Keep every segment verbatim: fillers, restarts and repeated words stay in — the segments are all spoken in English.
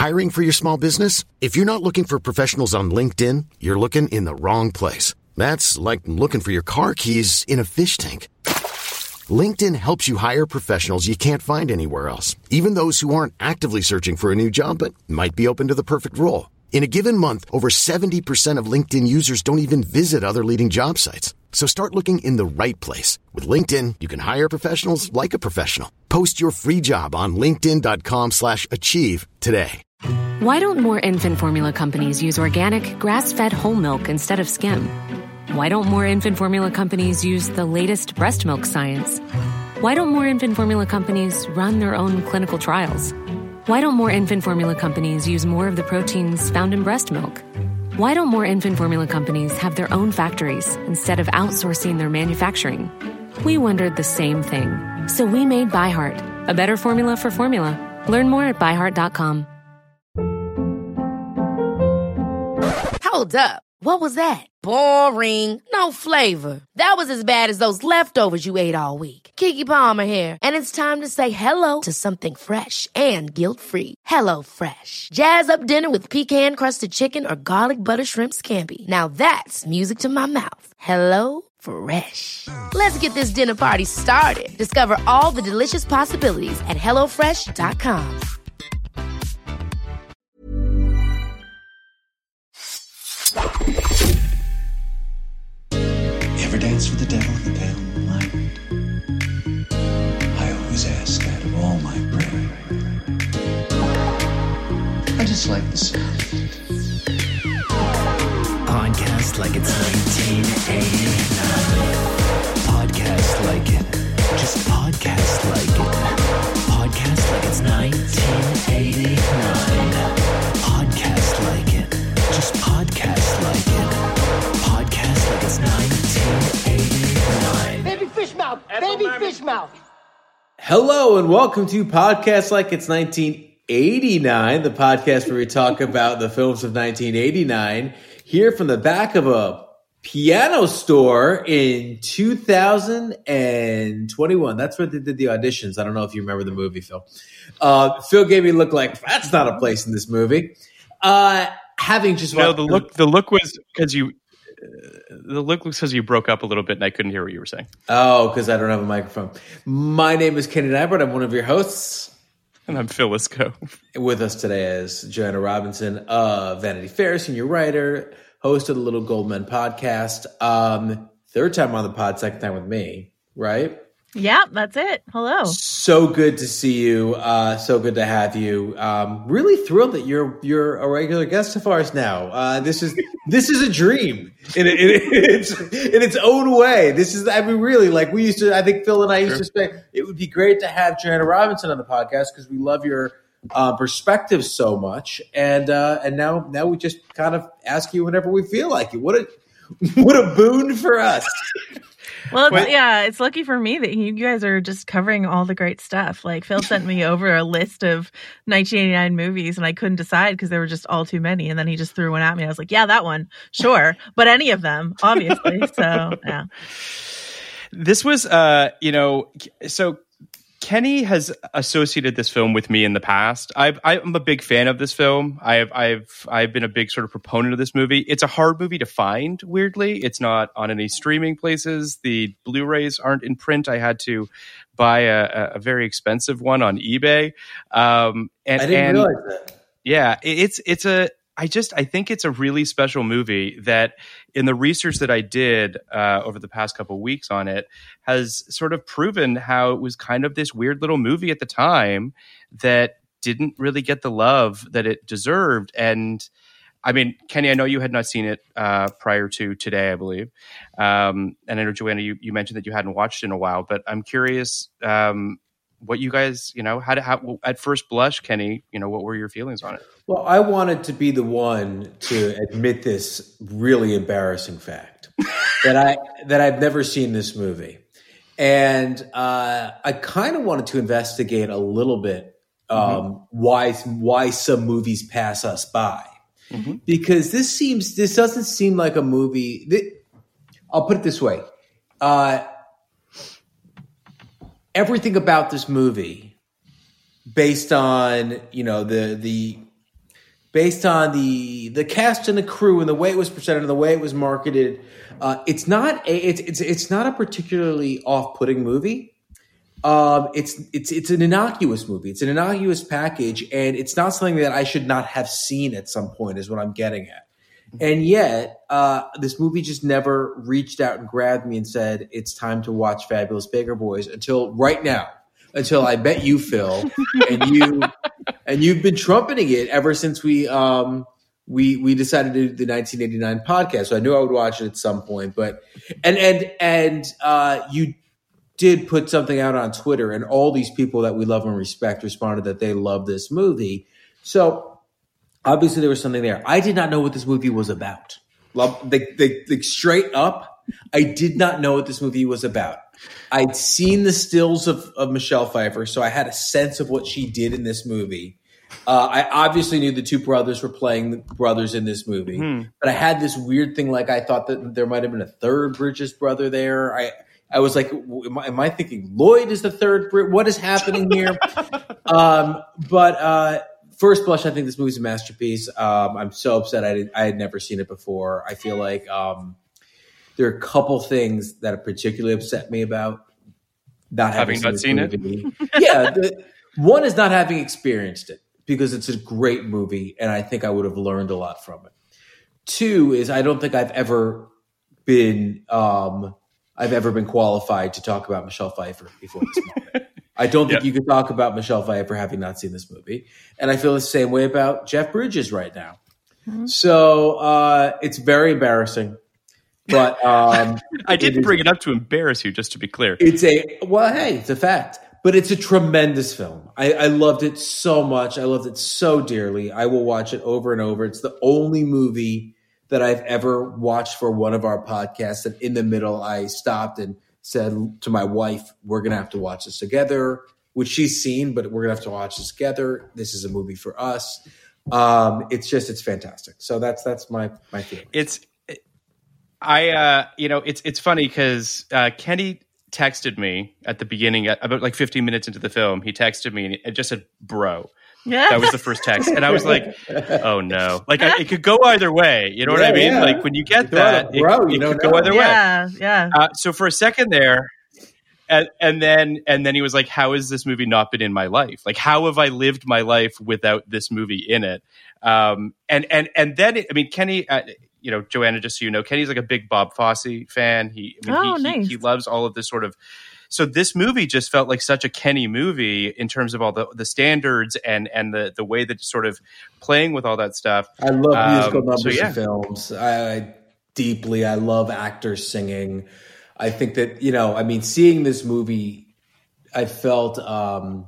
Hiring for your small business? If you're not looking for professionals on LinkedIn, you're looking in the wrong place. That's like looking for your car keys in a fish tank. LinkedIn helps you hire professionals you can't find anywhere else, even those who aren't actively searching for a new job but might be open to the perfect role. In a given month, over seventy percent of LinkedIn users don't even visit other leading job sites. So start looking in the right place. With LinkedIn, you can hire professionals like a professional. Post your free job on linkedin.com slash achieve today. Why don't more infant formula companies use organic, grass-fed whole milk instead of skim? Why don't more infant formula companies use the latest breast milk science? Why don't more infant formula companies run their own clinical trials? Why don't more infant formula companies use more of the proteins found in breast milk? Why don't more infant formula companies have their own factories instead of outsourcing their manufacturing? We wondered the same thing. So we made ByHeart, a better formula for formula. Learn more at by heart dot com. Hold up. What was that? Boring. No flavor. That was as bad as those leftovers you ate all week. Keke Palmer here, and it's time to say hello to something fresh and guilt-free. Hello Fresh. Jazz up dinner with pecan-crusted chicken or garlic butter shrimp scampi. Now that's music to my mouth. Hello Fresh. Let's get this dinner party started. Discover all the delicious possibilities at hello fresh dot com. Ever dance with the devil in the pale moonlight? I always ask that of all my prey. I just like the sound. Podcast like it's nineteen eighty-nine. Podcast like it. Just podcast like it. Podcast like it's nineteen eighty-nine. Podcast like it. Just podcast like it. Podcast like it's nineteen eighty-nine. Baby fish mouth. Baby fish mouth. Hello and welcome to Podcast Like It's nineteen eighty-nine, the podcast where we talk about the films of nineteen eighty-nine, here from the back of a piano store in two thousand twenty-one. That's where they did the auditions. I don't know if you remember the movie, Phil. Uh, Phil gave me a look like, that's not a place in this movie. Uh, having just... No, the look, the look was because you... The look looks because you broke up a little bit and I couldn't hear what you were saying. Oh, because I don't have a microphone. My name is Kenny Nyberg. I'm one of your hosts. And I'm Phil Lisco. With us today is Joanna Robinson of Vanity Fair, senior writer, host of the Little Gold Men podcast. Um, third time on the pod, second time with me, right? Yeah, that's it. Hello. So good to see you. Uh, so good to have you. Um, really thrilled that you're you're a regular guest of ours now. Uh, this is this is a dream in, in, in, its, in its own way. This is, I mean, really, like we used to. I think Phil and I used sure. to say it would be great to have Joanna Robinson on the podcast because we love your uh, perspective so much, and uh, and now now we just kind of ask you whenever we feel like it. What a what a boon for us. Well, it's, yeah, it's lucky for me that you guys are just covering all the great stuff. Like Phil sent me over a list of nineteen eighty-nine movies and I couldn't decide because there were just all too many. And then he just threw one at me. I was like, yeah, that one. Sure. But any of them, obviously. So, yeah. This was, uh, you know, so Kenny has associated this film with me in the past. I've, I'm a big fan of this film. I've, I've, I've been a big sort of proponent of this movie. It's a hard movie to find. Weirdly, it's not on any streaming places. The Blu-rays aren't in print. I had to buy a, a very expensive one on eBay. Um, and, I didn't and, realize that. Yeah, it's it's a. I just I think it's a really special movie that in the research that I did uh, over the past couple of weeks on it has sort of proven how it was kind of this weird little movie at the time that didn't really get the love that it deserved. And I mean, Kenny, I know you had not seen it uh, prior to today, I believe. Um, and I know, Joanna, you, you mentioned that you hadn't watched it in a while, but I'm curious um, what you guys, you know, how, to, how at first blush, Kenny, you know, what were your feelings on it? Well, I wanted to be the one to admit this really embarrassing fact that I that I've never seen this movie, and uh, I kind of wanted to investigate a little bit um, mm-hmm. why why some movies pass us by, mm-hmm. because this seems this doesn't seem like a movie. That, I'll put it this way: uh, everything about this movie, based on you know the the based on the the cast and the crew and the way it was presented and the way it was marketed, uh, it's not a it's it's it's not a particularly off-putting movie. Um, it's it's it's an innocuous movie. It's an innocuous package, and it's not something that I should not have seen at some point. Is what I'm getting at. And yet, uh, this movie just never reached out and grabbed me and said, "It's time to watch Fabulous Baker Boys." Until right now, until I bet you, Phil, and you and you've been trumpeting it ever since we um we we decided to do the nineteen eighty-nine podcast. So I knew I would watch it at some point, but and and and uh, you. did put something out on Twitter, and all these people that we love and respect responded that they love this movie. So obviously there was something there. I did not know what this movie was about. Love, they, they, they, straight up, I did not know what this movie was about. I'd seen the stills of, of Michelle Pfeiffer, so I had a sense of what she did in this movie. Uh, I obviously knew the two brothers were playing the brothers in this movie, mm-hmm. but I had this weird thing, like I thought that there might have been a third Bridges brother there. I I was like, am I, am I thinking Lloyd is the third Brit? What is happening here? um, but uh, first blush, I think this movie's a masterpiece. Um, I'm so upset I, did, I had never seen it before. I feel like um, there are a couple things that have particularly upset me about not having, having seen, not seen it. yeah, the, one is not having experienced it, because it's a great movie, and I think I would have learned a lot from it. Two is I don't think I've ever been um, – I've ever been qualified to talk about Michelle Pfeiffer before this moment. I don't think yep. you could talk about Michelle Pfeiffer having not seen this movie. And I feel the same way about Jeff Bridges right now. Mm-hmm. So uh, it's very embarrassing. But um, I didn't it bring is, it up to embarrass you, just to be clear. It's a, well, hey, it's a fact. But it's a tremendous film. I, I loved it so much. I loved it so dearly. I will watch it over and over. It's the only movie that I've ever watched for one of our podcasts, and in the middle I stopped and said to my wife, we're going to have to watch this together, which she's seen, but we're going to have to watch this together. This is a movie for us. Um, it's just, it's fantastic. So that's, that's my, my feeling. It's, I, uh, you know, it's, it's funny because uh, Kenny texted me at the beginning, about like fifteen minutes into the film. He texted me and it just said, bro. Yeah. That was the first text. And I was like, oh no. Like I, it could go either way. You know yeah, what I mean? Yeah. Like when you get that, it, bro, it, it could know. go either yeah, way. Yeah. Uh, so for a second there, and, and then and then he was like, how has this movie not been in my life? Like, how have I lived my life without this movie in it? Um, and, and, and then, it, I mean, Kenny, uh, you know, Joanna, just so you know, Kenny's like a big Bob Fosse fan. He, I mean, oh, he, nice. he, he loves all of this sort of. So this movie just felt like such a Kenny movie in terms of all the, the standards and and the, the way that it's sort of playing with all that stuff. I love um, musical numbers so, yeah. in films. I, I deeply. I love actors singing. I think that, you know, I mean, seeing this movie, I felt, um,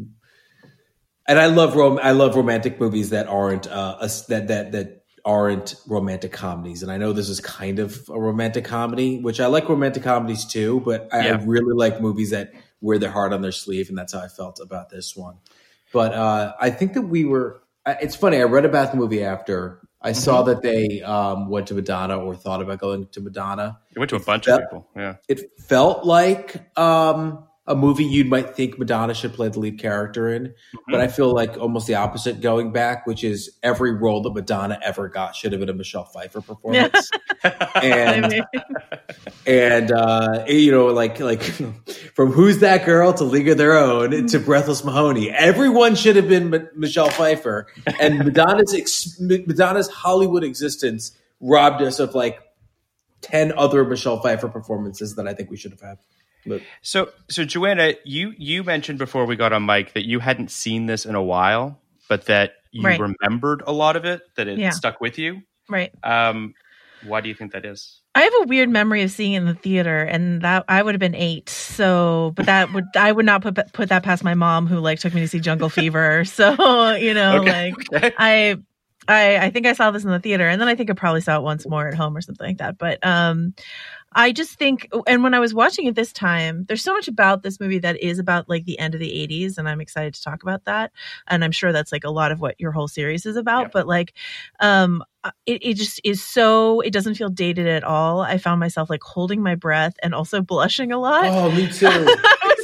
and I love rom- I love romantic movies that aren't uh, a, that that that. aren't romantic comedies. And I know this is kind of a romantic comedy, which I like romantic comedies too, but I, yeah. I really like movies that wear their heart on their sleeve. And that's how I felt about this one. But uh, I think that we were, it's funny. I read about the movie after I mm-hmm. saw that they um, went to Madonna or thought about going to Madonna. They went to a bunch felt, of people. Yeah. It felt like um, a movie you might think Madonna should play the lead character in. Mm-hmm. But I feel like almost the opposite going back, which is every role that Madonna ever got should have been a Michelle Pfeiffer performance. and, and uh, you know, like, like from Who's That Girl to League of Their Own to Breathless Mahoney, everyone should have been M- Michelle Pfeiffer. And Madonna's, ex- Madonna's Hollywood existence robbed us of like ten other Michelle Pfeiffer performances that I think we should have had. But. So, so Joanna, you you mentioned before we got on mic that you hadn't seen this in a while, but that you right. remembered a lot of it, that it yeah. stuck with you. Right. Um, why do you think that is? I have a weird memory of seeing it in the theater, and that I would have been eight. So, but that would I would not put put that past my mom, who like took me to see Jungle Fever. So, you know, okay. like okay. I. I, I think I saw this in the theater, and then I think I probably saw it once more at home or something like that. But um, I just think, and when I was watching it this time, there's so much about this movie that is about like the end of the eighties, and I'm excited to talk about that. And I'm sure that's like a lot of what your whole series is about. Yeah. But like, um, it, it just is so, it doesn't feel dated at all. I found myself like holding my breath and also blushing a lot. Oh, me too. I was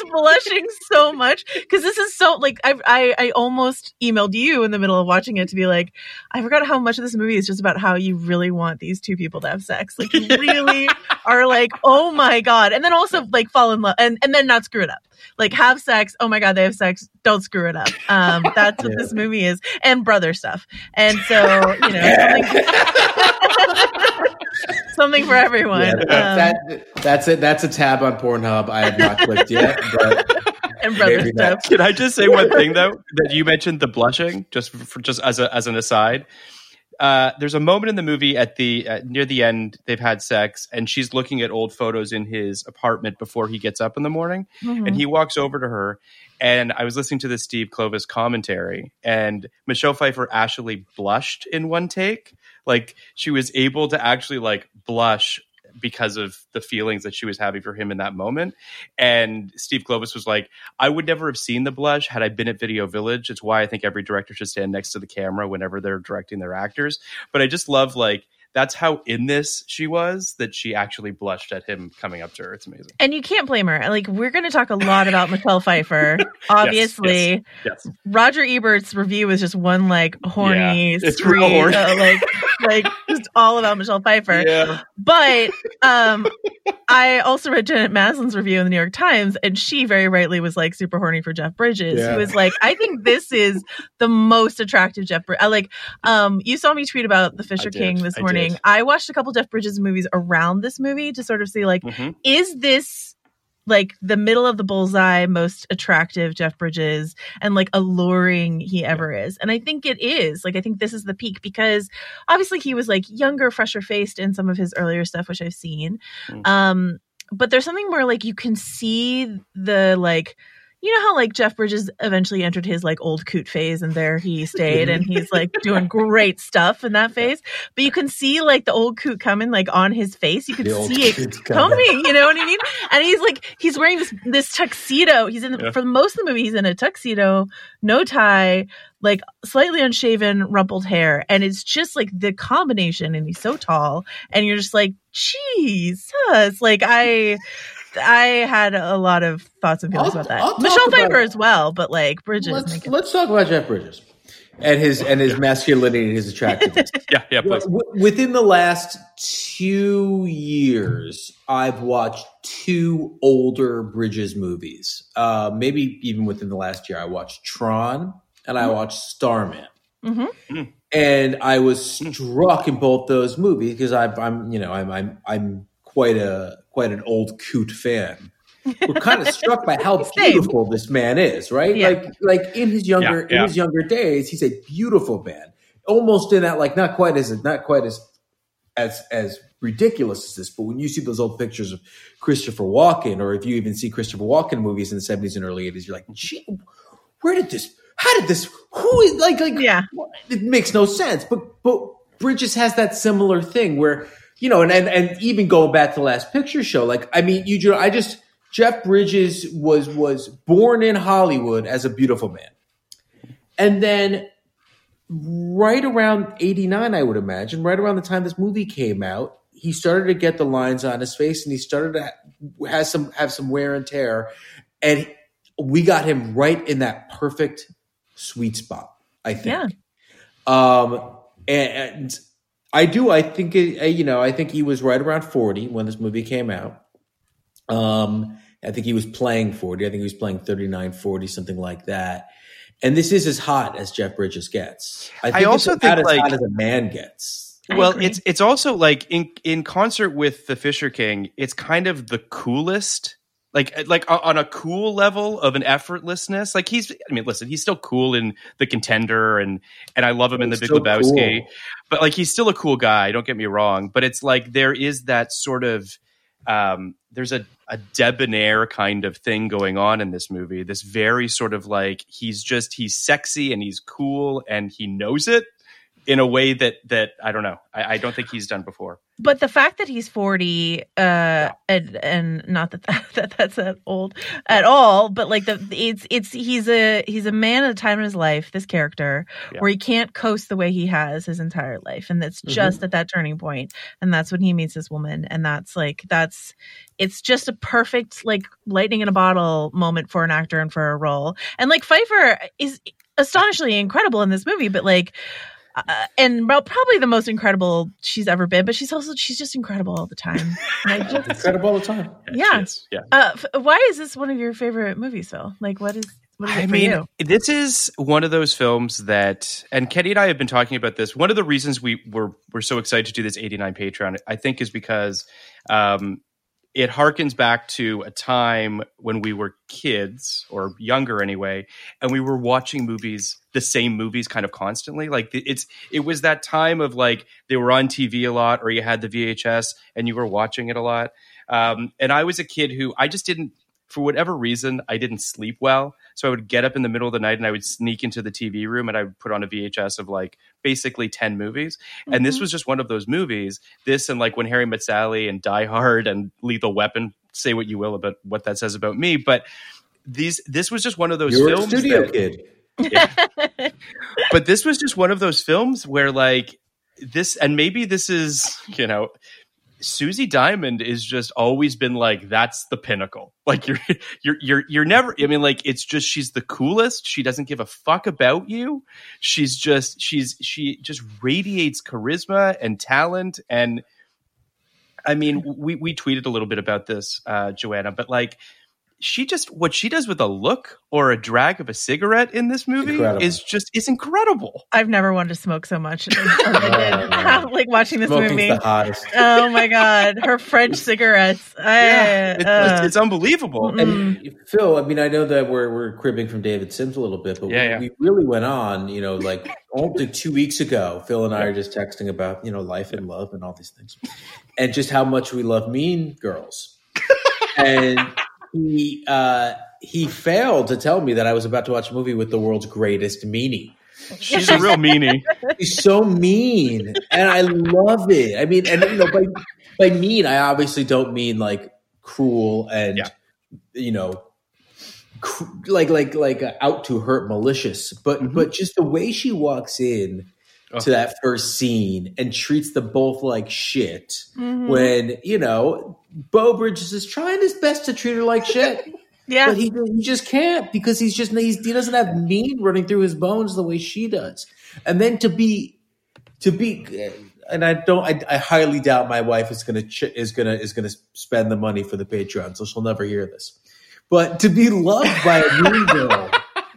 blushing so much because this is so like I, I I almost emailed you in the middle of watching it to be like, I forgot how much of this movie is just about how you really want these two people to have sex. Like you really are like, oh my God. And then also like fall in love and, and then not screw it up. Like have sex. Oh my God, they have sex. Don't screw it up. Um, that's what yeah. this movie is. And brother stuff. And so, you know, something, something for everyone. Yeah, that, um, that, that's it. That's a tab on Pornhub. I have not clicked yet. But and brother stuff. Not. Can I just say one thing though? That you mentioned the blushing, just for, just as a as an aside. Uh, there's a moment in the movie at the uh, near the end. They've had sex, and she's looking at old photos in his apartment before he gets up in the morning. Mm-hmm. And he walks over to her, and I was listening to the Steve Kloves commentary, and Michelle Pfeiffer actually blushed in one take. Like she was able to actually like blush because of the feelings that she was having for him in that moment. And Steve Kloves was like, I would never have seen the blush had I been at Video Village. It's why I think every director should stand next to the camera whenever they're directing their actors. But I just love like, that's how in this she was, that she actually blushed at him coming up to her. It's amazing. And you can't blame her. Like, we're going to talk a lot about Michelle Pfeiffer. Obviously, yes, yes, yes. Roger Ebert's review is just one like horny, yeah, it's scream, real horny. Uh, like, like just all about Michelle Pfeiffer. Yeah. But um, I also read Janet Maslin's review in the New York Times, and she very rightly was like super horny for Jeff Bridges. Yeah. He was like, I think this is the most attractive Jeff Bridges. Like, um, you saw me tweet about The Fisher King this morning. I, I watched a couple Jeff Bridges movies around this movie to sort of see like, mm-hmm. is this like the middle of the bullseye most attractive Jeff Bridges and like alluring he ever is? And I think it is. Like, I think this is the peak because obviously he was like younger, fresher faced in some of his earlier stuff, which I've seen. Mm-hmm. Um, but there's something where like you can see the like, you know how like Jeff Bridges eventually entered his like old coot phase and there he stayed and he's like doing great stuff in that phase. But you can see like the old coot coming like on his face. You can the see it coming, you know what I mean? And he's like, he's wearing this this tuxedo. He's in the, yeah. for most of the movie, he's in a tuxedo, no tie, like slightly unshaven, rumpled hair. And it's just like the combination, and he's so tall. And you're just like, Jesus. Like I... I had a lot of thoughts and feelings I'll, about that. I'll Michelle Pfeiffer as well, but like Bridges. Let's, let's talk about Jeff Bridges and his and his masculinity and his attractiveness. yeah, yeah. Please. Within the last two years, I've watched two older Bridges movies. Uh, maybe even within the last year, I watched Tron and I watched Starman. Mm-hmm. And I was struck in both those movies because I'm, you know, I'm, I'm, I'm quite a quite an old coot fan. We're kind of struck by how beautiful this man is, right? Yeah. Like, like in his younger yeah, yeah. in his younger days, he's a beautiful man. Almost in that, like, not quite as not quite as as as ridiculous as this, but when you see those old pictures of Christopher Walken, or if you even see Christopher Walken movies in the seventies and early eighties, you're like, gee, where did this? How did this? Who is like like? Yeah, it makes no sense. But but Bridges has that similar thing where. You know, and, and and even going back to Last Picture Show, like, I mean, you I just, Jeff Bridges was was born in Hollywood as a beautiful man. And then right around eighty-nine, I would imagine, right around the time this movie came out, he started to get the lines on his face and he started to have some, have some wear and tear. And we got him right in that perfect sweet spot, I think. Yeah. Um, and, and I do. I think, it, you know, I think he was right around forty when this movie came out. Um, I think he was playing forty. I think he was playing thirty-nine, forty, something like that. And this is as hot as Jeff Bridges gets. I, think I also it's think about like, as hot as a man gets. Well, it's it's also like in in concert with The Fisher King, it's kind of the coolest. Like, like on a cool level of an effortlessness. Like he's, I mean, listen, he's still cool in The Contender, and and I love him in The Big so Lebowski. Cool. But like, he's still a cool guy. Don't get me wrong. But it's like there is that sort of, um, there's a, a debonair kind of thing going on in this movie. This very sort of like he's just he's sexy and he's cool and he knows it. in a way that that I don't know. I, I don't think he's done before. But the fact that he's forty, uh, and and not that, that, that that's that old at all, but like the it's it's he's a he's a man at a time in his life, this character, yeah. where he can't coast the way he has his entire life, and that's just mm-hmm. at that turning point, and that's when he meets this woman, and that's like that's it's just a perfect like lightning in a bottle moment for an actor and for a role, and like Pfeiffer is astonishingly incredible in this movie, but like. Uh, and probably the most incredible she's ever been, but she's also she's just incredible all the time. And I just, incredible all the time. Yeah, yeah. Uh, f- why is this one of your favorite movies, Phil? Like, what is? What is it I for mean, you? This is one of those films that, and Kenny and I have been talking about this. One of the reasons we were we're so excited to do this eighty-nine Patreon, I think, is because um, it harkens back to a time when we were kids or younger anyway, and we were watching movies, the same movies kind of constantly. Like it's, it was that time of like, they were on T V a lot, or you had the V H S and you were watching it a lot. Um, and I was a kid who I just didn't, for whatever reason, I didn't sleep well. So I would get up in the middle of the night and I would sneak into the T V room and I would put on a V H S of like basically ten movies. Mm-hmm. And this was just one of those movies. This and like When Harry Met Sally and Die Hard and Lethal Weapon, say what you will about what that says about me. But these, this was just one of those You're films. a studio that, kid. Yeah. But this was just one of those films where like this, and maybe this is, you know, Susie Diamond is just always been like, that's the pinnacle. Like you're, you're, you're, you're never, I mean, like, it's just, she's the coolest. She doesn't give a fuck about you. She's just, she's, she just radiates charisma and talent. And I mean, we, we tweeted a little bit about this, uh, Joanna, but like, she just, what she does with a look or a drag of a cigarette in this movie incredible. is just, it's incredible. I've never wanted to smoke so much. I did. Like watching this Smoking's movie. The hottest. Oh my God. Her French cigarettes. Yeah, it's, uh, it's, it's unbelievable. Mm-mm. And Phil, I mean, I know that we're, we're cribbing from David Sims a little bit, but yeah, we, yeah. we really went on, you know, like only two weeks ago, Phil and I are just texting about, you know, life and love and all these things and just how much we love Mean Girls. And He uh, he failed to tell me that I was about to watch a movie with the world's greatest meanie. She's a real meanie. She's so mean, and I love it. I mean, and you know, by by mean, I obviously don't mean like cruel and yeah. you know, cr- like like like uh, out to hurt, malicious. But mm-hmm. but just the way she walks in. Oh. To that first scene and treats them both like shit mm-hmm. when, you know, Beau Bridges is trying his best to treat her like shit. Yeah. But he, he just can't because he's just, he's, he doesn't have mean running through his bones the way she does. And then to be, to be, and I don't, I, I highly doubt my wife is going to, ch- is going to, is going to spend the money for the Patreon. So she'll never hear this. But to be loved by a mean girl.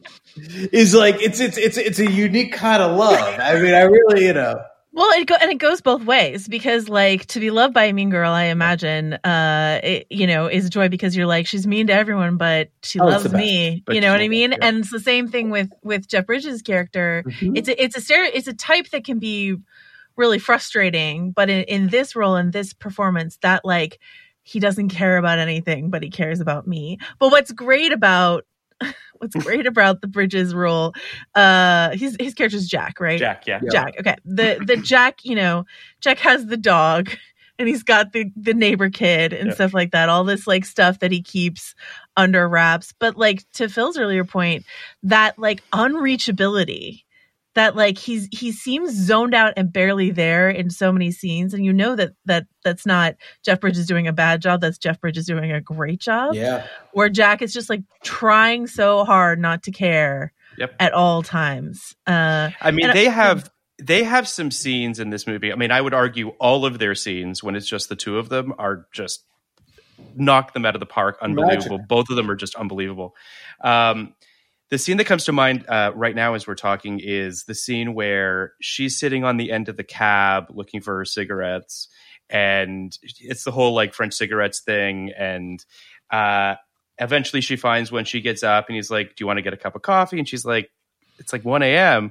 Is like it's it's it's it's a unique kind of love. I mean, I really, you know. Well, it go- and it goes both ways because, like, to be loved by a mean girl, I imagine, uh, it, you know, is joy because you're like, she's mean to everyone, but she oh, loves me. But you know what I mean? Yeah. And it's the same thing with with Jeff Bridges' character. Mm-hmm. It's a, it's a stereo, it's a type that can be really frustrating, but in, in this role, in this performance, that like he doesn't care about anything, but he cares about me. But what's great about What's great about the Bridges role, uh, his his character's Jack, right? Jack, yeah. Jack, okay. The the Jack, you know, Jack has the dog and he's got the, the neighbor kid and yeah. stuff like that. All this like stuff that he keeps under wraps. But like to Phil's earlier point, that like unreachability, that like he's he seems zoned out and barely there in so many scenes, and you know that that that's not Jeff Bridges doing a bad job. That's Jeff Bridges doing a great job. Yeah, where Jack is just like trying so hard not to care yep. at all times. Uh, I mean, and, they have they have some scenes in this movie. I mean, I would argue all of their scenes when it's just the two of them are just knock them out of the park. Unbelievable. Magic. Both of them are just unbelievable. Um, The scene that comes to mind uh, right now as we're talking is the scene where she's sitting on the end of the cab looking for her cigarettes. And it's the whole like French cigarettes thing. And uh, eventually she finds one, she gets up and he's like, do you want to get a cup of coffee? And she's like, it's like one a.m.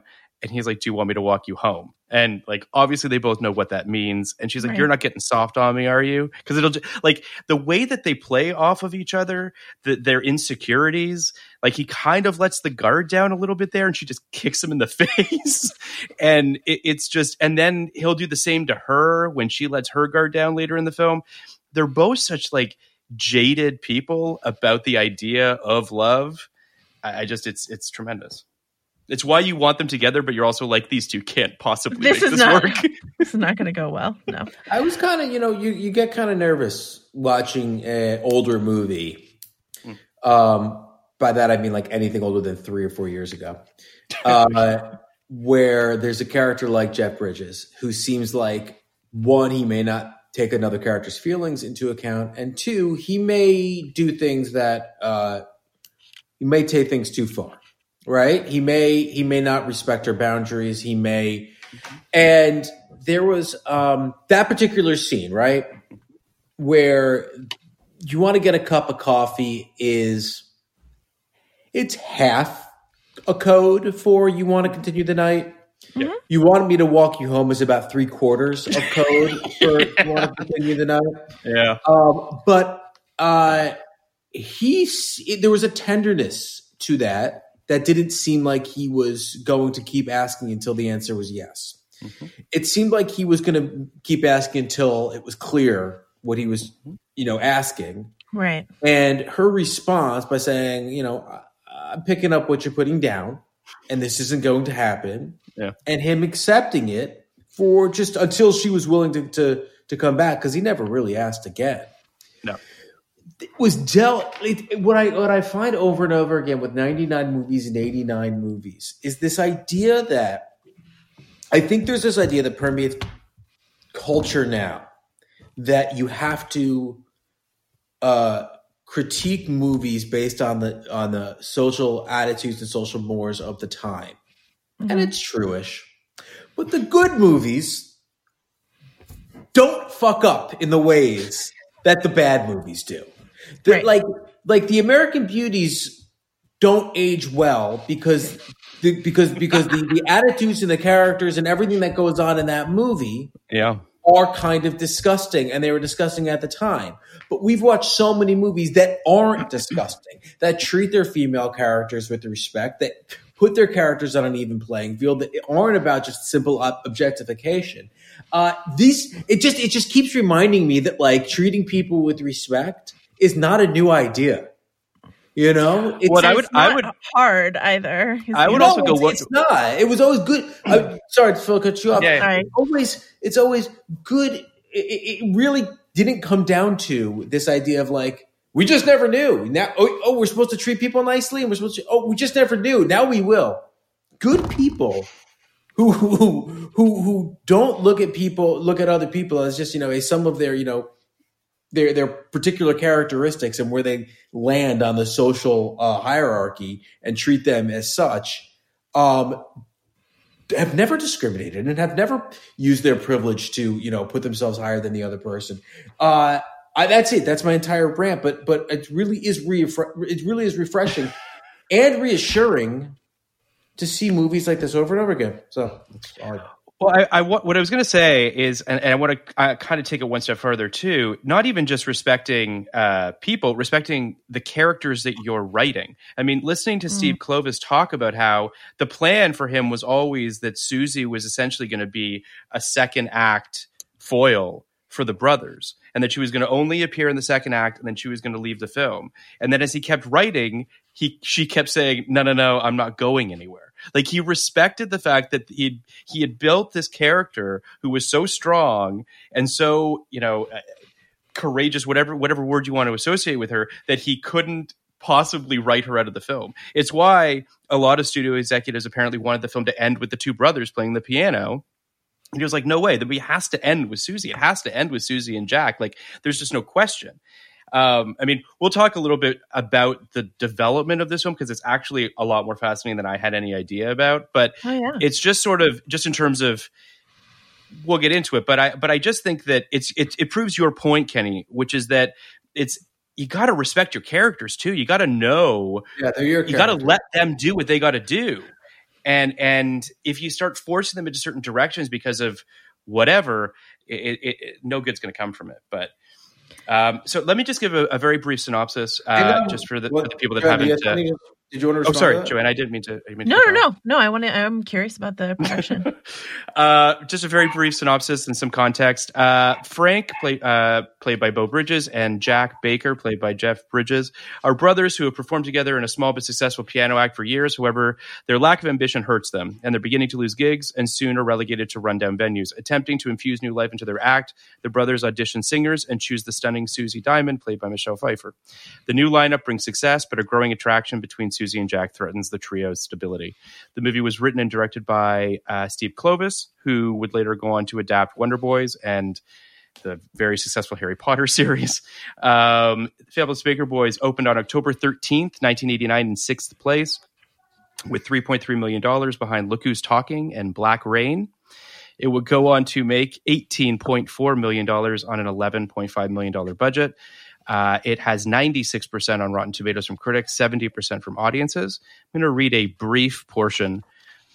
and he's like, do you want me to walk you home? And like, obviously they both know what that means. And she's like, Right. you're not getting soft on me, are you? Because it'll just, like the way that they play off of each other, the, their insecurities, like he kind of lets the guard down a little bit there and she just kicks him in the face. And it, it's just, and then he'll do the same to her when she lets her guard down later in the film. They're both such like jaded people about the idea of love. I, I just, it's, it's tremendous. It's why you want them together, but you're also like, these two can't possibly This make is this not. work. This is not going to go well. No. I was kind of, you know, you, you get kind of nervous watching an older movie. Um, by that, I mean like anything older than three or four years ago, uh, where there's a character like Jeff Bridges who seems like, one, he may not take another character's feelings into account, and two, he may do things that uh, he may take things too far. Right? He may he may not respect her boundaries. He may, and there was um, that particular scene, right, where you want to get a cup of coffee is it's half a code for you want to continue the night. Yeah. You wanted me to walk you home is about three quarters of code for you want to continue the night. Yeah. Um, but uh, he there was a tenderness to that. That didn't seem like he was going to keep asking until the answer was yes. Mm-hmm. It seemed like he was going to keep asking until it was clear what he was, you know, asking. Right. And her response by saying, you know, I'm picking up what you're putting down and this isn't going to happen. Yeah. And him accepting it for just until she was willing to, to, to come back because he never really asked again. No. It was dealt. What I what I find over and over again with ninety-nine movies and eighty-nine movies is this idea that I think there's this idea that permeates culture now that you have to uh, critique movies based on the on the social attitudes and social mores of the time, mm-hmm. and it's truish. But the good movies don't fuck up in the ways that the bad movies do. The, right. Like, like the American Beauties don't age well because, the, because, because the, the attitudes and the characters and everything that goes on in that movie, yeah, are kind of disgusting, and they were disgusting at the time. But we've watched so many movies that aren't disgusting, that treat their female characters with respect, that put their characters on an even playing field, that aren't about just simple objectification. Uh, these it just it just keeps reminding me that like treating people with respect is not a new idea. You know, it's, what I would it's not I would hard either. I would no, also go. It's, What, it's not. It was always good. I, sorry, Phil, cut you off. Yeah. Sorry. It's always it's always good. It, it really didn't come down to this idea of like we just never knew. Now, oh, oh, we're supposed to treat people nicely, and we're supposed to. Oh, we just never knew. Now we will. Good people who who who who don't look at people, look at other people as just you know a sum of their you know. Their their particular characteristics and where they land on the social uh, hierarchy and treat them as such, um, have never discriminated and have never used their privilege to you know put themselves higher than the other person. Uh, I, that's it. That's my entire rant. But but it really is refre- it really is refreshing and reassuring to see movies like this over and over again. So. It's hard. Well, I, I what I was going to say is, and, and I want to uh, kind of take it one step further too. Not even just respecting uh, people, respecting the characters that you're writing. I mean, listening to mm. Steve Kloves talk about how the plan for him was always that Susie was essentially going to be a second act foil for the brothers, and that she was going to only appear in the second act, and then she was going to leave the film. And then as he kept writing, he she kept saying, "No, no, no, I'm not going anywhere." Like he respected the fact that he he had built this character who was so strong and so you know uh, courageous, whatever whatever word you want to associate with her, that he couldn't possibly write her out of the film. It's why a lot of studio executives apparently wanted the film to end with the two brothers playing the piano. And he was like, "No way! The movie has to end with Susie. It has to end with Susie and Jack. Like, there's just no question." Um, I mean, we'll talk a little bit about the development of this film because it's actually a lot more fascinating than I had any idea about. But oh, yeah. It's just sort of just in terms of we'll get into it. But I but I just think that it's it, it proves your point, Kenny, which is that it's you got to respect your characters too. You got to know. Yeah, they're your you got to let them do what they got to do. and and if you start forcing them into certain directions because of whatever, it, it, it, no good's going to come from it. But um, so let me just give a, a very brief synopsis, uh, um, just for the, what, for the people that Joanne, haven't. did you, Uh, did you want to respond oh, sorry, to that? Joanne. I didn't mean to. I didn't mean No, to no, no, no. I want to. I'm curious about the progression. uh, just a very brief synopsis and some context. Uh, Frank, play, uh, played by Beau Bridges, and Jack Baker, played by Jeff Bridges, are brothers who have performed together in a small but successful piano act for years. However, their lack of ambition hurts them, and they're beginning to lose gigs and soon are relegated to rundown venues. Attempting to infuse new life into their act, the brothers audition singers and choose the stunning Susie Diamond, played by Michelle Pfeiffer. The new lineup brings success, but a growing attraction between Susie and Jack threatens the trio's stability. The movie was written and directed by uh, Steve Kloves, who would later go on to adapt Wonder Boys and the very successful Harry Potter series. Um, Fabulous Baker Boys opened on October thirteenth, nineteen eighty-nine in sixth place with three point three million dollars behind Look Who's Talking and Black Rain. It would go on to make eighteen point four million dollars on an eleven point five million dollars budget. Uh, it has ninety-six percent on Rotten Tomatoes from critics, seventy percent from audiences. I'm going to read a brief portion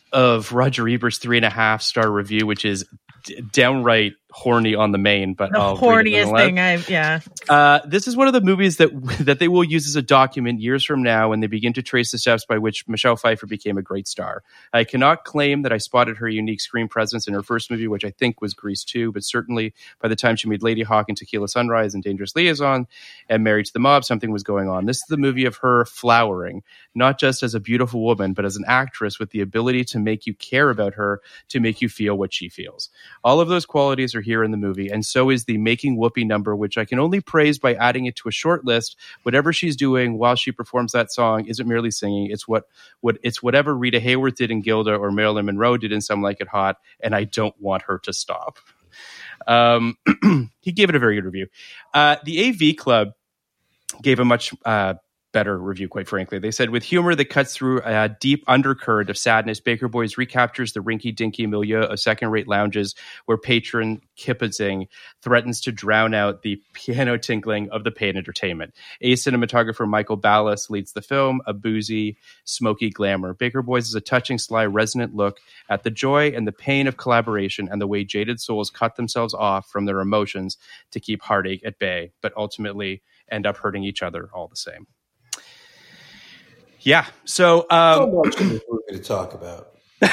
of Roger Ebert's three and a half star review, which is d- downright horny on the main, but the I'll horniest thing I've, yeah. Uh, this is one of the movies that that they will use as a document years from now when they begin to trace the steps by which Michelle Pfeiffer became a great star. I cannot claim that I spotted her unique screen presence in her first movie, which I think was Grease two, but certainly by the time she made Lady Hawk and Tequila Sunrise and Dangerous Liaison and Married to the Mob, something was going on. This is the movie of her flowering, not just as a beautiful woman, but as an actress with the ability to make you care about her, to make you feel what she feels. All of those qualities are here in the movie, and so is the Making Whoopi number, which I can only praise by adding it to a short list. Whatever she's doing while she performs that song isn't merely singing, it's what, what it's whatever Rita Hayworth did in Gilda or Marilyn Monroe did in Some Like It Hot, and I don't want her to stop. Um, he gave it a very good review. Uh, the A V Club gave a much uh, better review, quite frankly. They said, with humor that cuts through a deep undercurrent of sadness, Baker Boys recaptures the rinky-dinky milieu of second-rate lounges where patron kibitzing threatens to drown out the piano tinkling of the paid entertainment. A cinematographer Michael Ballas leads the film, a boozy, smoky glamour. Baker Boys is a touching, sly, resonant look at the joy and the pain of collaboration and the way jaded souls cut themselves off from their emotions to keep heartache at bay, but ultimately end up hurting each other all the same. Yeah. So, um, so much in this movie to talk about.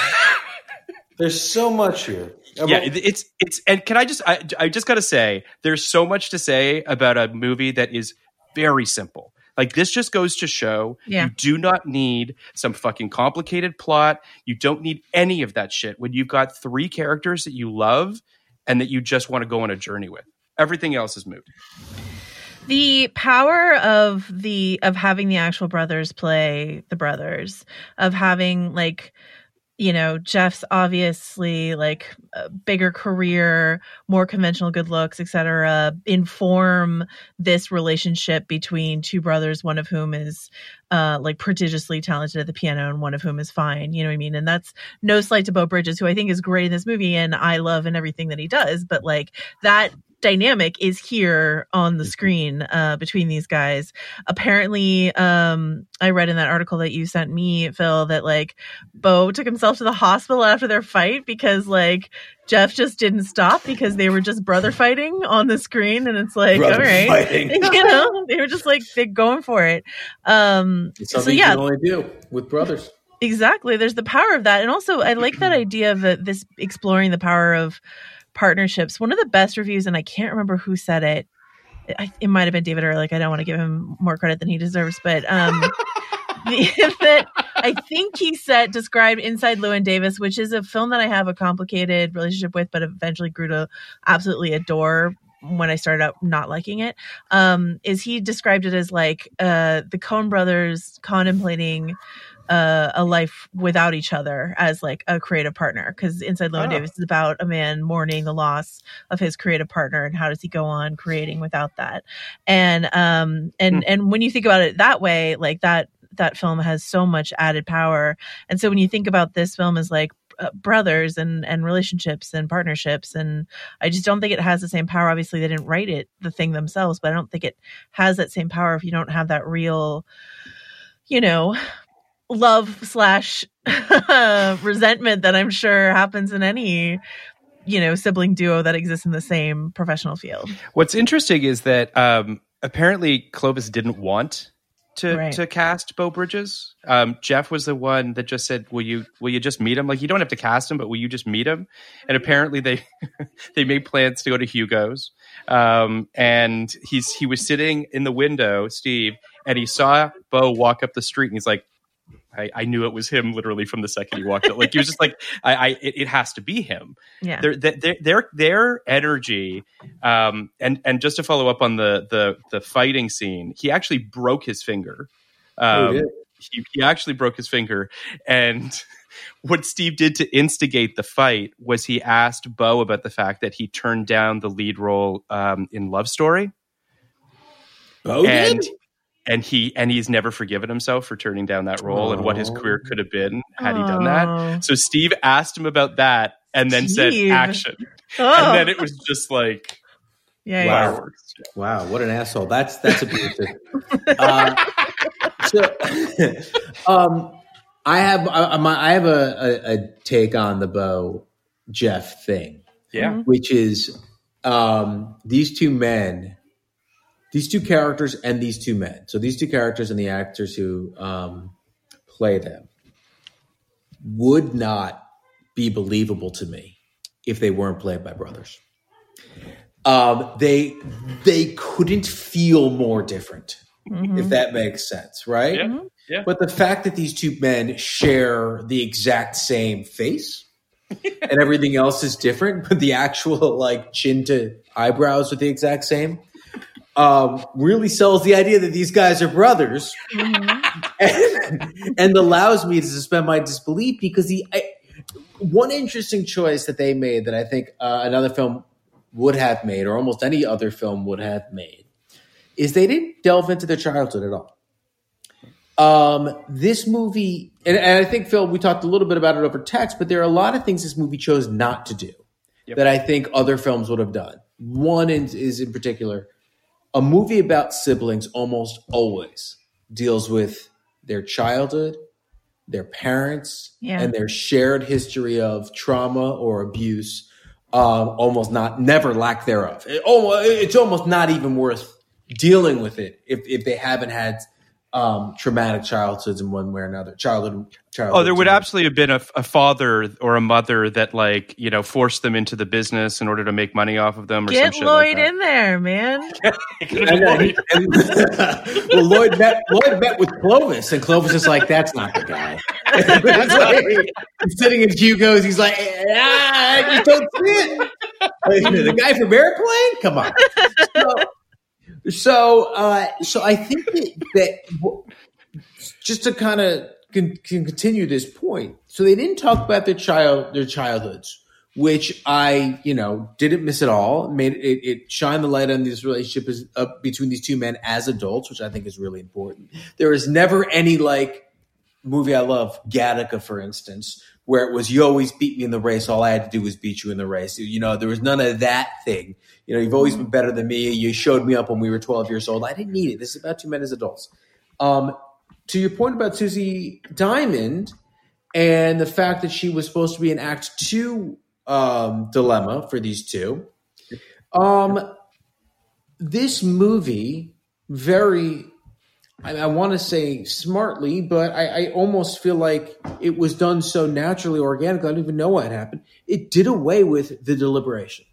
There's so much here. I'm yeah, it's it's and can I just I, I just got to say there's so much to say about a movie that is very simple. Like, this just goes to show yeah. you do not need some fucking complicated plot. You don't need any of that shit when you've got three characters that you love and that you just want to go on a journey with. Everything else is moot. The power of the of having the actual brothers play the brothers, of having, like, you know, Jeff's obviously like a bigger career, more conventional good looks, et cetera, inform this relationship between two brothers, one of whom is uh, like prodigiously talented at the piano and one of whom is fine. You know what I mean? And that's no slight to Beau Bridges, who I think is great in this movie and I love in everything that he does. But like, that dynamic is here on the screen uh, between these guys. Apparently, um, I read in that article that you sent me, Phil, that like Beau took himself to the hospital after their fight because like Jeff just didn't stop because they were just brother fighting on the screen. And it's like, brother all right, fighting. you know, they were just like they're going for it. Um, It's something so, yeah. you can only do with brothers. Exactly. There's the power of that. And also I like that idea of uh, this exploring the power of partnerships. One of the best reviews, and I can't remember who said it. It, it might have been David Ehrlich. I don't want to give him more credit than he deserves, but um, the, that I think he said described Inside Llewyn Davis, which is a film that I have a complicated relationship with, but eventually grew to absolutely adore when I started out not liking it. Um, is he described it as like uh, the Coen brothers contemplating Uh, a life without each other as like a creative partner, because Inside Llewyn Oh. Davis is about a man mourning the loss of his creative partner and how does he go on creating without that. And um and Hmm. and when you think about it that way, like that that film has so much added power. And so when you think about this film as like uh, brothers and and relationships and partnerships, and I just don't think it has the same power. Obviously they didn't write it the thing themselves, but I don't think it has that same power if you don't have that real, you know, love slash resentment that I'm sure happens in any, you know, sibling duo that exists in the same professional field. What's interesting is that um, apparently Clovis didn't want to Right. to cast Beau Bridges. Um, Jeff was the one that just said, "Will you will you just meet him? Like, you don't have to cast him, but will you just meet him?" And apparently they they made plans to go to Hugo's, um, and he's he was sitting in the window, Steve, and he saw Beau walk up the street, and he's like, I, I knew it was him literally from the second he walked up. Like, he was just like, I, I it, it has to be him. Yeah. Their their their, their energy, um, and and just to follow up on the the the fighting scene, he actually broke his finger. Um, Oh, he did? he, he actually broke his finger, and what Steve did to instigate the fight was he asked Beau about the fact that he turned down the lead role um, in Love Story. Beau and did? and he and he's never forgiven himself for turning down that role and what his career could have been had he done Oh. that. So Steve asked him about that and then Steve. said action. Oh. And then it was just like Yeah, yeah. Wow. Wow, what an asshole. That's that's abusive. uh, so, um, I have I, I have a, a, a take on the Beau Jeff thing, yeah. which is um, these two men, these two characters, and these two men. So these two characters and the actors who um, play them would not be believable to me if they weren't played by brothers. Um, they they couldn't feel more different, Mhm. if that makes sense, right? Yeah. Yeah. But the fact that these two men share the exact same face and everything else is different, but the actual like chin to eyebrows are the exact same, um, really sells the idea that these guys are brothers, and, and allows me to suspend my disbelief because the I, one interesting choice that they made that I think uh, another film would have made, or almost any other film would have made, is they didn't delve into their childhood at all. Um, this movie, and, and I think, Phil, we talked a little bit about it over text, but there are a lot of things this movie chose not to do Yep. that I think other films would have done. One is, is in particular, a movie about siblings almost always deals with their childhood, their parents, Yeah. and their shared history of trauma or abuse. Um, almost not, never lack thereof. It, oh, it's almost not even worth dealing with it if, if they haven't had um, traumatic childhoods in one way or another. Childhood, childhood. Oh, there would absolutely have been a, a father or a mother that, like, you know, forced them into the business in order to make money off of them or some Get shit Lloyd like that. in there, man. And then- and- well, Lloyd met Lloyd met with Clovis, and Clovis is like, "That's not the guy." It's like, he's sitting in Hugo's. He's like, "Ah, you don't see it." The guy from Airplane, come on. So, so, uh, so I think that, that just to kind of con- can continue this point. So they didn't talk about their child, their childhoods, which I, you know, didn't miss at all. Made it, it shined the light on this relationship is, uh, between these two men as adults, which I think is really important. There is never any like movie I love, Gattaca, for instance, where it was you always beat me in the race. All I had to do was beat you in the race. You know, there was none of that thing. You know, you've always been better than me. You showed me up when we were twelve years old. I didn't need it. This is about two men as adults. Um, to your point about Susie Diamond and the fact that she was supposed to be an act two um, dilemma for these two. Um, this movie, very, I, I want to say smartly, but I, I almost feel like it was done so naturally, organically. I don't even know what happened. It did away with the deliberation.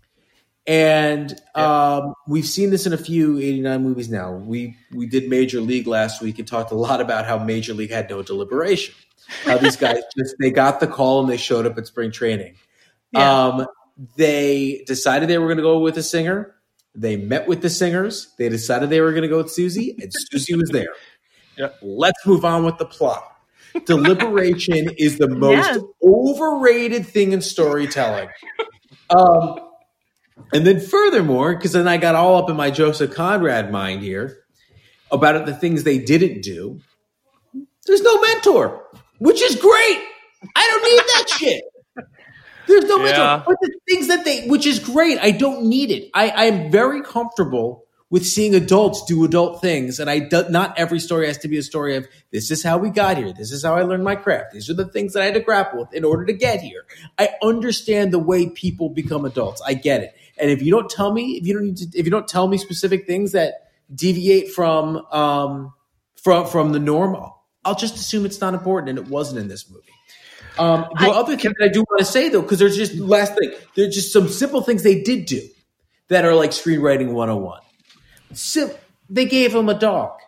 And um, we've seen this in a few eighty-nine movies now. We we did Major League last week and talked a lot about how Major League had no deliberation. How these guys just they got the call and they showed up at spring training. Yeah. Um, they decided they were going to go with a singer. They met with the singers. They decided they were going to go with Susie, and Susie was there. Yep. Let's move on with the plot. Deliberation is the most Yeah. overrated thing in storytelling. Um, and then furthermore, because then I got all up in my Joseph Conrad mind here about it, the things they didn't do. There's no mentor, which is great. I don't need that shit. There's no mentor. Yeah. But the things that they, which is great, I don't need it. I, I am very comfortable with seeing adults do adult things. And I do, not every story has to be a story of this is how we got here. This is how I learned my craft. These are the things that I had to grapple with in order to get here. I understand the way people become adults. I get it. And if you don't tell me, if you don't need to, if you don't tell me specific things that deviate from um, from from the norm, I'll just assume it's not important, and it wasn't in this movie. Um, the I, other thing that I do want to say, though, because there's just last thing, there's just some simple things they did do that are like screenwriting one oh one. Sim- they gave him a dog.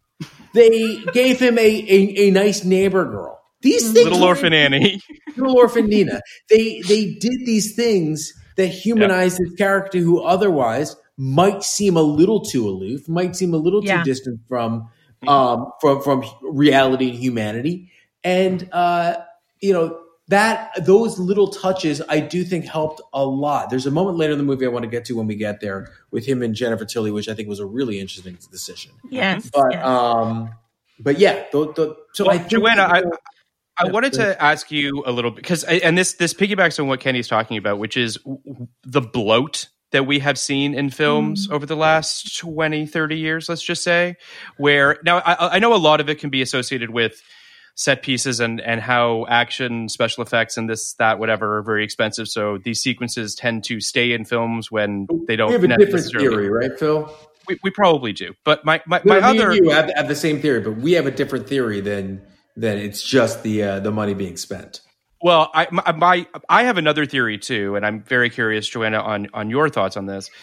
They gave him a, a, a nice neighbor girl. These things, little orphan Annie, little orphan Nina. They they did these things that humanized yeah. this character who otherwise might seem a little too aloof, might seem a little yeah. too distant from um, from from reality and humanity, and. Uh, You know, that those little touches I do think helped a lot. There's a moment later in the movie I want to get to when we get there with him and Jennifer Tilly, which I think was a really interesting decision. Yes. But yes. um but yeah, the, the, so well, I think Joanna, I, the, I wanted to ask you a little bit because and this this piggybacks on what Kenny's talking about, which is the bloat that we have seen in films mm. over the last twenty, thirty years, let's just say, where now I, I know a lot of it can be associated with set pieces and, and how action, special effects, and this, that, whatever are very expensive. So these sequences tend to stay in films when they don't. We have a different theory, right, Phil? We, we probably do. But my, my, well, my me other. And you have, have the same theory, but we have a different theory than, than it's just the, uh, the money being spent. Well, I, my, my, I have another theory too, and I'm very curious, Joanna, on, on your thoughts on this.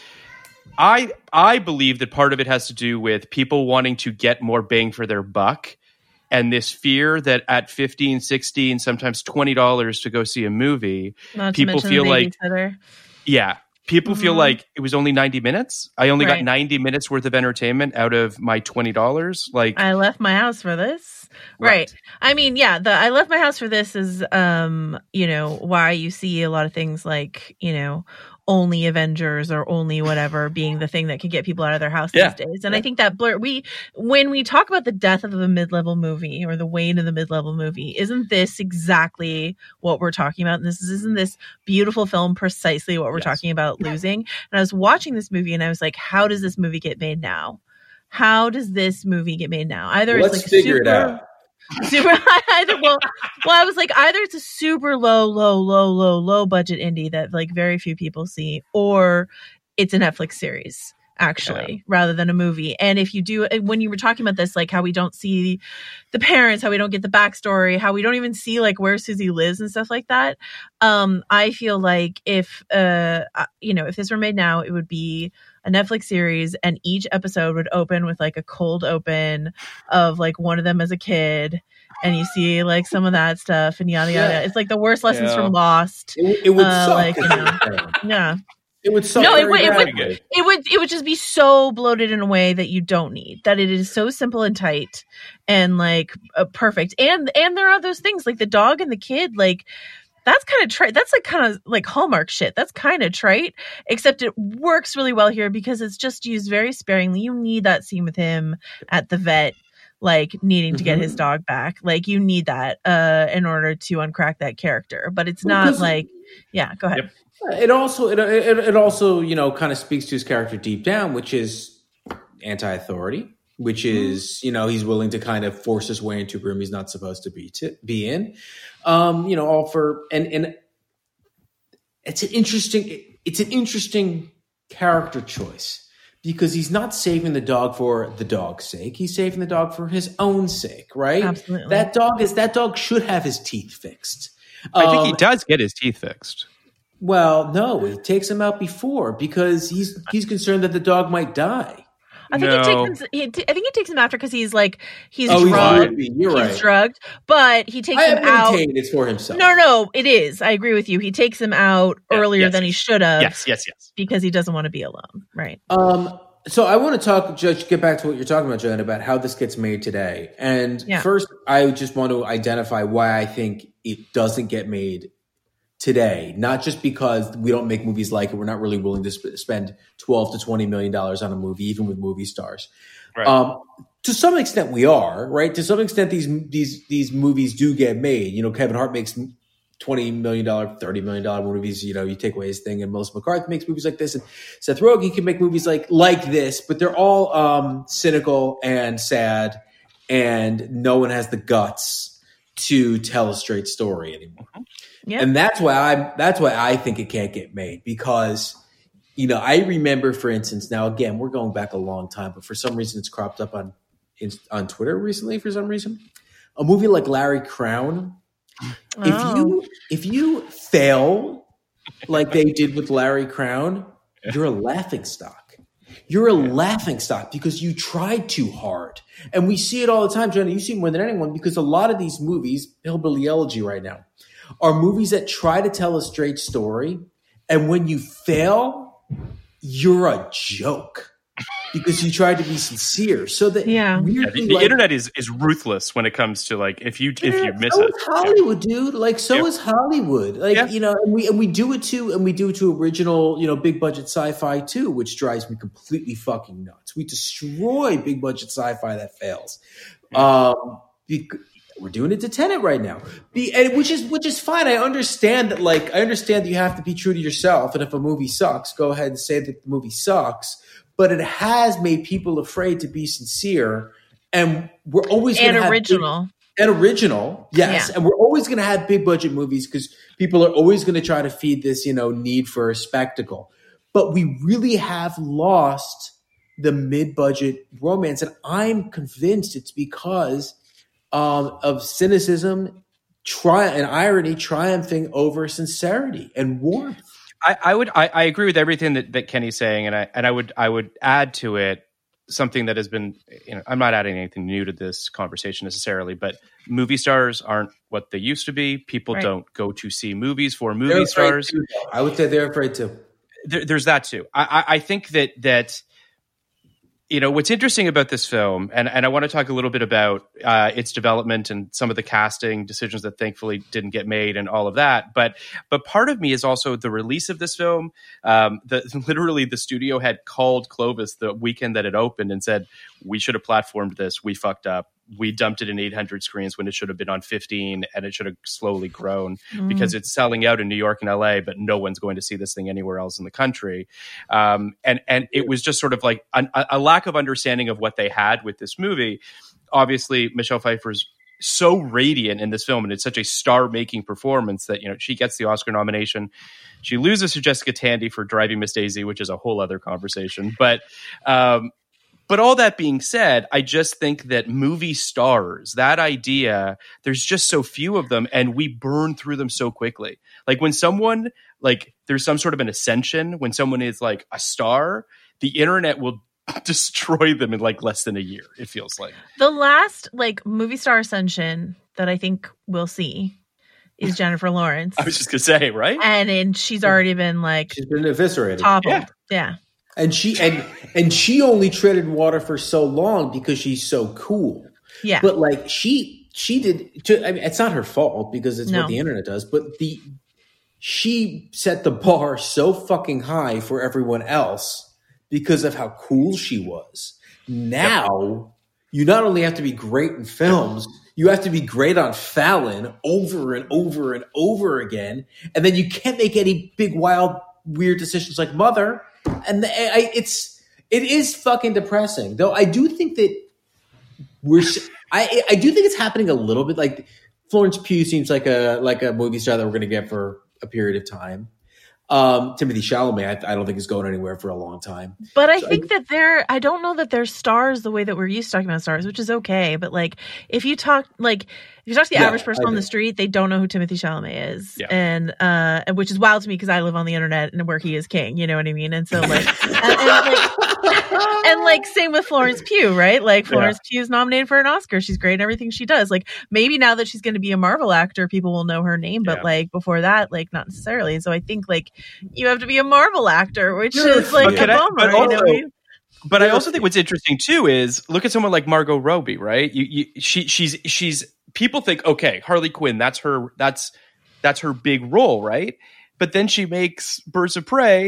I, I believe that part of it has to do with people wanting to get more bang for their buck. And this fear that at fifteen, sixteen, sometimes twenty dollars to go see a movie, Not people feel like, yeah, people mm-hmm. feel like it was only ninety minutes. I only right. got ninety minutes worth of entertainment out of my twenty dollars. Like I left my house for this. Right. right. I mean, yeah, the I left my house for this is, um, you know, why you see a lot of things like, you know, only Avengers or only whatever being the thing that can get people out of their house yeah. these days. And yeah. I think that blur we when we talk about the death of a mid-level movie or the wane of the mid-level movie, isn't this exactly what we're talking about? And this is, isn't this beautiful film precisely what we're yes. talking about losing? And I was watching this movie and I was like, how does this movie get made now? How does this movie get made now? Either Let's it's like figure super, it out. Super either well, well, I was like, either it's a super low, low, low, low, low budget indie that like very few people see, or it's a Netflix series actually, yeah. rather than a movie. And if you do, when you were talking about this, like how we don't see the parents, how we don't get the backstory, how we don't even see like where Susie lives and stuff like that. Um, I feel like if, uh, you know, if this were made now, it would be a Netflix series and each episode would open with like a cold open of like one of them as a kid. And you see like some of that stuff and yada, yada. Yeah. It's like the worst lessons yeah. from Lost. It, it would uh, suck. Like, you know, yeah. It would suck. No, it would, it would, it would, it would just be so bloated in a way that you don't need, that it is so simple and tight and like uh, perfect. And, and there are those things like the dog and the kid, like that's kind of trite. That's like kind of like Hallmark shit. That's kind of trite, except it works really well here because it's just used very sparingly. You need that scene with him at the vet, like needing to get mm-hmm. his dog back. Like you need that uh, in order to uncrack that character, but it's not well, like, yeah, go ahead. Yep. It also, it, it, it also, you know, kind of speaks to his character deep down, which is anti-authority, which is, mm-hmm. you know, he's willing to kind of force his way into a room he's not supposed to be to be in. Um, you know, all for, and, and it's an interesting, it's an interesting character choice because he's not saving the dog for the dog's sake. He's saving the dog for his own sake, right? Absolutely. That dog is, that dog should have his teeth fixed. I think um, he does get his teeth fixed. Well, no, he takes him out before because he's he's concerned that the dog might die. I think no. he takes him. He, I think he takes him after because he's like he's oh, drugged. He's, You're he's right. drugged, but he takes I him out. It's for himself. No, no, it is. I agree with you. He takes him out yeah, earlier yes, than he should have. Yes, yes, yes. Because he doesn't want to be alone. Right. Um. So I want to talk, Judge, get back to what you're talking about, Jen, about how this gets made today. And yeah. first, I just want to identify why I think it doesn't get made today, not just because we don't make movies like it. We're not really willing to sp- spend twelve to twenty million dollars on a movie, even with movie stars. Right. Um, to some extent we are, right? To some extent, these, these, these movies do get made. You know, Kevin Hart makes twenty million dollars, thirty million dollars movies. You know, you take away his thing, and Melissa McCarthy makes movies like this, and Seth Rogen can make movies like like this, but they're all um, cynical and sad, and no one has the guts to tell a straight story anymore. Yep. And that's why I that's why I think it can't get made, because you know, I remember, for instance, now again, we're going back a long time, but for some reason it's cropped up on on Twitter recently for some reason. A movie like Larry Crown. Oh. If you if you fail like they did with Larry Crown, you're a laughingstock. You're a laughingstock because you tried too hard. And we see it all the time, Jenna. You see it more than anyone, because a lot of these movies, Hillbilly Elegy right now, are movies that try to tell a straight story. And when you fail, you're a joke. Because you tried to be sincere, so that yeah, yeah the, the like, internet is is ruthless when it comes to like if you if you miss so it. Is Hollywood, yeah. dude. Like so yeah. is Hollywood. Like yeah. you know, and we and we do it too, and we do it to original, you know, big budget sci-fi too, which drives me completely fucking nuts. We destroy big budget sci-fi that fails. Yeah. Um, we're doing it to Tenet right now, the, and which is which is fine. I understand that. Like I understand that you have to be true to yourself, and if a movie sucks, go ahead and say that the movie sucks. But it has made people afraid to be sincere, and we're always and gonna original have big, and original, yes, yeah. and we're always going to have big budget movies because people are always going to try to feed this, you know, need for a spectacle. But we really have lost the mid budget romance, and I'm convinced it's because um, of cynicism, tri- and irony triumphing over sincerity and warmth. I, I would I, I agree with everything that, that Kenny's saying, and I and I would I would add to it something that has been, you know, I'm not adding anything new to this conversation necessarily, but movie stars aren't what they used to be. People right. don't go to see movies for movie they're stars. Too, I would say they're afraid too. There, there's that too. I, I, I think that that you know what's interesting about this film, and, and I want to talk a little bit about uh, its development and some of the casting decisions that thankfully didn't get made and all of that. But but part of me is also the release of this film. Um, the, literally, the studio had called Clovis the weekend that it opened and said, "We should have platformed this. We fucked up. We dumped it in eight hundred screens when it should have been on fifteen, and it should have slowly grown mm. because it's selling out in New York and L A, but no one's going to see this thing anywhere else in the country." Um, and and it was just sort of like a, a lack of understanding of what they had with this movie. Obviously, Michelle Pfeiffer's so radiant in this film, and it's such a star-making performance that, you know, she gets the Oscar nomination. She loses to Jessica Tandy for Driving Miss Daisy, which is a whole other conversation. But um, But all that being said, I just think that movie stars, that idea, there's just so few of them, and we burn through them so quickly. Like when someone, like there's some sort of an ascension, when someone is like a star, the internet will destroy them in like less than a year, it feels like. The last like movie star ascension that I think we'll see is Jennifer Lawrence. I was just going to say, right? And, and she's already been like... She's been eviscerated. Toppled. Yeah. yeah. And she and and she only treaded water for so long because she's so cool. Yeah. But like she she did. I mean, it's not her fault because it's no. what the internet does. But the she set the bar so fucking high for everyone else because of how cool she was. Now you not only have to be great in films, you have to be great on Fallon over and over and over again, and then you can't make any big wild weird decisions like Mother. And I, it's it is fucking depressing, though. I do think that we're I I do think it's happening a little bit. Like Florence Pugh seems like a like a movie star that we're going to get for a period of time. Um, Timothy Chalamet, I, I don't think is going anywhere for a long time. But I so think I, that they're, I don't know that they're stars the way that we're used to talking about stars, which is okay. But like, if you talk, like, if you talk to the yeah, average person on the street, they don't know who Timothy Chalamet is. Yeah. And, uh, which is wild to me because I live on the internet and where he is king, you know what I mean? And so like, and, and like, and like same with Florence Pugh, right? Like Florence yeah. Pugh is nominated for an Oscar. She's great in everything she does. Like maybe now that she's going to be a Marvel actor, people will know her name, but yeah. like before that, like not necessarily. And so I think like you have to be a Marvel actor, which yeah. is like a bummer. I, but also, you know what I mean? But I also think what's interesting too is look at someone like Margot Robbie, right? You, you, she, she's, she's. People think, okay, Harley Quinn, that's her, that's, that's her big role, right? But then she makes Birds of Prey,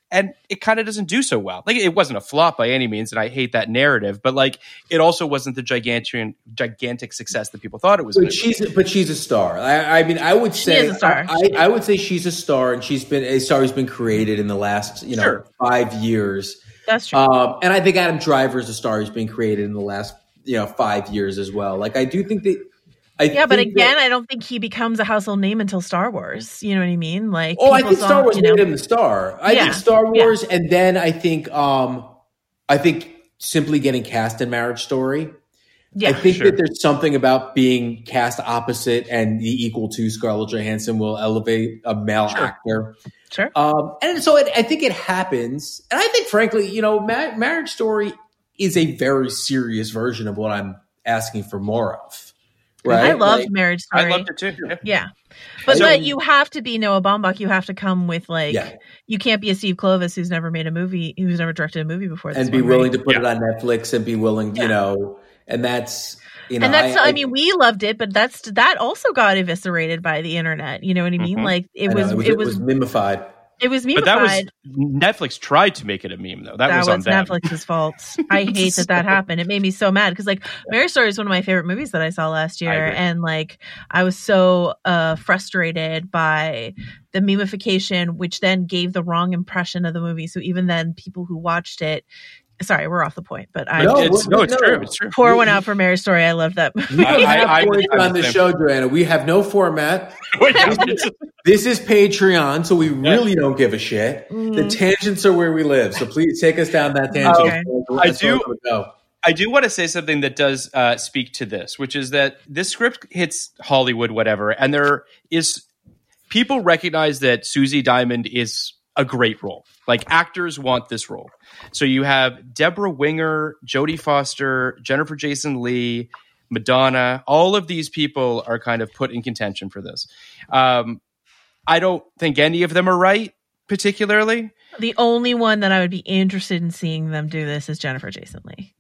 and it kind of doesn't do so well. Like, it wasn't a flop by any means, and I hate that narrative, but like, it also wasn't the gigantic, gigantic success that people thought it was. But she's, be. but she's a star. I, I mean, I would say, she is a star. I, I would say she's a star, and she's been a star who's been created in the last, you know, sure. five years. That's true. Um, and I think Adam Driver is a star who's been created in the last, you know, five years as well. Like, I do think that. I yeah, but again, that, I don't think he becomes a household name until Star Wars. You know what I mean? Like, oh, I think saw, Star Wars you know, made him the star. I yeah, think Star Wars, yeah. and then I think, um, I think simply getting cast in Marriage Story. Yeah, I think sure. that there's something about being cast opposite and the equal to Scarlett Johansson will elevate a male sure. actor. Sure. Um, and so it, I think it happens. And I think, frankly, you know, Ma- Marriage Story is a very serious version of what I'm asking for more of. Right? I loved like, Marriage Story. I loved it too. Yeah. yeah. But, So- but you have to be Noah Baumbach. You have to come with, like, Yeah. you can't be a Steve Kloves who's never made a movie, who's never directed a movie before. This and be one, willing right? to put Yeah. it on Netflix and be willing, Yeah. you know, and that's, you know, and that's, I, I, mean, we loved it, but that's, that also got eviscerated by the internet. You know what I mean? Mhm. Like, it I was, know, it was, it was, mimified. it was memified. But that was Netflix tried to make it a meme, though. That, That was, was on them. Netflix's fault. I hate that that happened. It made me so mad because, like, Marriage Story is one of my favorite movies that I saw last year, agree. and like I was so uh, frustrated by the memification, which then gave the wrong impression of the movie. So even then, people who watched it. Sorry, we're off the point, but I No, It's, no, it's no. true. It's true. pour one out for Marriage Story. I love that movie. We don't I- have I- points I- on the I- show, Joanna. We have no format. Yeah. This is Patreon, so we really don't give a shit. The tangents are where we live, so please take us down that tangent. Okay. I That's where do- we're gonna go. I do want to say something that does uh, speak to this, which is that this script hits Hollywood, whatever, and there is people recognize that Susie Diamond is a great role. Like, actors want this role. So you have Deborah Winger, Jodie Foster, Jennifer Jason Leigh, Madonna. All of these people are kind of put in contention for this. Um, I don't think any of them are right, particularly. The only one that I would be interested in seeing them do this is Jennifer Jason Leigh.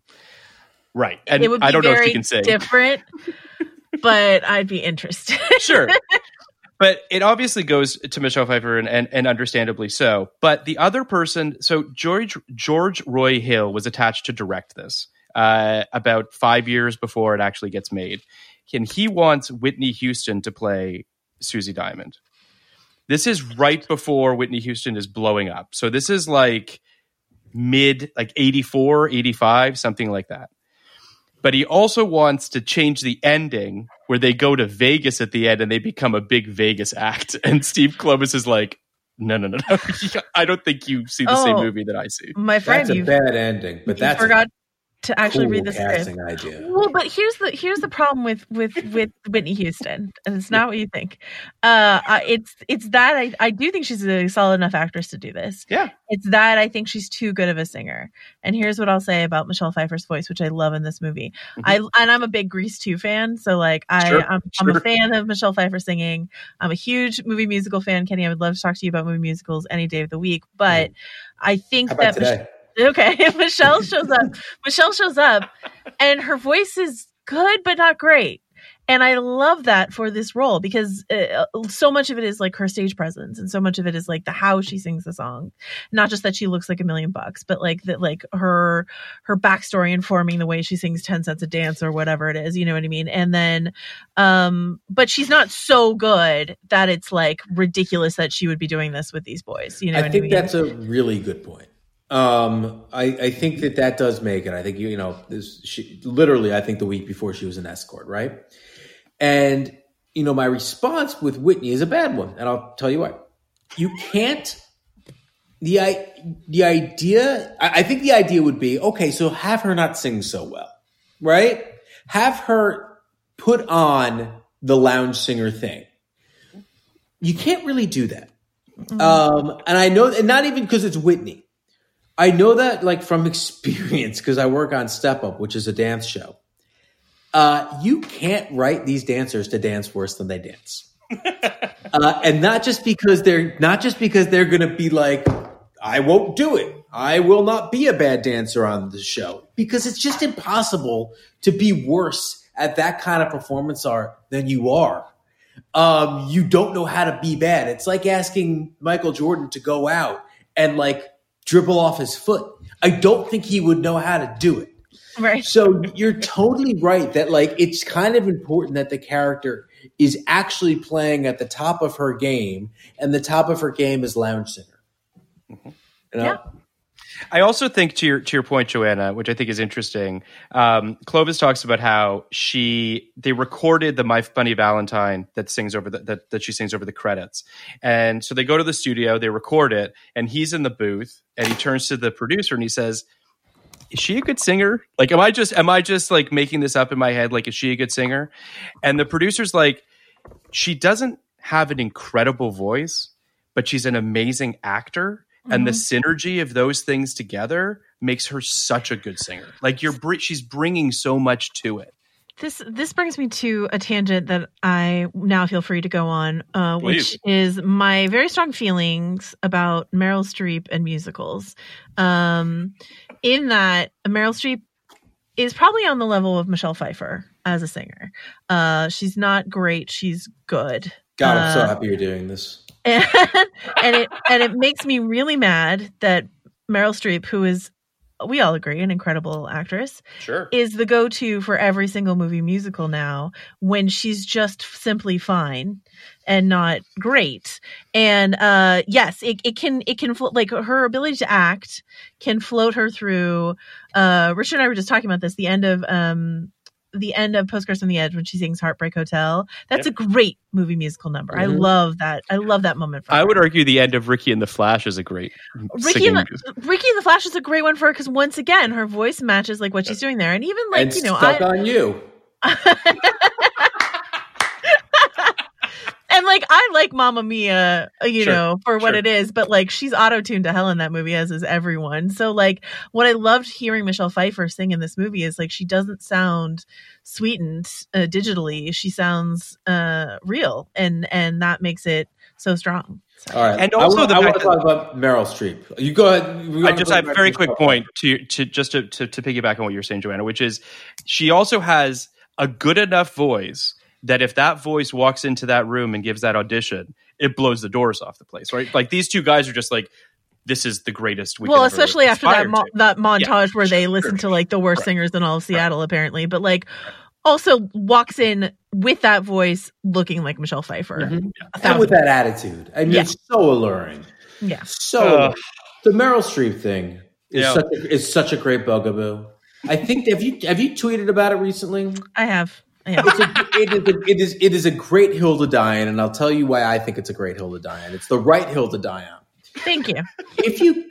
Right. And It would be I don't know if very she can sing. different, but I'd be interested. Sure. But it obviously goes to Michelle Pfeiffer, and, and, and understandably so. But the other person, so George George Roy Hill was attached to direct this uh, about five years before it actually gets made. And he wants Whitney Houston to play Susie Diamond. This is right before Whitney Houston is blowing up. So this is like mid, like eighty-four, eighty-five, something like that. But he also wants to change the ending where they go to Vegas at the end and they become a big Vegas act. And Steve Kloves is like, no, no, no, no. I don't think you see the Oh, same movie that I see. My friend, That's a you bad ending, but that's forgot a to actually cool read the script. casting idea. Well, but here's the here's the problem with with with Whitney Houston, and it's not what you think. Uh, uh, it's it's that I I do think she's a solid enough actress to do this. Yeah. It's that I think she's too good of a singer. And here's what I'll say about Michelle Pfeiffer's voice, which I love in this movie. Mhm. I and I'm a big Grease two fan, so like I Sure, I'm, I'm a sure. fan of Michelle Pfeiffer singing. I'm a huge movie musical fan, Kenny. I would love to talk to you about movie musicals any day of the week, but I think How about that Mich- today? Okay, Michelle shows up. Michelle shows up, and her voice is good, but not great. And I love that for this role because uh, so much of it is like her stage presence, and so much of it is like the how she sings the song. Not just that she looks like a million bucks, but like that, like her her backstory informing the way she sings ten Cents a Dance or whatever it is. You know what I mean? And then, um, but she's not so good that it's like ridiculous that she would be doing this with these boys. You know, I what think I mean? that's a really good point. Um, I, I think that that does make it. I think, you know, this, she, literally, I think the week before she was an escort, right? And, you know, my response with Whitney is a bad one. And I'll tell you what. You can't, the, I, the idea, I, I think the idea would be, okay, so have her not sing so well, right? Have her put on the lounge singer thing. You can't really do that. Mm-hmm. Um, and I know, and not even because it's Whitney. I know that like from experience because I work on Step Up, which is a dance show. Uh, you can't write these dancers to dance worse than they dance, uh, and not just because they're not just because they're going to be like, I won't do it. I will not be a bad dancer on the show because it's just impossible to be worse at that kind of performance art than you are. Um, you don't know how to be bad. It's like asking Michael Jordan to go out and like dribble off his foot. I don't think he would know how to do it. Right. So you're totally right that like it's kind of important that the character is actually playing at the top of her game, and the top of her game is lounge singer. Mm-hmm. You know? Yeah. I also think to your to your point, Joanna, which I think is interesting. Um, Clovis talks about how she they recorded the My Funny Valentine that sings over the, that that she sings over the credits, and so they go to the studio, they record it, and he's in the booth, and he turns to the producer and he says, "Is she a good singer? Like, am I just am I just like making this up in my head? Like, is she a good singer?" And the producer's like, "She doesn't have an incredible voice, but she's an amazing actor." And the synergy of those things together makes her such a good singer. Like you're, br- she's bringing so much to it. This this brings me to a tangent that I now feel free to go on, uh, which is my very strong feelings about Meryl Streep and musicals. Um, in that Meryl Streep is probably on the level of Michelle Pfeiffer as a singer. Uh, she's not great. She's good. God, I'm so Uh, happy you're doing this. And, and it and it makes me really mad that Meryl Streep, who is, we all agree, an incredible actress, Sure. is the go-to for every single movie musical now when she's just simply fine and not great. And uh, yes, it, it can it can flo- like her ability to act can float her through. Uh, Richard and I were just talking about this. The end of um, the end of Postcards from the Edge when she sings Heartbreak Hotel. That's Yep. a great movie musical number. I Mhm. love that. I love that moment. For I her. would argue the end of Ricky and the Flash is a great Ricky singing and, the, musical. Ricky and the Flash is a great one for her because once again her voice matches like what she's doing there, and even like and you know stuck I on you. and like I like Mamma Mia, uh, you Sure, know, for what sure. it is, but like she's auto-tuned to hell in that movie, as is everyone. So like what I loved hearing Michelle Pfeiffer sing in this movie is like she doesn't sound sweetened uh, digitally. She sounds uh, real, and and that makes it so strong. So. All right, And also I, the I want fact to talk about Meryl Streep. You go ahead. We I wanna just talk have a about very Meryl quick Streep. point to to just to, to to piggyback on what you're saying, Joanna, which is she also has a good enough voice that if that voice walks into that room and gives that audition, it blows the doors off the place, right? Like these two guys are just like, this is the greatest. We Well, could ever especially after that aspire mo- to. that montage where they sure, listen sure. to like the worst Right. singers in all of Seattle, apparently, but like also walks in with that voice, looking like Michelle Pfeiffer. Mhm. A And thousand- with that attitude, I mean, Yeah. it's so alluring. yeah. So Uh, the Meryl Streep thing is Yeah. such a, is such a great bugaboo. I think have you have you tweeted about it recently? I have. I have. It's a, it, is a, it is it is a great hill to die on, and I'll tell you why I think it's a great hill to die on. It's the right hill to die on. Thank you. If you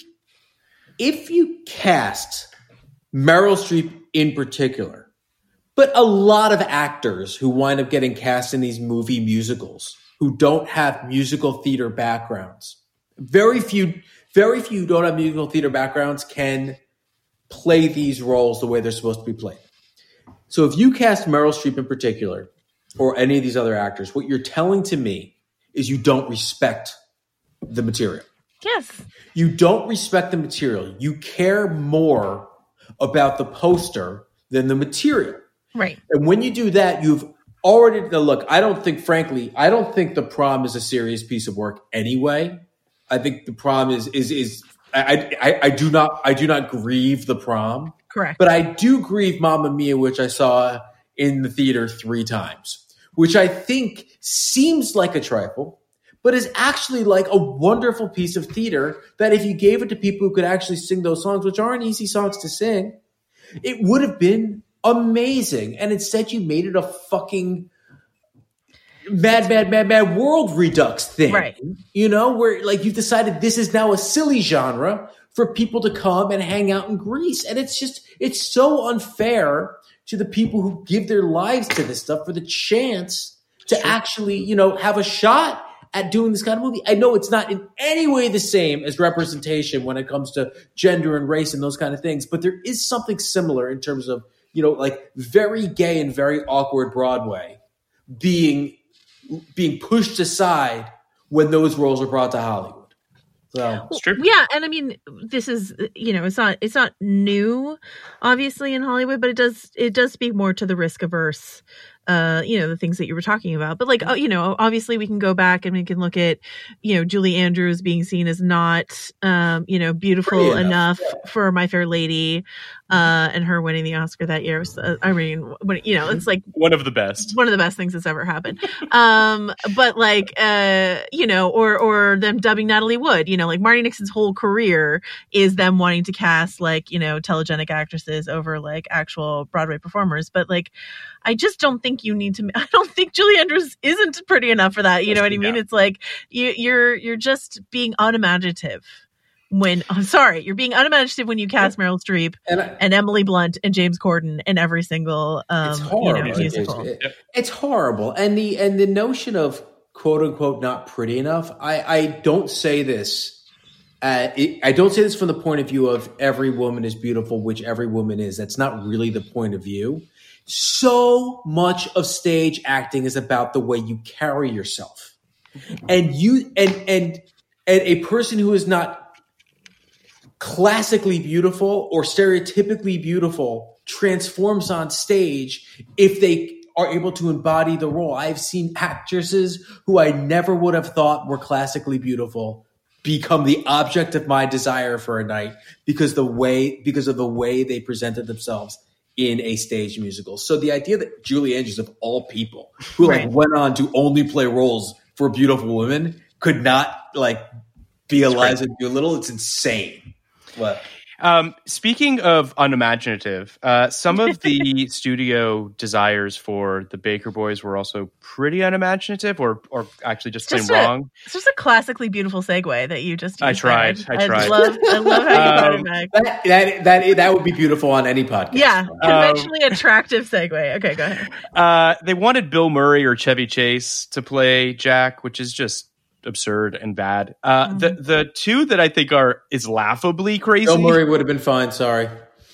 if you cast Meryl Streep in particular, but a lot of actors who wind up getting cast in these movie musicals who don't have musical theater backgrounds, very few, very few who don't have musical theater backgrounds can play these roles the way they're supposed to be played. So if you cast Meryl Streep in particular, or any of these other actors, what you're telling to me is you don't respect the material. Yes. You don't respect the material. You care more about the poster than the material. Right. And when you do that, you've already now look. I don't think, frankly, I don't think The Prom is a serious piece of work anyway. I think The Prom is is is I I, I do not I do not grieve The Prom, Correct. but I do grieve Mamma Mia, which I saw in the theater three times, which I think seems like a trifle, but is actually like a wonderful piece of theater that if you gave it to people who could actually sing those songs, which aren't easy songs to sing, it would have been amazing. And instead you made it a fucking mad, mad, mad, mad world redux thing. Right. You know, where like you've decided this is now a silly genre for people to come and hang out in Greece. And it's just, it's so unfair to the people who give their lives to this stuff for the chance to sure. actually, you know, have a shot at doing this kind of movie. I know it's not in any way the same as representation when it comes to gender and race and those kind of things, but there is something similar in terms of, you know, like very gay and very awkward Broadway being being pushed aside when those roles are brought to Hollywood. So it's true. Yeah, and I mean, this is, you know, it's not it's not new, obviously, in Hollywood, but it does it does speak more to the risk averse uh, you know, the things that you were talking about. But like, uh, you know, obviously we can go back and we can look at, you know, Julie Andrews being seen as not, um, you know, beautiful Pretty enough, enough, yeah. for My Fair Lady, uh, and her winning the Oscar that year. Was, uh, I mean, when, you know, it's like One of the best. one of the best things that's ever happened. Um, but like, uh, you know, or, or them dubbing Natalie Wood, you know, like Marty Nixon's whole career is them wanting to cast like, you know, telegenic actresses over like actual Broadway performers. But like, I just don't think you need to, I don't think Julie Andrews isn't pretty enough for that. You know what I mean? Yeah. It's like, you, you're, you're just being unimaginative. When I'm sorry, you're being unimaginative when you cast Meryl Streep And and, I- Emily Blunt and James Corden in every single um it's you horrible. know, musical. It's, it- it's horrible, and the and the notion of quote unquote not pretty enough. I I don't say this. Uh, it, I don't say this from the point of view of every woman is beautiful, which every woman is. That's not really the point of view. So much of stage acting is about the way you carry yourself, and you and and and a person who is not classically beautiful or stereotypically beautiful transforms on stage if they are able to embody the role. I've seen actresses who I never would have thought were classically beautiful become the object of my desire for a night because the way because of the way they presented themselves in a stage musical. So the idea that Julie Andrews, of all people, who Right. like went on to only play roles for beautiful women, could not like be Eliza Doolittle, it's insane. What? Um, speaking of unimaginative, uh, some of the studio desires for the Baker Boys were also pretty unimaginative, or or actually just plain Just a- wrong. It's just a classically beautiful segue that you just used I tried, there. I tried. love, I love how you brought Um, it back. That, that that that would be beautiful on any podcast. Yeah, conventionally attractive segue. Okay, go ahead. Uh, they wanted Bill Murray or Chevy Chase to play Jack, which is just absurd and bad. Uh, Mm-hmm. The the two that I think are is laughably crazy. Bill Murray would have been fine. Sorry.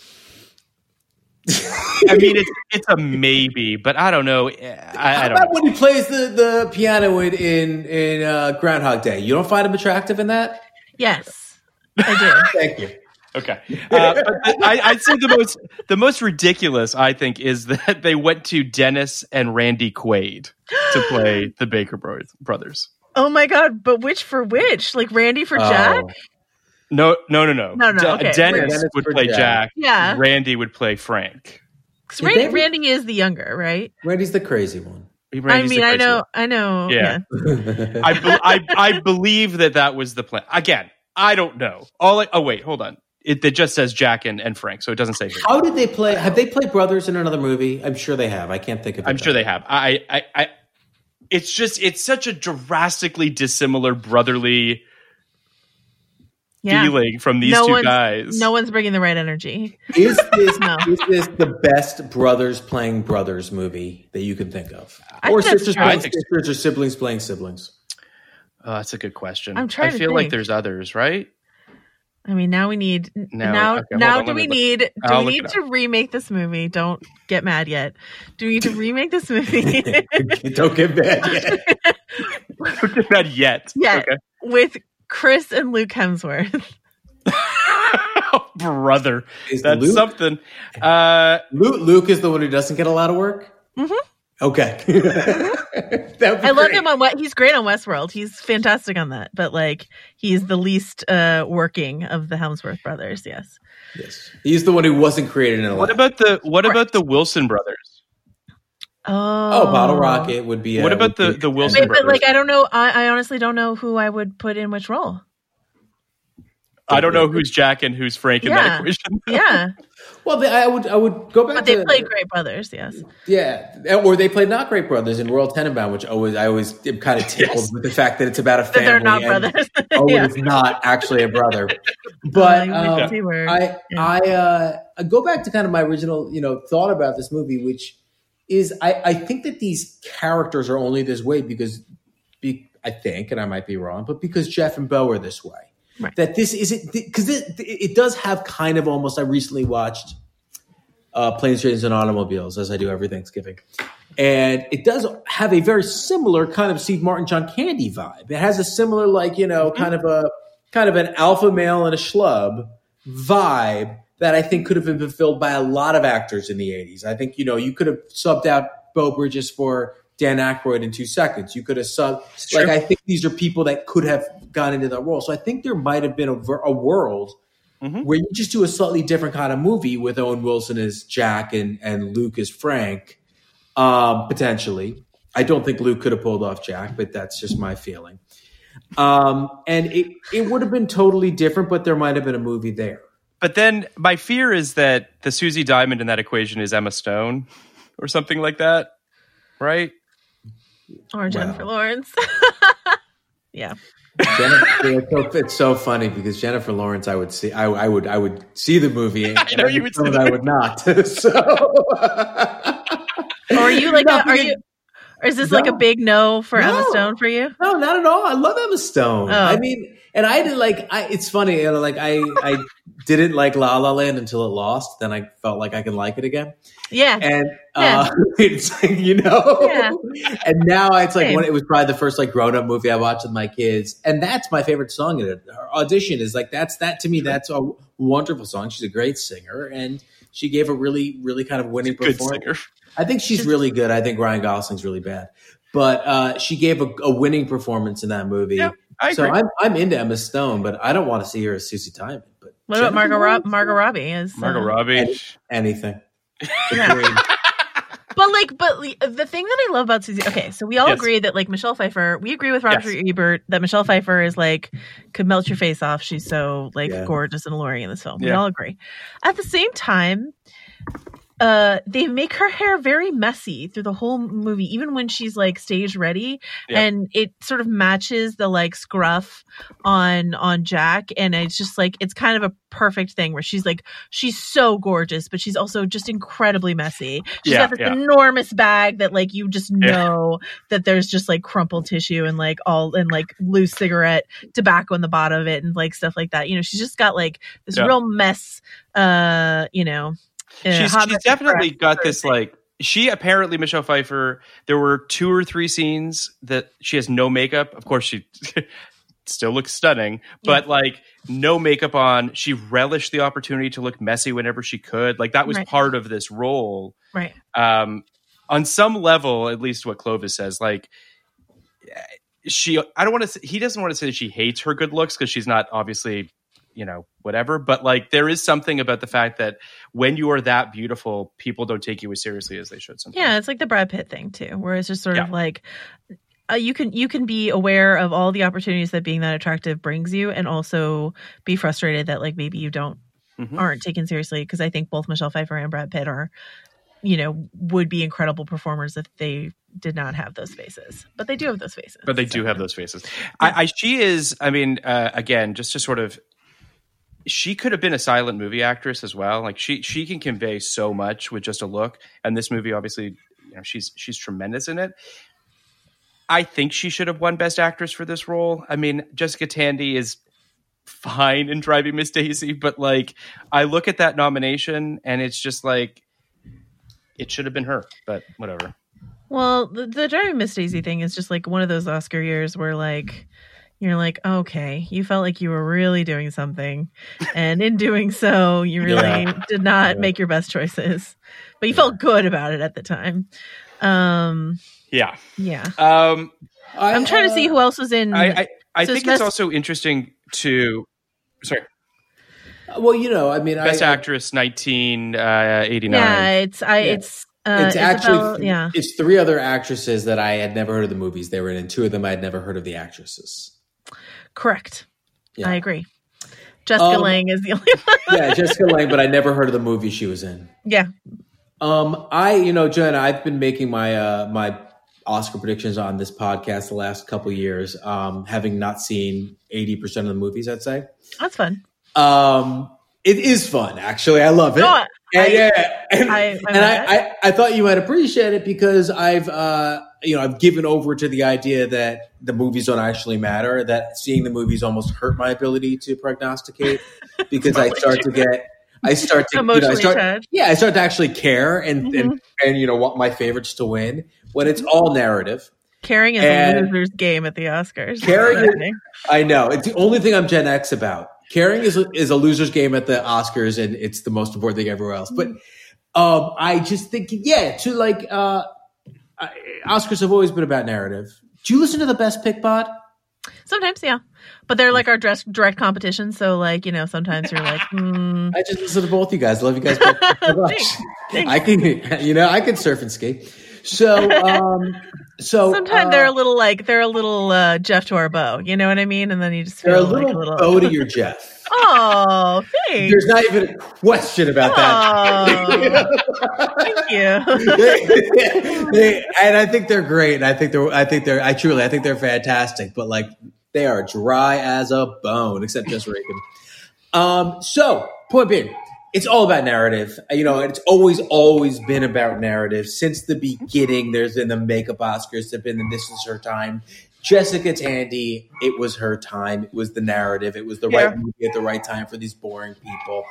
I mean, it's it's a maybe, but I don't know. I, I How don't. about know. when he plays the, the piano in in, in uh, Groundhog Day? You don't find him attractive in that? Yes, I do. Thank you. Okay, uh, but I, I'd say the most the most ridiculous I think is that they went to Dennis and Randy Quaid to play the Baker Bros- brothers. Oh my god! But which for which? Like Randy for Jack? Oh. No, no, no, no. No, no, De- okay. Dennis, Dennis would for play Jack. Jack. Yeah. Randy would play Frank. 'Cause Did Randy, they- Randy is the younger, right? Randy's the crazy one. Randy's I the mean, I crazy know, one. I know. Yeah. Yeah. I, be- I I believe that that was the plan. Again, I don't know. All I, oh wait, hold on. It, it just says Jack and, and Frank, so it doesn't say who. How did they play? Have they played brothers in another movie? I'm sure they have. I can't think of it. I'm sure they have. I, I, I, it's just, it's such a drastically dissimilar brotherly Yeah. feeling from these no two one's, guys. No one's bringing the right energy. Is this, No. is this the best brothers playing brothers movie that you can think of? I Or think that's sisters true. playing I think so. sisters or siblings playing siblings? Oh, that's a good question. I'm trying I to feel like think. there's others, right? I mean, now we need No, now. okay, hold now, on, do let we me need? Do I'll we look need it to remake this movie? Don't get mad yet. Do we need to remake this movie? Don't get mad yet. Not yet. Yeah, Okay. with Chris and Luke Hemsworth. Brother. Is That's Luke- something. Uh, Luke, Luke is the one who doesn't get a lot of work? Mhm. Okay. That would be I love great. him on what he's great on Westworld. He's fantastic on that. But like, he's the least uh, working of the Hemsworth brothers. Yes. Yes. He's the one who wasn't created in a what lab. about the what about the Wilson brothers? Oh, Oh, Bottle Rocket would be. What uh, about would the- be- the Wilson Wait, but brothers? like, I don't know. I, I honestly don't know who I would put in which role. I don't know who's Jack and who's Frank in Yeah. that equation. Yeah, Well, they, I would. I would go back but they to played great brothers. Yes. Yeah, or they played not great brothers in Royal Tenenbaum, which always I always am kind of tickled Yes. with the fact that it's about a That family. they're not and brothers. Owen Yeah. is not actually a brother. But Oh, um, the T word. I Yeah. I uh, I go back to kind of my original you know thought about this movie, which is I, I think that these characters are only this way because be, I think, and I might be wrong, but because Jeff and Bo are this way. Right. That this isn't because it, it does have kind of almost. I recently watched uh, Planes, Trains, and Automobiles, as I do every Thanksgiving, and it does have a very similar kind of Steve Martin, John Candy vibe. It has a similar, like you know, kind of a kind of an alpha male and a schlub vibe that I think could have been fulfilled by a lot of actors in the eighties. I think you know you could have subbed out Beau Bridges for Dan Aykroyd in two seconds. You could have subbed. Like, I think these are people that could have gone into that role. So I think there might have been a, a world mm-hmm. where you just do a slightly different kind of movie with Owen Wilson as Jack and, and Luke as Frank, um, potentially. I don't think Luke could have pulled off Jack, but that's just my feeling. Um, and it, it would have been totally different, but there might have been a movie there. But then my fear is that the Susie Diamond in that equation is Emma Stone or something like that, right? Or Jennifer Well. Lawrence. Yeah. Jennifer, it's, so, it's so funny because Jennifer Lawrence, I would see, I, I would, I would see the movie, and I know you would. say that. I would not. So, Or are you like? No, a, are you? Or is this No. like a big no for No. Emma Stone for you? no, not at all. I love Emma Stone. Oh. I mean, and I did like. I, it's funny, you know, like I, I didn't like La La Land until it lost. Then I felt like I can like it again. Yeah. And Yeah. uh, it's like, you know, Yeah. and now it's like Same. when it was probably the first like grown up movie I watched with my kids, and that's my favorite song in it. Her Audition is like that's that to me. That's a wonderful song. She's a great singer, and she gave a really, really kind of winning Good performance. singer. I think she's really good. I think Ryan Gosling's really bad, but uh, she gave a, a winning performance in that movie. Yeah, I so agree. I'm I'm into Emma Stone, but I don't want to see her as Susie Diamond. But What about Jennifer Margot Lawrence? Rob- Margot Robbie? Is Margot uh, Robbie. Any- anything. Yeah. Agreed. But like, but like, the thing that I love about Susie, okay, so we all Yes. agree that like Michelle Pfeiffer, we agree with Roger Yes. Ebert that Michelle Pfeiffer is like could melt your face off. She's so like Yeah. gorgeous and alluring in this film. We Yeah. all agree. At the same time, uh, they make her hair very messy through the whole movie, even when she's like stage ready, Yep. and it sort of matches the like scruff on on Jack, and it's just like it's kind of a perfect thing where she's like she's so gorgeous, but she's also just incredibly messy. She's Yeah, got this yeah. enormous bag that like you just know that there's just like crumpled tissue and like all and like loose cigarette tobacco in the bottom of it and like stuff like that. You know, she's just got like this Yeah. real mess. Uh, you know. Uh, she's hot she's mess definitely express got sort of this thing. like she apparently Michelle Pfeiffer. There were two or three scenes that she has no makeup. Of course, she still looks stunning, but like no makeup on. She relished the opportunity to look messy whenever she could. Like that was Right. part of this role. Right. Um, on some level, at least what Clovis says, like she. I don't want to. Say, he doesn't want to say that she hates her good looks because she's not obviously. You know, whatever. But like, there is something about the fact that when you are that beautiful, people don't take you as seriously as they should. Sometimes. Yeah, it's like the Brad Pitt thing too, where it's just sort Yeah. of like uh, you can you can be aware of all the opportunities that being that attractive brings you, and also be frustrated that like maybe you don't Mhm. aren't taken seriously. Because I think both Michelle Pfeiffer and Brad Pitt are, you know, would be incredible performers if they did not have those faces, but they do have those faces. But they do have those faces. I, I she is. I mean, uh, again, just to sort of. She could have been a silent movie actress as well. Like she, she can convey so much with just a look. And this movie, obviously, you know, she's she's tremendous in it. I think she should have won Best Actress for this role. I mean, Jessica Tandy is fine in Driving Miss Daisy, but like, I look at that nomination and it's just like, it should have been her. But whatever. Well, the, the Driving Miss Daisy thing is just like one of those Oscar years where like. You're like, okay, you felt like you were really doing something. And in doing so, you really Yeah. did not Yeah. make your best choices. But you felt good about it at the time. Um, Yeah. yeah. Um, I, I'm trying to see uh, who else was in. I I, I So think it's it's best- also interesting to. Sorry. Well, you know, I mean, Best I, Actress, nineteen eighty-nine. yeah, it's, I, Yeah. it's, uh, it's Isabel- actually yeah. it's three other actresses that I had never heard of the movies they were in, and two of them I had never heard of the actresses. Correct. Yeah. I agree. Jessica Um, Lange is the only one. Yeah, Jessica Lange, but I never heard of the movie she was in. Yeah. Um, I, you know, Jenna, I've been making my uh, my Oscar predictions on this podcast the last couple of years, um, having not seen eighty percent of the movies. I'd say That's fun. um, it is fun. Actually, I love it. No, I- and, yeah, and, I- I and love I, it. I, I thought you might appreciate it because I've, uh, you know, I've given over to the idea that the movies don't actually matter. That seeing the movies almost hurt my ability to prognosticate because I start to get, I start to, you know, I Emotionally start, attached. yeah, I start to actually care and, Mm-hmm. and and you know want my favorites to win when it's all narrative. Caring is And- a loser's game at the Oscars. Caring That's is- what I think. I know it's the only thing I'm Gen X about. Caring is a, is a loser's game at the Oscars, and it's the most important thing everywhere else. But um, I just think, yeah, to like, uh, I, Oscars have always been about narrative. Do you listen to the Best Pick Pod? Sometimes, yeah. But they're like our direct, direct competition. So, like, you know, sometimes you're like, hmm. I just listen to both you guys. I love you guys both so much. I can, you know, I can surf and skate. So, um, so sometimes uh, they're a little like they're a little uh, Jeff to our bow. You know what I mean? And then you just feel they're a like little, a little bow to your Jeff. Oh, thanks. There's not even a question about that. Oh, thank you. they, they, and I think they're great. And I think they're, I think they're, I truly, I think they're fantastic. But like, they are dry as a bone, except Jess Reagan. Um, so, point being, it's all about narrative. You know, it's always, always been about narrative since the beginning. There's been the makeup Oscars. There've been the This Is Her Time. Jessica Tandy, it was her time. It was the narrative. It was the yeah. right movie at the right time for these boring people.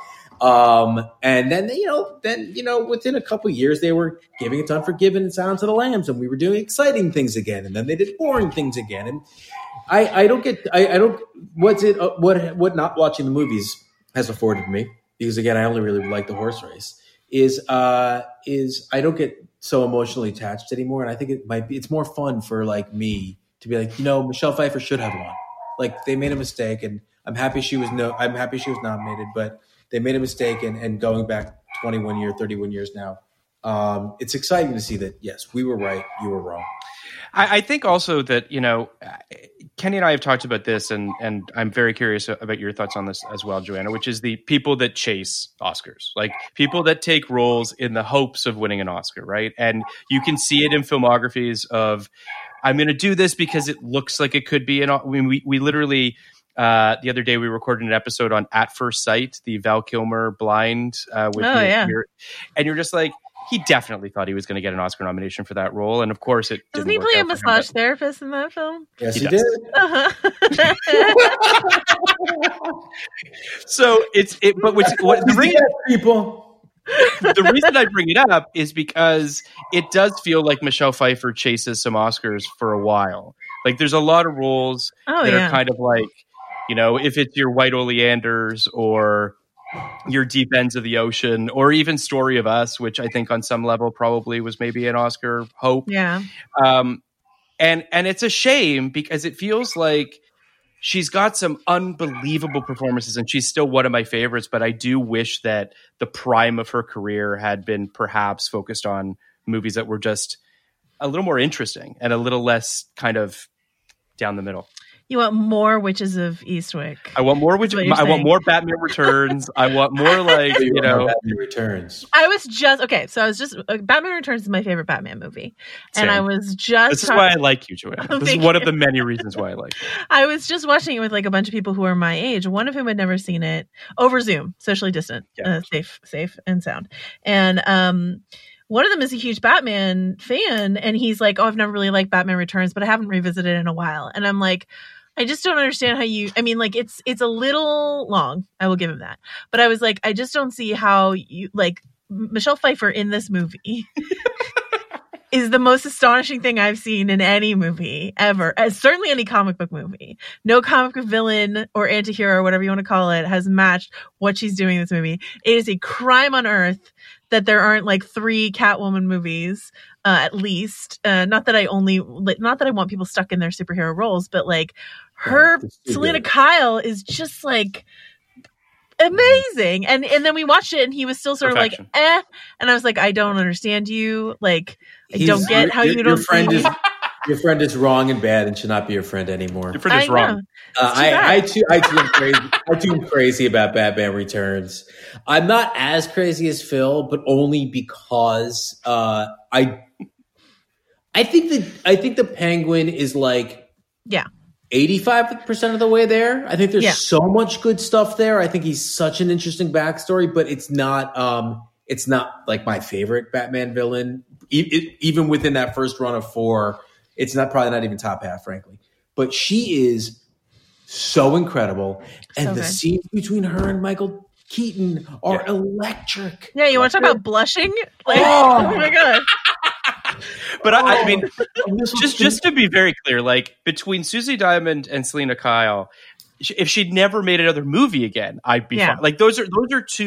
Um, and then, you know, then, you know, within a couple of years, they were giving it to Unforgiven and Silence of the Lambs, and we were doing exciting things again. And then they did boring things again. And I, I don't get, I, I don't, what's it, uh, what, what not watching the movies has afforded me, because again, I only really like the horse race, is, uh, is I don't get so emotionally attached anymore. And I think it might be, it's more fun for like me to be like, you know, Michelle Pfeiffer should have won. Like, they made a mistake, and I'm happy she was no, I'm happy she was nominated, but they made a mistake, and, and going back twenty-one years, thirty-one years now, um, it's exciting to see that, yes, we were right, you were wrong. I, I think also that, you know, Kenny and I have talked about this, and and I'm very curious about your thoughts on this as well, Joanna, which is the people that chase Oscars, like people that take roles in the hopes of winning an Oscar, right? And you can see it in filmographies of, I'm going to do this because it looks like it could be an. I mean, we we literally uh, the other day we recorded an episode on At First Sight, the Val Kilmer blind. Uh, with oh yeah, and you're just like, he definitely thought he was going to get an Oscar nomination for that role, and of course it doesn't. Didn't he play a him, massage but... therapist in that film? Yes, he, he did. Uh-huh. So it's it, but which what the reason people. The reason I bring it up is because it does feel like Michelle Pfeiffer chases some Oscars for a while. Like, there's a lot of roles oh, that yeah. are kind of like, you know, if it's your White Oleanders or your Deep Ends of the Ocean, or even Story of Us, which I think on some level probably was maybe an Oscar hope. Yeah. Um, and and it's a shame because it feels like she's got some unbelievable performances, and she's still one of my favorites, but I do wish that the prime of her career had been perhaps focused on movies that were just a little more interesting and a little less kind of down the middle. You want more Witches of Eastwick. I want more Witches. I saying. want more Batman Returns. I want more like, you know, Batman Returns. I was just okay. So I was just uh, Batman Returns is my favorite Batman movie, Same. and I was just. This is talking, why I like you, Joanna. Oh, this is you. one of the many reasons why I like you. I was just watching it with like a bunch of people who are my age, one of whom had never seen it over Zoom, socially distant, yeah. uh, safe, safe and sound, and um. One of them is a huge Batman fan, and he's like, oh, I've never really liked Batman Returns, but I haven't revisited it in a while. And I'm like, I just don't understand how you, I mean, like, it's, it's a little long. I will give him that. But I was like, I just don't see how you, like, Michelle Pfeiffer in this movie is the most astonishing thing I've seen in any movie ever. As certainly any comic book movie. No comic book villain or antihero or whatever you want to call it has matched what she's doing in this movie. It is a crime on earth that there aren't like three Catwoman movies, uh, at least. Uh, not that I only, not that I want people stuck in their superhero roles, but like her, yeah, Selena good. Kyle is just like amazing. And and then we watched it, and he was still sort Perfection. of like, eh. And I was like, I don't understand you. Like, I He's, don't get how your, you don't. Your friend see is your friend is wrong and bad, and should not be your friend anymore. Your friend is I wrong. Uh, I, I too, I too am crazy. I too am crazy about Batman Returns. I'm not as crazy as Phil, but only because uh, I, I think that I think the Penguin is like, yeah. eighty-five percent of the way there. I think there's yeah. so much good stuff there. I think he's such an interesting backstory, but it's not um, it's not like my favorite Batman villain. E- it, even within that first run of four, it's not probably not even top half, frankly. But she is so incredible. And so the good. scenes between her and Michael Keaton are yeah. electric. Yeah, you want to talk about blushing? Like, oh. oh my God. But I, I mean, just just to be very clear, like between Susie Diamond and Selena Kyle, if she'd never made another movie again, I'd be yeah. fine. Like those are those are two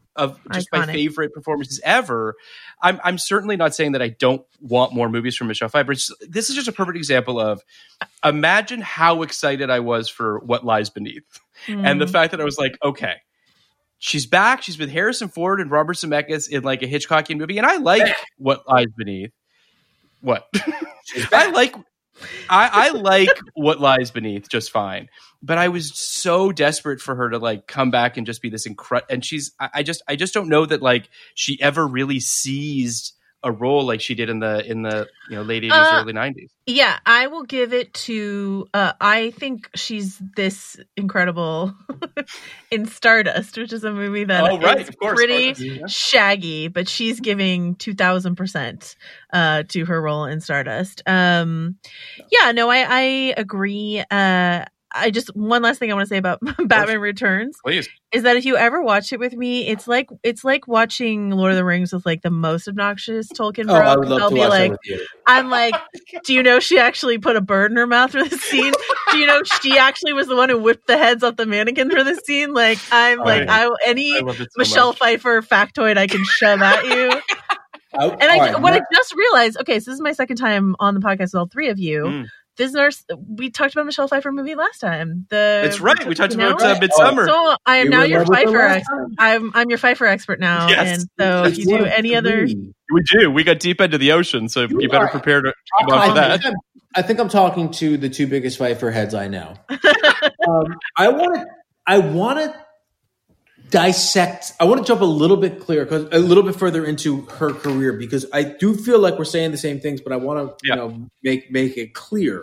of just Iconic. my favorite performances ever. I'm I'm certainly not saying that I don't want more movies from Michelle Pfeiffer. It's, this is just a perfect example of imagine how excited I was for What Lies Beneath, mm. and the fact that I was like, okay, she's back. She's with Harrison Ford and Robert Zemeckis in like a Hitchcockian movie, and I like What Lies Beneath. What I like. I, I like What Lies Beneath just fine, but I was so desperate for her to like come back and just be this incredible. And she's, I, I just, I just don't know that like she ever really seized a role like she did in the in the you know late eighties, uh, early nineties. Yeah, I will give it to. Uh, I think she's this incredible in Stardust, which is a movie that oh, right, is of course, pretty Stardust, yeah. shaggy, but she's giving two thousand percent uh, to her role in Stardust. Um, yeah, no, I, I agree. Uh, I just one last thing I want to say about Batman Returns Please. is that if you ever watch it with me, it's like it's like watching Lord of the Rings with like the most obnoxious Tolkien bro. Oh, I would love I'll to be watch like, that with you. I'm like, do you know she actually put a bird in her mouth for this scene? Do you know she actually was the one who whipped the heads off the mannequin for this scene? Like, I'm like, I, I any I so Michelle much. Pfeiffer factoid I can shove at you. I, And I, right, what my- I just realized, okay, so this is my second time on the podcast with all three of you. Mm. This is our, we talked about Michelle Pfeiffer movie last time. The It's right. We talked you know? about uh, Midsummer. So I am You now your remember the Pfeiffer last expert. time? I'm I'm your Pfeiffer expert now. Yes. And so if It's you one do of any other, three. We do. We got deep into the ocean, so you, You better are- prepare to I'm come on for talking- that. I'm- I think I'm talking to the two biggest Pfeiffer heads I know. um, I want to. I want to dissect. I want to jump a little bit clear, because a little bit further into her career, because I do feel like we're saying the same things, but I want to, Yeah. you know, make make it clear.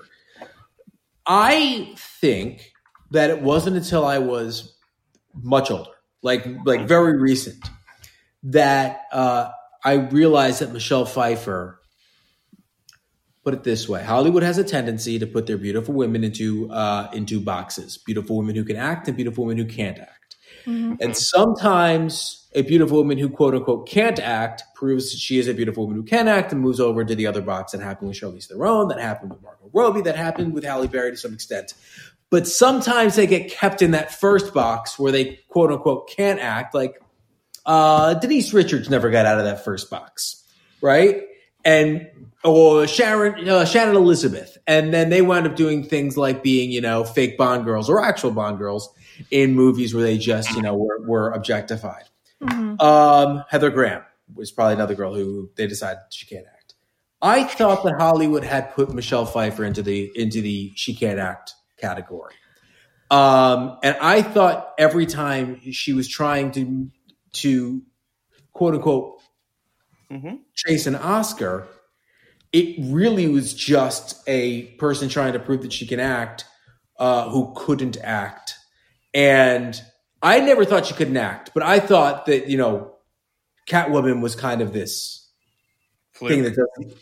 I think that it wasn't until I was much older, like like very recent, that uh, I realized that Michelle Pfeiffer. Put it this way: Hollywood has a tendency to put their beautiful women into uh, into boxes. Beautiful women who can act and beautiful women who can't act. mm-hmm. And sometimes a beautiful woman who quote unquote can't act proves that she is a beautiful woman who can act and moves over to the other box. That happened with Charlize Theron. That happened with Margot Robbie. That happened with Halle Berry to some extent. But sometimes they get kept in that first box where they quote unquote can't act. Like uh, Denise Richards never got out of that first box, right? And or Sharon uh, Shannon Elizabeth, and then they wound up doing things like being, you know, fake Bond girls or actual Bond girls in movies where they just, you know, were, were objectified. Mm-hmm. Um, Heather Graham was probably another girl who they decided she can't act. I thought that Hollywood had put Michelle Pfeiffer into the into the she can't act category, um, and I thought every time she was trying to to quote unquote Mm-hmm. chase an Oscar, it really was just a person trying to prove that she can act uh, who couldn't act. And I never thought she couldn't act, but I thought that, you know, Catwoman was kind of this Fluke. thing that doesn't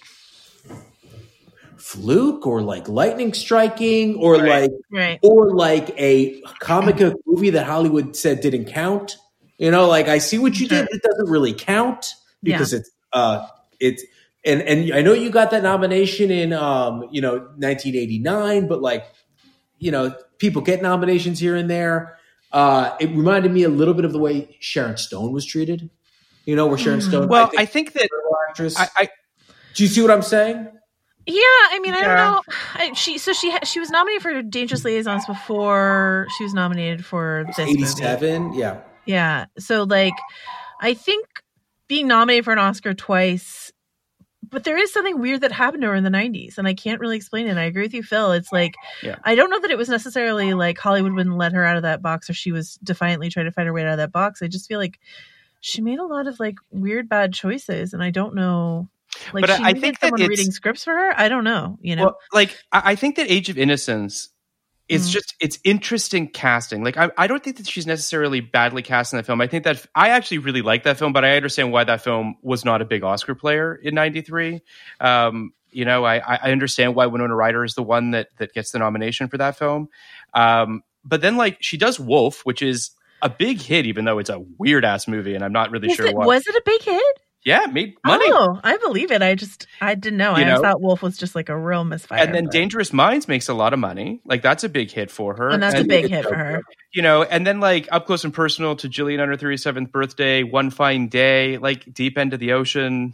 fluke or like lightning striking or Right. like Right. or like a comic book movie that Hollywood said didn't count. You know, like I see what you did, but it doesn't really count because Yeah. it's uh it's and and I know you got that nomination in um you know nineteen eighty-nine, but like you know people get nominations here and there. Uh, it reminded me a little bit of the way Sharon Stone was treated. You know, where Sharon Mm. Stone. Well, think, I think that actress. I, I Do you see what I'm saying? Yeah, I mean, I Yeah. don't know. I, she so she ha- she was nominated for Dangerous Liaisons before she was nominated for this movie. eighty-seven. Yeah. Yeah, so like, I think being nominated for an Oscar twice, but there is something weird that happened to her in the nineties, and I can't really explain it. I agree with you, Phil. It's like Yeah. I don't know that it was necessarily like Hollywood wouldn't let her out of that box, or she was defiantly trying to fight her way out of that box. I just feel like she made a lot of like weird bad choices, and I don't know. Like, But I- she I needed think that someone it's- reading scripts for her. I don't know. You know, Well, like I, I think that Age of Innocence is Mhm. just it's interesting casting. Like I, I don't think that she's necessarily badly cast in that film. I think that I actually really like that film, but I understand why that film was not a big Oscar player in ninety-three. Um, you know, I, I understand why Winona Ryder is the one that that gets the nomination for that film. Um, but then like she does Wolf, which is a big hit, even though it's a weird ass movie, and I'm not really was sure it why. was it a big hit? Yeah, made money. Oh, I believe it. I just, I didn't know. You I know? thought Wolf was just like a real misfire. And then but- Dangerous Minds makes a lot of money. Like that's a big hit for her. And that's a big hit for her. You know, and then like Up Close and Personal to Jillian on her thirty-seventh birthday, One Fine Day, like Deep End of the Ocean,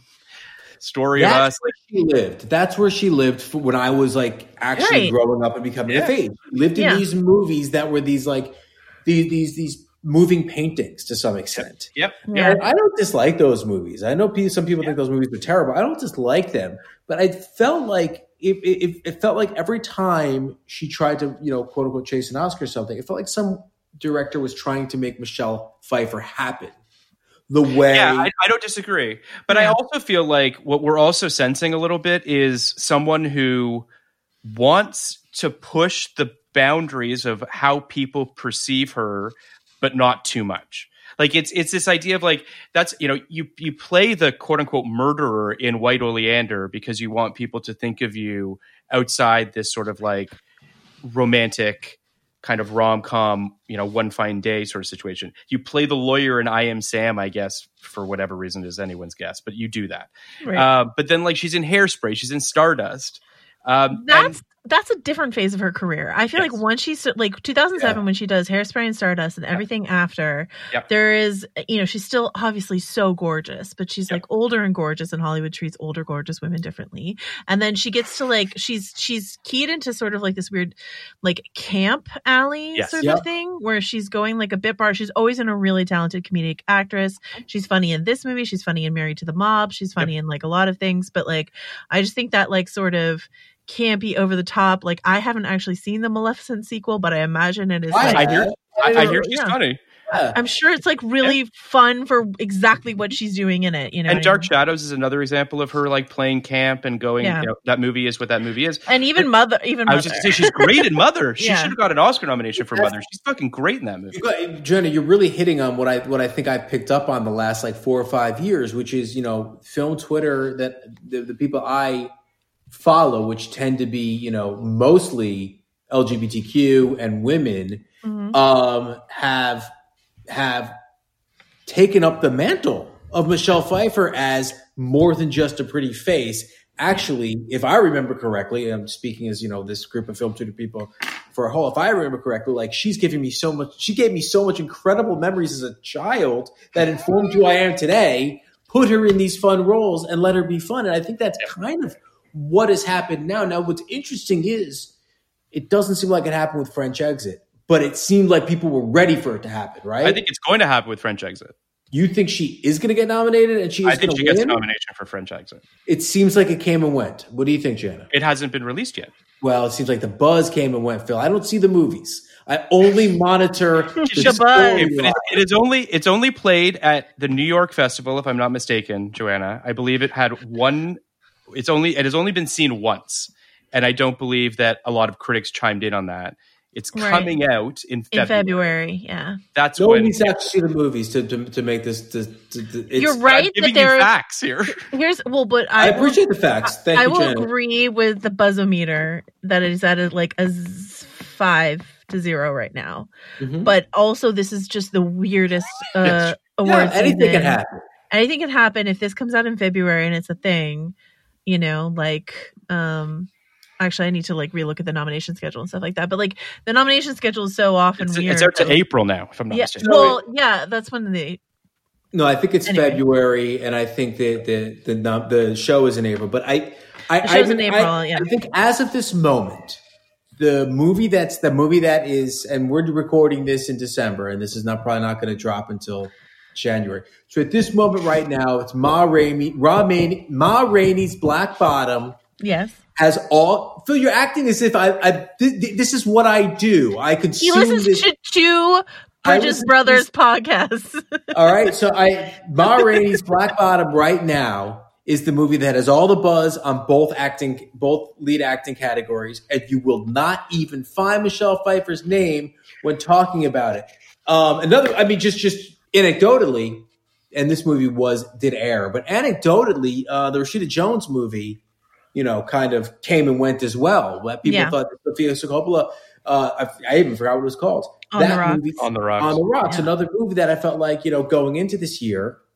Story That's of Us. where she lived. That's where she lived for when I was like actually Right. growing up and becoming Yeah. a face. She lived in Yeah. these movies that were these like these these these moving paintings to some extent. Yep. Yeah. And I don't dislike those movies. I know pe- some people think those movies are terrible. I don't dislike them, but I felt like it, it, it felt like every time she tried to, you know, quote unquote, chase an Oscar or something, it felt like some director was trying to make Michelle Pfeiffer happen. The way, Yeah, I, I don't disagree. But I Yeah. also feel like what we're also sensing a little bit is someone who wants to push the boundaries of how people perceive her, but not too much. Like it's it's this idea of like that's you know you you play the quote unquote murderer in White Oleander because you want people to think of you outside this sort of like romantic kind of rom-com, you know, One Fine Day sort of situation. You play the lawyer in I Am Sam, I guess, for whatever reason is anyone's guess, but you do that. Right. Uh, but then like she's in Hairspray, she's in Stardust. Um, That's and- that's a different phase of her career. I feel Yes. like once she's like two thousand seven Yeah. when she does Hairspray and Stardust and everything after, Yep. there is, you know, she's still obviously so gorgeous, but she's Yep. like older and gorgeous, and Hollywood treats older gorgeous women differently. And then she gets to like she's she's keyed into sort of like this weird like camp alley Yes. sort Yep. of thing where she's going like a bit bar. She's always been a really talented comedic actress. She's funny in this movie. She's funny in Married to the Mob. She's funny in like a lot of things. But like I just think that like sort of campy, over the top. Like I haven't actually seen the Maleficent sequel, but I imagine it is. I like, I hear, I, I hear she's Yeah. funny. Yeah. I'm sure it's like really fun for exactly what she's doing in it. You know, And what I Dark mean? Shadows is another example of her like playing camp and going, Yeah. you know, that movie is what that movie is. and even Mother, even I Mother. was just gonna say she's great in Mother. She Yeah. should have got an Oscar nomination for Mother. She's fucking great in that movie. You got, Jenna, you're really hitting on what I what I think I picked up on the last like four or five years, which is you know film Twitter that the, the people I follow, which tend to be you know mostly L G B T Q and women, Mhm. um, have have taken up the mantle of Michelle Pfeiffer as more than just a pretty face. Actually, if I remember correctly, I'm speaking as, you know, this group of film Twitter people for a whole, if I remember correctly, like she's giving me so much, she gave me so much incredible memories as a child that informed who I am today, put her in these fun roles and let her be fun. And I think that's kind of what has happened now. Now, what's interesting is it doesn't seem like it happened with French Exit, but it seemed like people were ready for it to happen, right? I think it's going to happen with French Exit. You think she is going to get nominated and she is I think going she to gets a win? nomination for French Exit. It seems like it came and went. What do you think, Jana? It hasn't been released yet. Well, it seems like the buzz came and went, Phil. I don't see the movies. I only monitor the The buzz. storyline. But it, it is only it's only played at the New York Festival, if I'm not mistaken, Joanna. I believe it had one. It's only it has only been seen once, and I don't believe that a lot of critics chimed in on that. It's Right. coming out in February. in February. Yeah, That's No when one needs to actually see the movies to to, to make this. To, to, to, it's, you're I'm right that giving there you is. facts here. Here's well, but I I, will- appreciate the facts. Thank I you, will Jana. agree with the buzzometer that it is at a, like a z- five to zero right now. Mhm. But also, this is just the weirdest uh, Yes. award Yeah, anything season. can happen. Anything can happen if this comes out in February and it's a thing. You know, like um, actually, I need to like relook at the nomination schedule and stuff like that. But like the nomination schedule is so often It's, weird. it's out to that- April now, if I'm not Yeah, mistaken. well, yeah, that's when the No, I think it's Anyway. February, and I think that the the the, the show is in April. But I, I, The show's I, in April, I, yeah. I think as of this moment, the movie that's the movie that is, and we're recording this in December, and this is not probably not going to drop until January. So at this moment right now, it's Ma Rainey, Ra Rainey, Ma Rainey's Black Bottom yes. has all. Phil, you're acting as if I, I th- th- this is what I do. I He consume listens this. to two I Bridges listen to Brothers these- podcasts. All right, so I Ma Rainey's Black Bottom right now is the movie that has all the buzz on both acting, both lead acting categories, and you will not even find Michelle Pfeiffer's name when talking about it. Um, another, I mean, just just anecdotally, and this movie was did air, but anecdotally, uh, the Rashida Jones movie, you know, kind of came and went as well. But people Yeah. thought that Sofia Coppola, uh, I, I even forgot what it was called. On that the Rocks. movie, On the Rocks. On the Rocks, Yeah. another movie that I felt like, you know, going into this year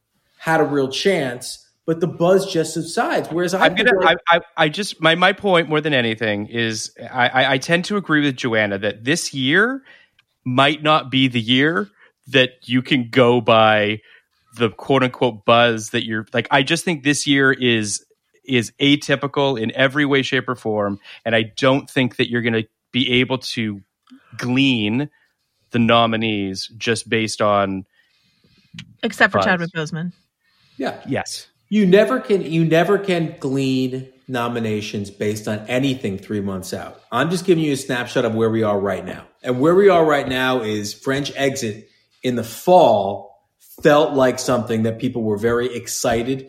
had a real chance. But the buzz just subsides. Whereas I I'm gonna, like- I, I, I just my my point more than anything is I, I, I tend to agree with Joanna that this year might not be the year that you can go by the quote unquote buzz that you're like. I just think this year is is atypical in every way, shape, or form, and I don't think that you're going to be able to glean the nominees just based on except for buzz. Chadwick Boseman. Yeah. Yes. You never can you never can glean nominations based on anything three months out. I'm just giving you a snapshot of where we are right now. And where we are right now is French Exit in the fall felt like something that people were very excited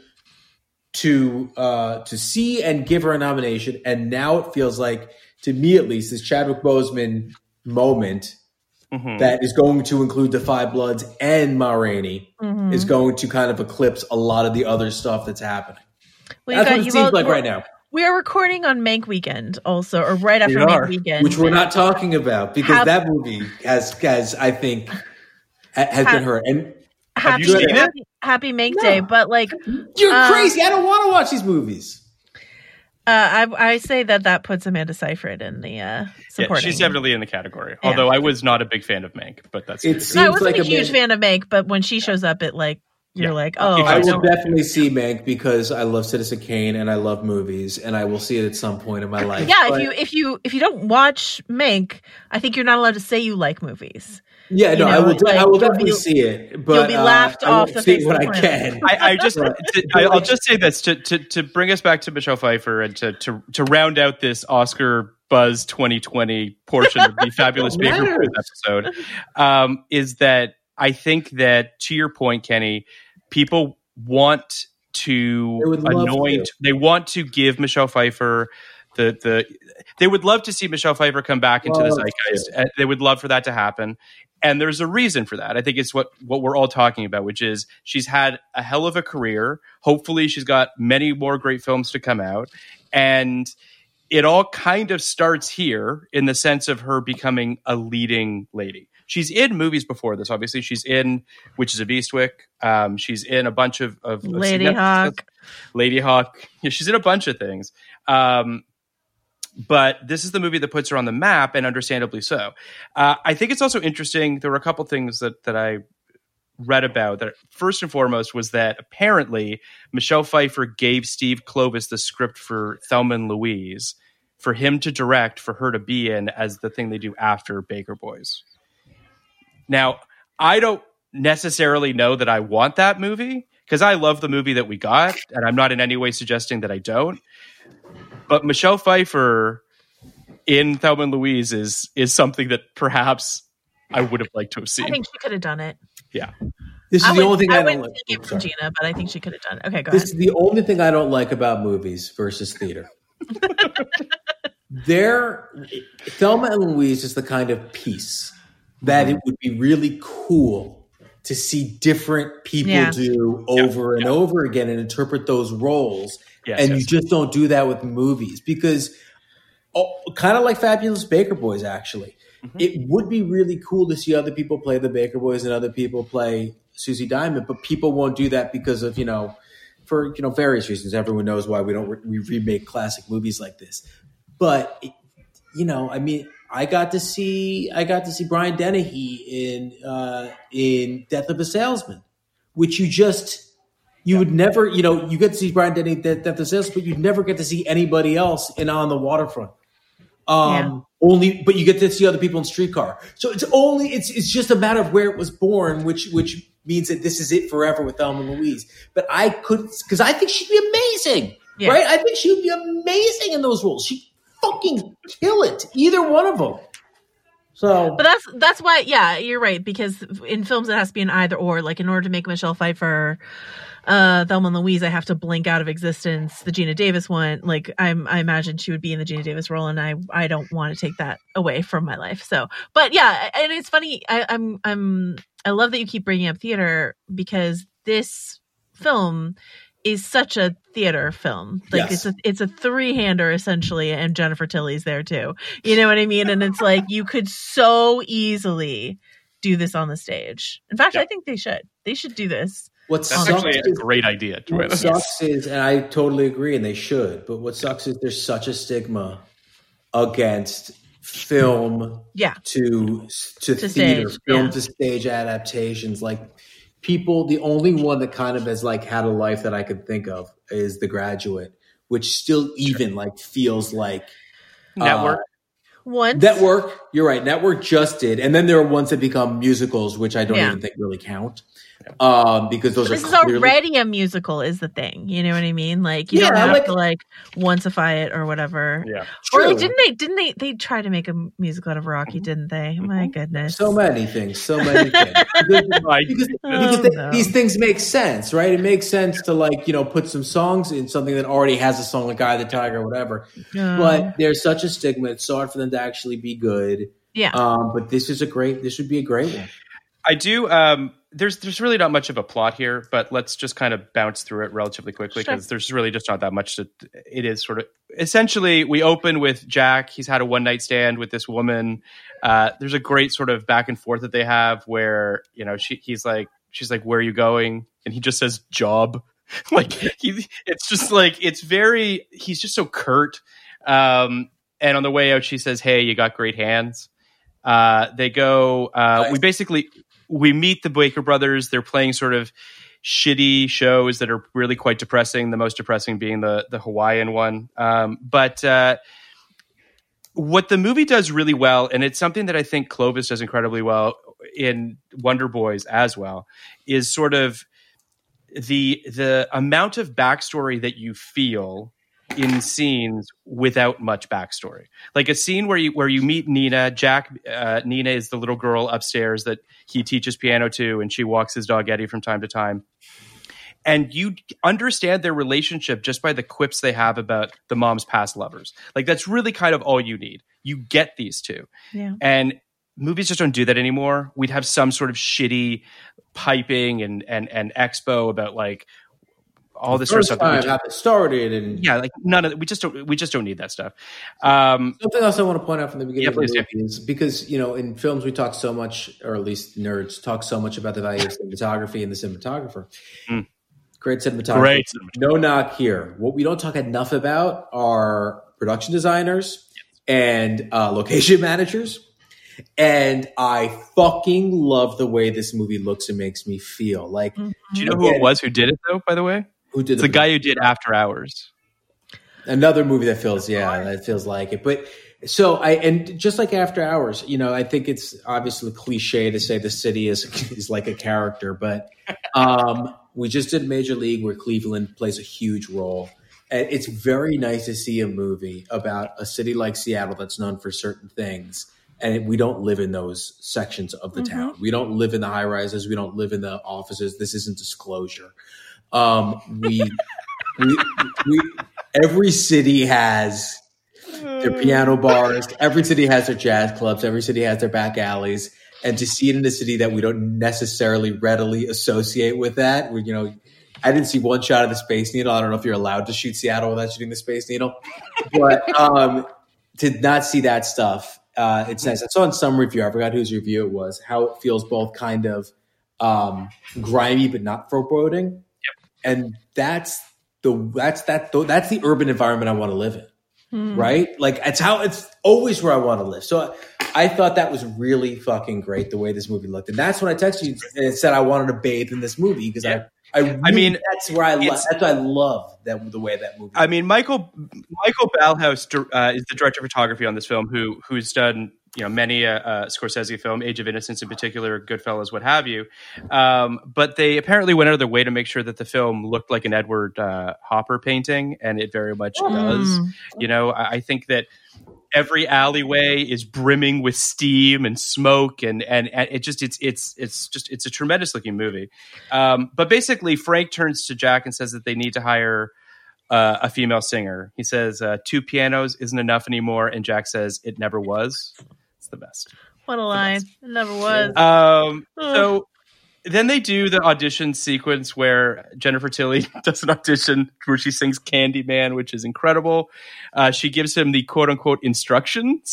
to uh, to see and give her a nomination. And now it feels like, to me at least, this Chadwick Boseman moment mm-hmm. that is going to include the Five Bloods and Ma Rainey mm-hmm. is going to kind of eclipse a lot of the other stuff that's happening. Well, that's got, what it seems like right now. We are recording on Mank weekend also, or right after we Mank are, weekend. Which we're not talking about because Have, that movie has, has I think, has have, been hurt. And happy, you seen happy, happy Mank no. Day, but like... You're um, crazy. I don't want to watch these movies. Uh, I, I say that that puts Amanda Seyfried in the uh, supporting. Yeah, she's definitely in the category. Yeah. Although I was not a big fan of Mank, but that's it. No, I wasn't like a, a huge man- fan of Mank, but when she shows up, it like you're yeah. like, oh, I will I definitely see Mank because I love Citizen Kane and I love movies, and I will see it at some point in my life. Yeah, but, if you if you if you don't watch Mank, I think you're not allowed to say you like movies. Yeah, you no, know, I will. like, I will definitely be, see it, but you'll be laughed uh, off I the see face what of the I planet. can. I, I just, to, I, I'll just say this to, to to bring us back to Michelle Pfeiffer and to to to round out this Oscar buzz twenty twenty portion of the Fabulous Baker Boys episode, um, is that I think that, to your point, Kenny, people want to anoint. To. They want to give Michelle Pfeiffer. The the they would love to see Michelle Pfeiffer come back into love the zeitgeist. It. They would love for that to happen, and there's a reason for that. I think it's what what we're all talking about, which is she's had a hell of a career. Hopefully, she's got many more great films to come out, and it all kind of starts here in the sense of her becoming a leading lady. She's in movies before this. Obviously, she's in Witches of Eastwick. Um, she's in a bunch of, of, of Lady Hawk. Lady Hawk. Yeah, she's in a bunch of things. Um, But this is the movie that puts her on the map, and understandably so. Uh, I think it's also interesting. There were a couple things that, that I read about. That first and foremost was that apparently Michelle Pfeiffer gave Steve Kloves the script for Thelma and Louise for him to direct, for her to be in as the thing they do after Baker Boys. Now, I don't necessarily know that I want that movie because I love the movie that we got, and I'm not in any way suggesting that I don't. But Michelle Pfeiffer in Thelma and Louise is is something that perhaps I would have liked to have seen. I think she could have done it. Yeah. This is I the would, only thing I, I, I don't wouldn't like. take it from Gina, but I think she could have done it. Okay, go this ahead. is the only thing I don't like about movies versus theater. There, Thelma and Louise is the kind of piece that mm-hmm. it would be really cool to see different people yeah. do over yeah. and yeah. over again and interpret those roles. Yes, and yes. you just don't do that with movies because, oh, kind of like Fabulous Baker Boys, actually. Mm-hmm. It would be really cool to see other people play the Baker Boys and other people play Susie Diamond, but people won't do that because of, you know, for, you know, various reasons. Everyone knows why we don't re- we remake classic movies like this. But, it, you know, I mean, I got to see I got to see Brian Dennehy in uh, in Death of a Salesman, which you just you would never, you know, you get to see Brian Dennehy in Death of a Salesman, but you'd never get to see anybody else in On the Waterfront. Um, yeah. Only, but you get to see other people in Streetcar. So it's only it's it's just a matter of where it was born, which which means that this is it forever with Thelma and Louise. But I could, because I think she'd be amazing, yeah. right? I think she'd be amazing in those roles. She fucking kill it, either one of them. So, but that's that's why, yeah, you're right. Because in films, it has to be an either or. Like in order to make Michelle Pfeiffer uh, Thelma and Louise, I have to blink out of existence the Gina Davis one. Like I'm, I imagine she would be in the Gina Davis role, and I, I don't want to take that away from my life. So, but yeah, and it's funny. I, I'm, I'm, I love that you keep bringing up theater because this film is such a theater film. Like yes. it's a it's a three-hander essentially, and Jennifer Tilly's there too. You know what I mean? And it's like you could so easily do this on the stage. In fact, yeah. I think they should. They should do this. What That's sucks actually a is, great idea. what sucks is, and I totally agree, and they should. But what sucks is there's such a stigma against film Yeah. to to, To theater, stage, film yeah. to stage adaptations. Like people, the only one that kind of has like had a life that I could think of is The Graduate, which still even like feels like Network. Uh, Once. Network, you're right. Network just did, and then there are ones that become musicals, which I don't Yeah. even think really count, um, because those This are is clearly, already a musical, is the thing. You know what I mean? Like you don't Yeah, have like- to like onceify it or whatever. Yeah. Or True. like, didn't they? Didn't they? They tried to make a musical out of Rocky, didn't they? My goodness. So many things, so many things. Because, Like, because, Oh, because they- no. these things make sense, right? It makes sense to like, you know, put some songs in something that already has a song like Guy the Tiger or whatever. No. But there's such a stigma. It's so hard for them to actually be good. yeah. Um, but this is a great, this would be a great one. I do. Um, there's there's really not much of a plot here, but let's just kind of bounce through it relatively quickly Sure. because there's really just not that much. To, it is sort of essentially we open with Jack. He's had a one night stand with this woman. Uh, there's a great sort of back and forth that they have where you know she he's like she's like, "Where are you going?" and he just says, "Job." Like he, it's just like it's very. He's just so curt. Um, and on the way out, she says, "Hey, you got great hands." Uh, they go. Uh, we basically we meet the Baker brothers. They're playing sort of shitty shows that are really quite depressing. The most depressing being the the Hawaiian one. Um, but uh, what the movie does really well, and it's something that I think Clovis does incredibly well in Wonder Boys as well, is sort of the the amount of backstory that you feel in scenes without much backstory. Like a scene where you where you meet Nina. Jack uh, Nina is the little girl upstairs that he teaches piano to, and she walks his dog Eddie from time to time. And you understand their relationship just by the quips they have about the mom's past lovers. Like that's really kind of all you need. You get these two. Yeah. And movies just don't do that anymore. We'd have some sort of shitty piping and and and expo about like all this sort of First stuff. that we time just- how it started, and yeah, like none of we just don't we just don't need that stuff. Um, something else I want to point out from the beginning Yeah, of the please, movie is because, you know, in films we talk so much, or at least nerds talk so much about the value of cinematography and the cinematographer. Mm. Great cinematography. Great No knock here. What we don't talk enough about are production designers and uh, location managers. And I fucking love the way this movie looks and makes me feel. Like, do you know who it was who did it though? By the way, who did it's the guy who did After Hours. Another movie that feels, yeah, that feels like it. But so I, and just like After Hours, you know, I think it's obviously cliche to say the city is is like a character, but um, we just did Major League where Cleveland plays a huge role. And it's very nice to see a movie about a city like Seattle that's known for certain things. And we don't live in those sections of the Mm-hmm. town. We don't live in the high rises. We don't live in the offices. This isn't disclosure. Um, we, we, we, every city has their piano bars. Every city has their jazz clubs. Every city has their back alleys. And to see it in a city that we don't necessarily readily associate with that, we, you know, I didn't see one shot of the Space Needle. I don't know if you're allowed to shoot Seattle without shooting the Space Needle, but um, to not see that stuff, uh, it's nice. I saw in some review, I forgot whose review it was, how it feels both kind of um, grimy but not foreboding. Yep. And that's the that's that that's the urban environment I want to live in. Mm. Right? Like it's how it's always where I want to live. So I, I thought that was really fucking great the way this movie looked. And that's when I texted you and said I wanted to bathe in this movie because yeah. I I, really, I mean that's where I love that's why I love that the way that movie I mean Michael Michael Ballhaus uh, is the director of photography on this film who who's done you know many a uh, uh, Scorsese film, Age of Innocence in particular, Goodfellas, what have you. Um, but they apparently went out of their way to make sure that the film looked like an Edward uh, Hopper painting, and it very much mm. does. You know, I, I think that every alleyway is brimming with steam and smoke, and and, and it just it's it's it's just it's a tremendous looking movie. Um, but basically, Frank turns to Jack and says that they need to hire uh, a female singer. He says uh, two pianos isn't enough anymore, and Jack says it never was. It's the best. What a line! It never was. Um, so then they do the audition sequence where Jennifer Tilly does an audition where she sings Candyman, which is incredible. Uh, she gives him the quote unquote instructions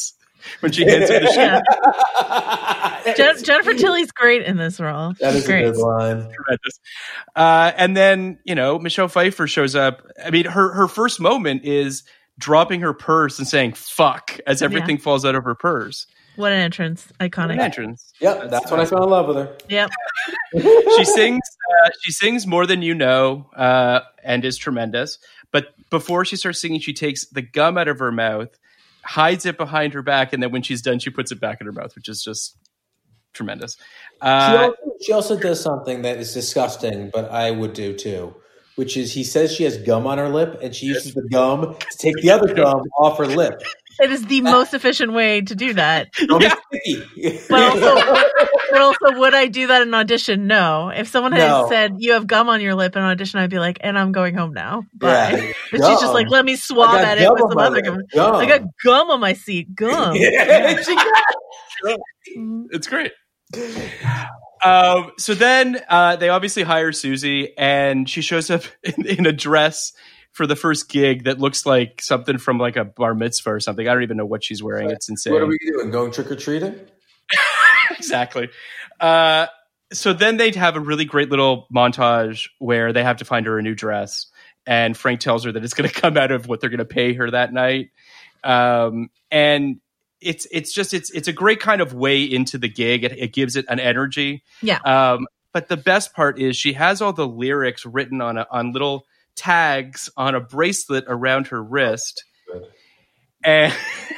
when she hands her the shit. Yeah. Je- Jennifer Tilly's great in this role. That is great. a good line. Tremendous. Uh, and then, you know, Michelle Pfeiffer shows up. I mean, her, her first moment is dropping her purse and saying, fuck, as everything yeah. falls out of her purse. What an entrance. Iconic. What an entrance. Yep, that's, that's when I fell in love with her. Yep. she sings uh, she sings More Than You Know uh, and is tremendous. But before she starts singing, she takes the gum out of her mouth, hides it behind her back, and then when she's done, she puts it back in her mouth, which is just tremendous. Uh, she, also, she also does something that is disgusting, but I would do too, which is he says she has gum on her lip, and she uses the gum to take the other gum off her lip. It is the most efficient way to do that. Yeah. But also, but also, would I do that in audition? No. If someone had no. said you have gum on your lip in audition, I'd be like, and I'm going home now. Bye. Yeah. But gum. She's just like, let me swab at it with some other gum. gum. I got gum on my seat. Gum. Yeah, she got it's great. Um, so then uh, they obviously hire Susie, and she shows up in, in a dress for the first gig that looks like something from like a bar mitzvah or something. I don't even know what she's wearing. It's insane. What are we doing? Going trick-or-treating? Exactly. Uh, so then they'd have a really great little montage where they have to find her a new dress. And Frank tells her that it's going to come out of what they're going to pay her that night. Um, and it's it's just it's it's a great kind of way into the gig. It, it gives it an energy. Yeah. Um, but the best part is she has all the lyrics written on a, on little tags on a bracelet around her wrist. And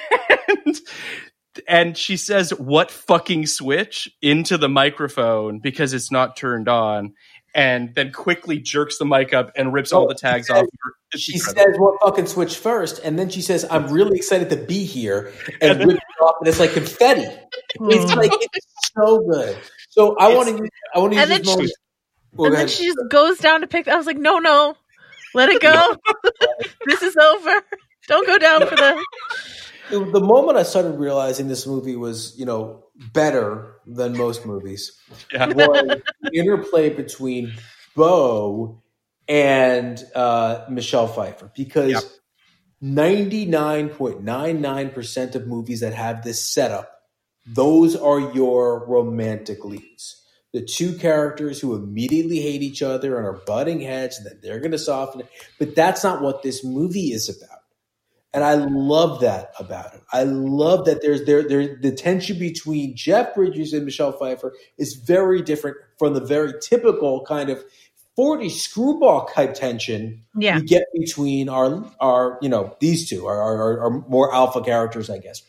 and she says, "What fucking switch?" into the microphone because it's not turned on, and then quickly jerks the mic up and rips oh, all the tags says, off. It's she incredible. says, "What fucking switch?" first, and then she says, "I'm really excited to be here," and rips it off, and it's like confetti. It's like it's so good. So I want to, I want to use this moment. Well, and then she just goes down to pick. I was like, "No, no, let it go. This is over. Don't go down for the." The moment I started realizing this movie was, you know, better than most movies yeah. was the interplay between Bo and uh, Michelle Pfeiffer. Because yep. ninety-nine point nine nine percent of movies that have this setup, those are your romantic leads. The two characters who immediately hate each other and are butting heads, and then they're going to soften it. But that's not what this movie is about. And I love that about it. I love that there's there there the tension between Jeff Bridges and Michelle Pfeiffer is very different from the very typical kind of forties screwball type tension yeah. we get between our our you know these two our our, our more alpha characters, I guess.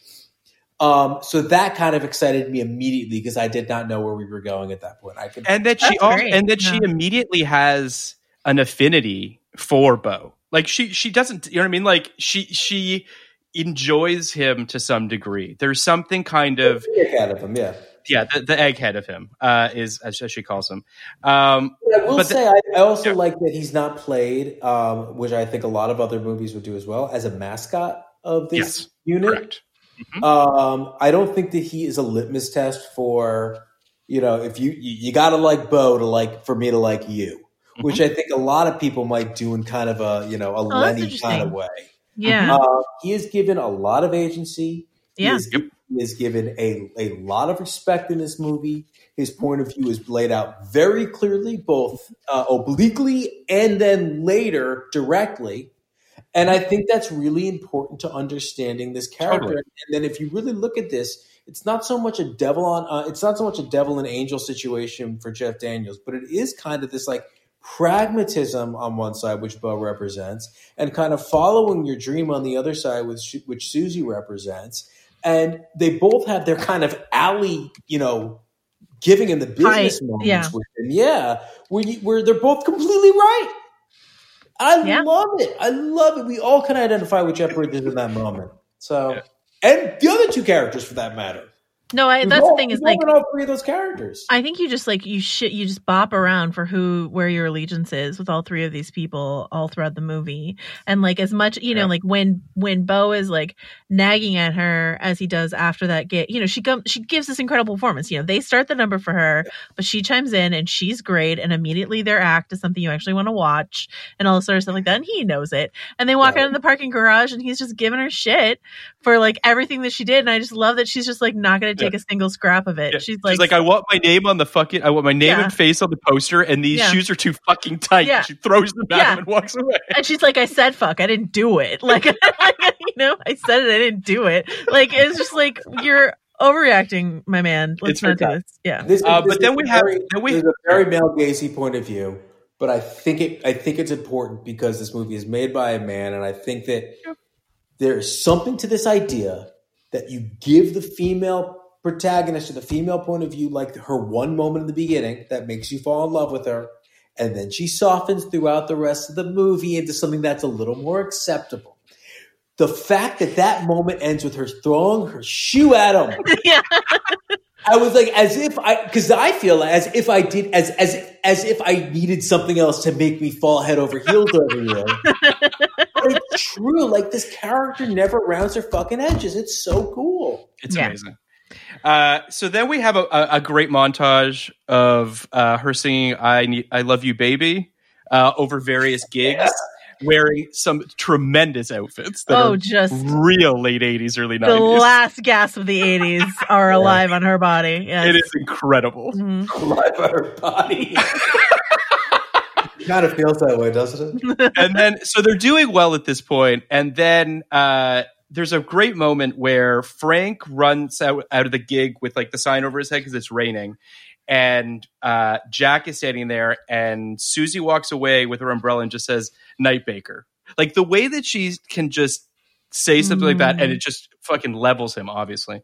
Um, so that kind of excited me immediately because I did not know where we were going at that point. I could and that she also, and that yeah. she immediately has an affinity for Bo. Like she, she doesn't, you know what I mean? Like she, she enjoys him to some degree. There's something kind of the egghead of him, yeah, yeah. The, the egghead of him uh, is as she calls him. Um, but I will but say, the, I, I also yeah. like that he's not played, um, which I think a lot of other movies would do as well, as a mascot of this yes, unit. Correct. Mm-hmm. Um, I don't think that he is a litmus test for, you know, if you you, you got to like Bo to like for me to like you. Which I think a lot of people might do in kind of a, you know, a oh, Lenny kind of way. Yeah. Uh, he is given a lot of agency. Yeah. He is, yep. he is given a, a lot of respect in this movie. His point of view is laid out very clearly, both uh, obliquely and then later directly. And I think that's really important to understanding this character. Totally. And then if you really look at this, it's not so much a devil on, uh, it's not so much a devil and angel situation for Jeff Daniels, but it is kind of this like, pragmatism on one side, which Bo represents, and kind of following your dream on the other side, which, which Susie represents. And they both have their kind of alley, you know, giving in the business I, moments yeah. with them. Yeah. Where, you, where they're both completely right. I yeah. love it. I love it. We all can identify with Jeff Bridges in that moment. So, yeah. And the other two characters for that matter. No, I, We've that's all- the thing is we've all like been all three of those characters. I think you just like you shit you just bop around for who where your allegiance is with all three of these people all throughout the movie. And like as much you know, Yeah. like when when Bo is like nagging at her as he does after that get you know, she comes she gives this incredible performance. You know, they start the number for her, but she chimes in and she's great, and immediately their act is something you actually want to watch and all this sort of stuff like that. And he knows it. And they walk Right. out in the parking garage and he's just giving her shit for like everything that she did. And I just love that she's just like not gonna take Yeah. a single scrap of it. Yeah. She's like, She's like, I want my name on the fucking, I want my name Yeah. and face on the poster, and these Yeah. shoes are too fucking tight. Yeah. She throws them at Yeah. him and walks away. and she's like, I said fuck, I didn't do it. Like, you know, I said it, I didn't do it. Like, it's just like, you're overreacting, my man. Let's It's not do fantastic. this. Yeah. This, Uh, this but then is we a have- very, then we- there's a very male gazy point of view, but I think it. I think it's important because this movie is made by a man, and I think that there's something to this idea that you give the female protagonist or the female point of view, like her one moment in the beginning that makes you fall in love with her, and then she softens throughout the rest of the movie into something that's a little more acceptable. The fact that that moment ends with her throwing her shoe at him. Yeah. I was like, as if I, because I feel as if I did, as as as if I needed something else to make me fall head over heels over here. But it's true. Like, this character never rounds her fucking edges. It's so cool. It's Yeah. amazing. Uh, so then we have a, a, a great montage of uh, her singing "I Need, I Love You, Baby" uh, over various gigs, wearing some tremendous outfits that Oh, are just real late eighties, early the nineties. last gasp of the eighties are alive on her body. Yes. It is incredible. Mhm. Alive on her body. Kind of feels that way, doesn't it? And then, so they're doing well at this point, and then uh, there's a great moment where Frank runs out, out of the gig with like the sign over his head because it's raining, and uh, Jack is standing there, and Susie walks away with her umbrella and just says "Night Baker." Like the way that she can just say something like that, and it just fucking levels him. Obviously,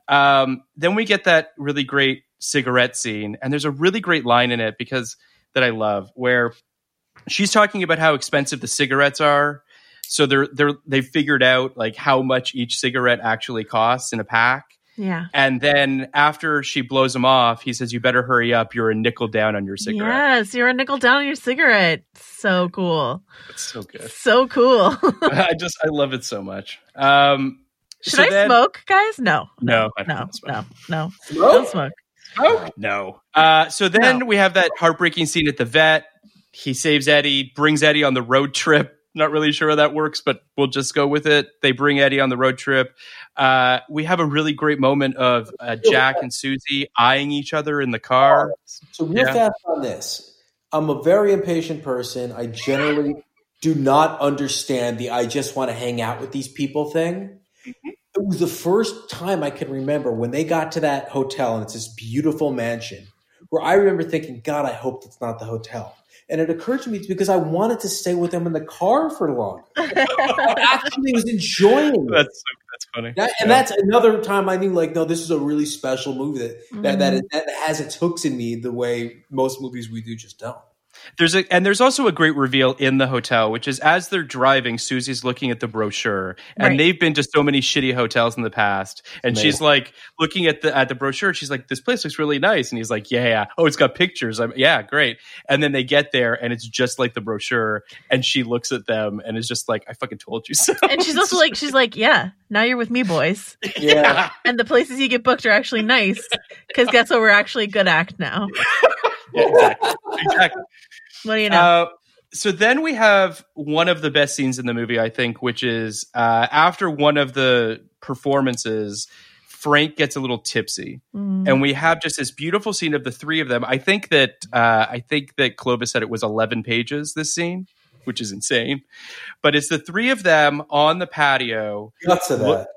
um, then we get that really great cigarette scene, and there's a really great line in it because that I love where she's talking about how expensive the cigarettes are. So they're they're they've figured out like how much each cigarette actually costs in a pack. Yeah. And then after she blows him off, he says, "You better hurry up. You're a nickel down on your cigarette." Yes, you're a nickel down on your cigarette. So cool. It's so good. So cool. I just I love it so much. Um, Should so I then- smoke, guys? No. No, I don't No. wanna smoke. No. No. Smoke? Don't smoke. Oh no. Uh, so then No. we have that heartbreaking scene at the vet. He saves Eddie, brings Eddie on the road trip. Not really sure how that works, but we'll just go with it. They bring Eddie on the road trip. Uh, we have a really great moment of uh, Jack and Susie eyeing each other in the car. So real Yeah. fast on this. I'm a very impatient person. I generally do not understand the I just want to hang out with these people thing. It was the first time I can remember when they got to that hotel, and it's this beautiful mansion, where I remember thinking, God, I hope that's not the hotel. And it occurred to me it's because I wanted to stay with them in the car for longer. I actually was enjoying it. That's that's funny. That, and Yeah. that's another time I knew, like, no, this is a really special movie that that, that that has its hooks in me the way most movies we do just don't. There's a and there's also a great reveal in the hotel, which is as they're driving, Susie's looking at the brochure, and Right. they've been to so many shitty hotels in the past, and Man. she's like looking at the at the brochure. She's like, "This place looks really nice," and he's like, "Yeah, yeah. Oh, it's got pictures. I'm, yeah, great." And then they get there, and it's just like the brochure, and she looks at them and is just like, "I fucking told you so." And she's also like, she's like, yeah, now you're with me, boys. Yeah. And the places you get booked are actually nice because guess what? We're actually good act now. Yeah, exactly. exactly. What do you know? Uh, so then we have one of the best scenes in the movie, I think, which is uh, after one of the performances, Frank gets a little tipsy, Mm. and we have just this beautiful scene of the three of them. I think that uh, I think that Clovis said it was eleven pages. This scene, which is insane, but it's the three of them on the patio, Guts of that. Look-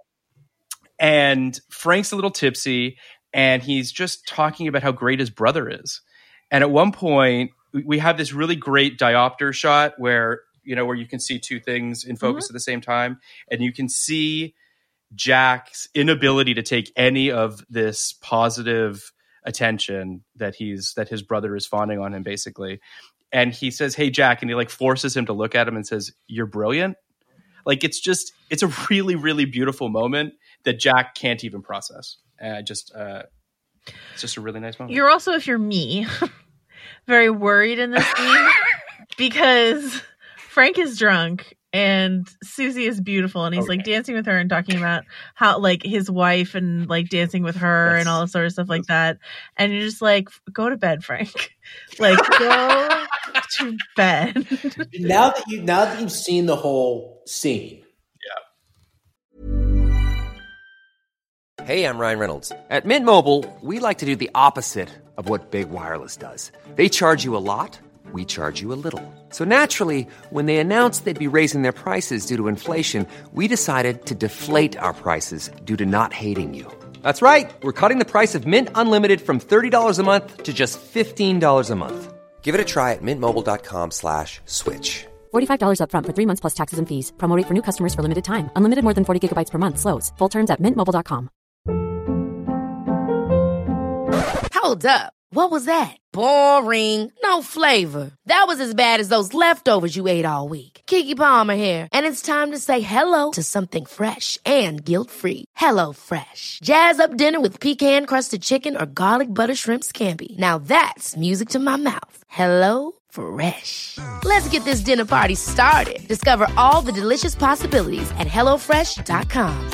and Frank's a little tipsy, and he's just talking about how great his brother is. And at one point, we- we have this really great diopter shot where, you know, where you can see two things in focus at the same time. And you can see Jack's inability to take any of this positive attention that he's, that his brother is fawning on him, basically. And he says, "Hey, Jack," and he like forces him to look at him and says, "You're brilliant." Like, it's just, it's a really, really beautiful moment that Jack can't even process. Uh, just uh, it's just a really nice moment. You're also, if you're me, very worried in this scene because Frank is drunk and Susie is beautiful, and he's okay. like dancing with her and talking about how like his wife and like dancing with her yes. and all this sort of stuff like that. And you're just like, go to bed, Frank. Like, go to bed. Now that you now that you've seen the whole scene. Yeah. Hey, I'm Ryan Reynolds. At Mint Mobile, we like to do the opposite of what Big Wireless does. They charge you a lot. We charge you a little. So naturally, when they announced they'd be raising their prices due to inflation, we decided to deflate our prices due to not hating you. That's right. We're cutting the price of Mint Unlimited from thirty dollars a month to just fifteen dollars a month. Give it a try at mintmobile.com slash switch. forty-five dollars up front for three months plus taxes and fees. Promo rate for new customers for limited time. Unlimited more than forty gigabytes per month. Slows full terms at mint mobile dot com. Hold up. What was that? Boring. No flavor. That was as bad as those leftovers you ate all week. Keke Palmer here, and it's time to say hello to something fresh and guilt-free. Hello Fresh. Jazz up dinner with pecan-crusted chicken or garlic butter shrimp scampi. Now that's music to my mouth. Hello Fresh. Let's get this dinner party started. Discover all the delicious possibilities at hello fresh dot com.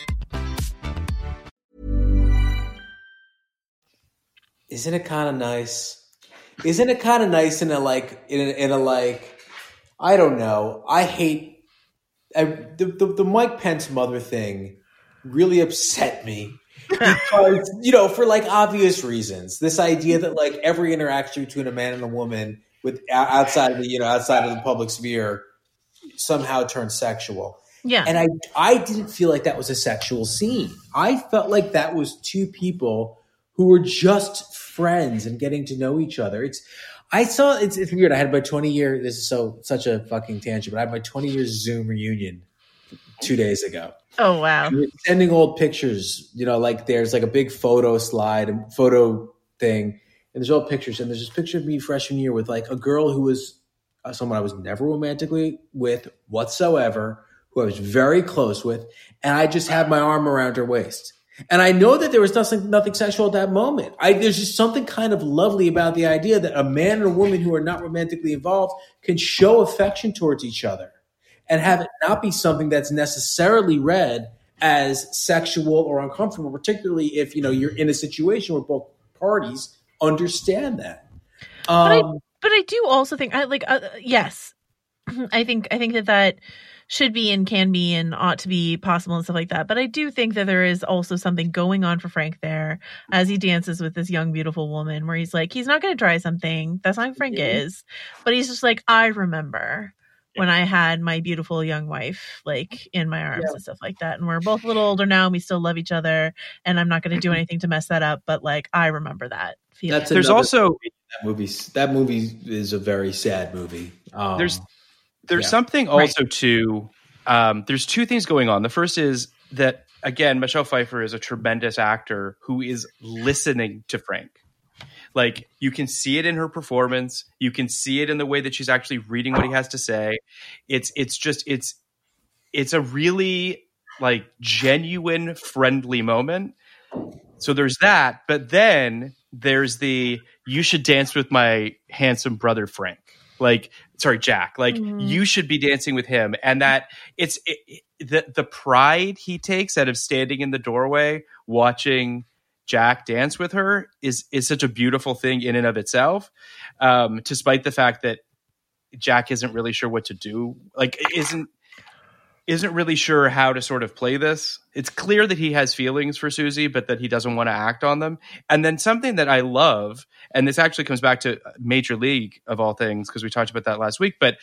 Isn't it kind of nice? Isn't it kind of nice in a like in a, in a like I don't know. I hate I, the, the the Mike Pence mother thing really upset me because you know for like obvious reasons. This idea that like every interaction between a man and a woman with outside of the you know outside of the public sphere somehow turns sexual. Yeah, and I I didn't feel like that was a sexual scene. I felt like that was two people who were just friends and getting to know each other. It's, I saw, it's, it's weird. I had my twenty year, this is so, such a fucking tangent, but I had my twenty year Zoom reunion two days ago. Oh, wow. And we're sending old pictures, you know, like there's like a big photo slide and photo thing. And there's old pictures. And there's this picture of me freshman year with like a girl who was uh, someone I was never romantically with whatsoever, who I was very close with. And I just had my arm around her waist. And I know that there was nothing, nothing sexual at that moment. I, there's just something kind of lovely about the idea that a man and a woman who are not romantically involved can show affection towards each other and have it not be something that's necessarily read as sexual or uncomfortable, particularly if, you know, you're in a situation where both parties understand that. Um, but, I, but I do also think, I like, uh, yes, I think, I think that that should be and can be and ought to be possible and stuff like that. But I do think that there is also something going on for Frank there as he dances with this young, beautiful woman where he's like, he's not going to try something. That's not who Frank mm-hmm. is. But he's just like, I remember yeah. when I had my beautiful young wife, like in my arms yeah. and stuff like that. And we're both a little older now and we still love each other. And I'm not going to do anything to mess that up. But like, I remember that feeling. That's There's also that movie. That movie is a very sad movie. Um, There's There's yeah. something also right. to, um, there's two things going on. The first is that, again, Michelle Pfeiffer is a tremendous actor who is listening to Frank. Like, you can see it in her performance. You can see it in the way that she's actually reading what he has to say. It's, it's just, it's, it's a really like genuine, friendly moment. So there's that. But then there's the, you should dance with my handsome brother, Frank. Like, sorry, Jack, like mm-hmm. you should be dancing with him. And that it's it, it, the, the pride he takes out of standing in the doorway, watching Jack dance with her is, is such a beautiful thing in and of itself. Um, despite the fact that Jack isn't really sure what to do, like isn't, isn't really sure how to sort of play this. It's clear that he has feelings for Susie, but that he doesn't want to act on them. And then something that I love, and this actually comes back to Major League of all things, because we talked about that last week, but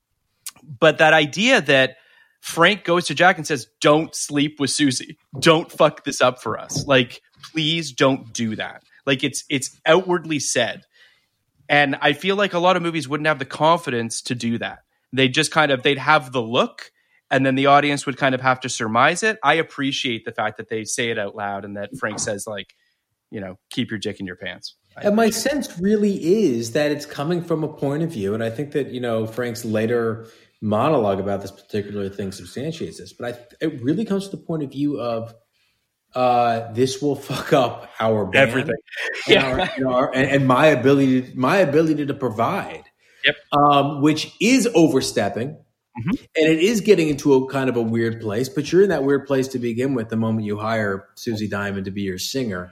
but that idea that Frank goes to Jack and says, don't sleep with Susie. Don't fuck this up for us. Like, please don't do that. Like, it's it's outwardly said. And I feel like a lot of movies wouldn't have the confidence to do that. They just kind of, they'd have the look, and then the audience would kind of have to surmise it. I appreciate the fact that they say it out loud and that Frank says, like, you know, keep your dick in your pants. And my sense really is that it's coming from a point of view. And I think that, you know, Frank's later monologue about this particular thing substantiates this. But I, it really comes to the point of view of uh, this will fuck up our band, Everything. and, Yeah. our, you know, our, and, and my ability, to, my ability to provide, Yep. um, which is overstepping, Mm-hmm. and it is getting into a kind of a weird place. But you're in that weird place to begin with the moment you hire Susie Diamond to be your singer.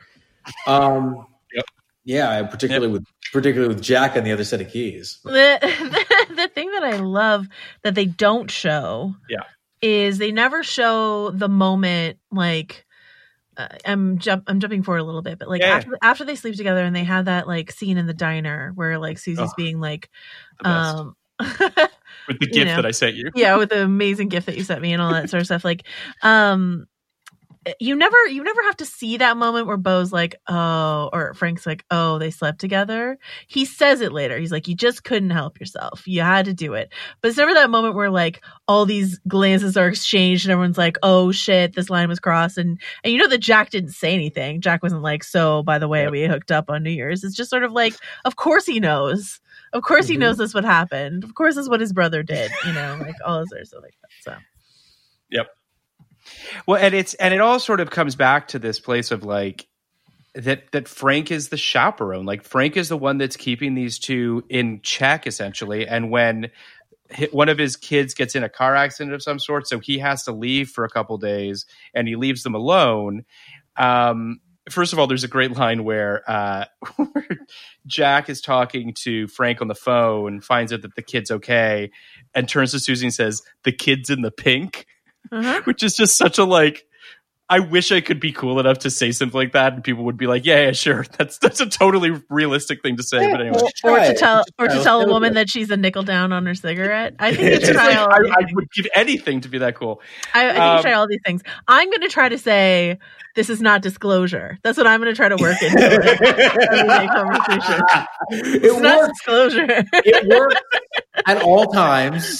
Um, Yep. Yeah, particularly Yep. with particularly with Jack on the other set of keys. The, the the thing that I love that they don't show Yeah. is they never show the moment like uh, I'm jump I'm jumping forward a little bit, but like Yeah. after after they sleep together and they have that like scene in the diner where like Susie's Oh, being like the best. um With the you gift know. that I sent you. yeah, with the amazing gift that you sent me and all that sort of stuff. Like, um, you never, you never have to see that moment where Bo's like, oh, or Frank's like, oh, they slept together. He says it later. He's like, you just couldn't help yourself. You had to do it. But it's never that moment where like all these glances are exchanged and everyone's like, oh shit, this line was crossed. And, and you know that Jack didn't say anything. Jack wasn't like, so by the way, Yep. we hooked up on New Year's. It's just sort of like, of course he knows. Of course he Mhm. knows this what happened. Of course this is what his brother did, you know, like all this other stuff like that. So Yep. Well, and it's and it all sort of comes back to this place of like that that Frank is the chaperone. Like Frank is the one that's keeping these two in check essentially. And when hi- one of his kids gets in a car accident of some sort, so he has to leave for a couple days, and he leaves them alone. Um, first of all, there's a great line where, uh, where Jack is talking to Frank on the phone, finds out that the kid's okay, and turns to Susie and says, "The kid's in the pink." uh-huh. Which is just such a like, I wish I could be cool enough to say something like that and people would be like, yeah, yeah, sure. That's that's a totally realistic thing to say. But anyway. or Try to it. tell Just or try to it. tell a Let's woman do it. that she's a nickel down on her cigarette. I think It's it's just try like, all I, these I things. would give anything to be that cool. I, I think um, you try all these things. I'm going to try to say this is not disclosure. That's what I'm going to try to work into it. Everyday conversation. It It's not works. disclosure. It works at all times.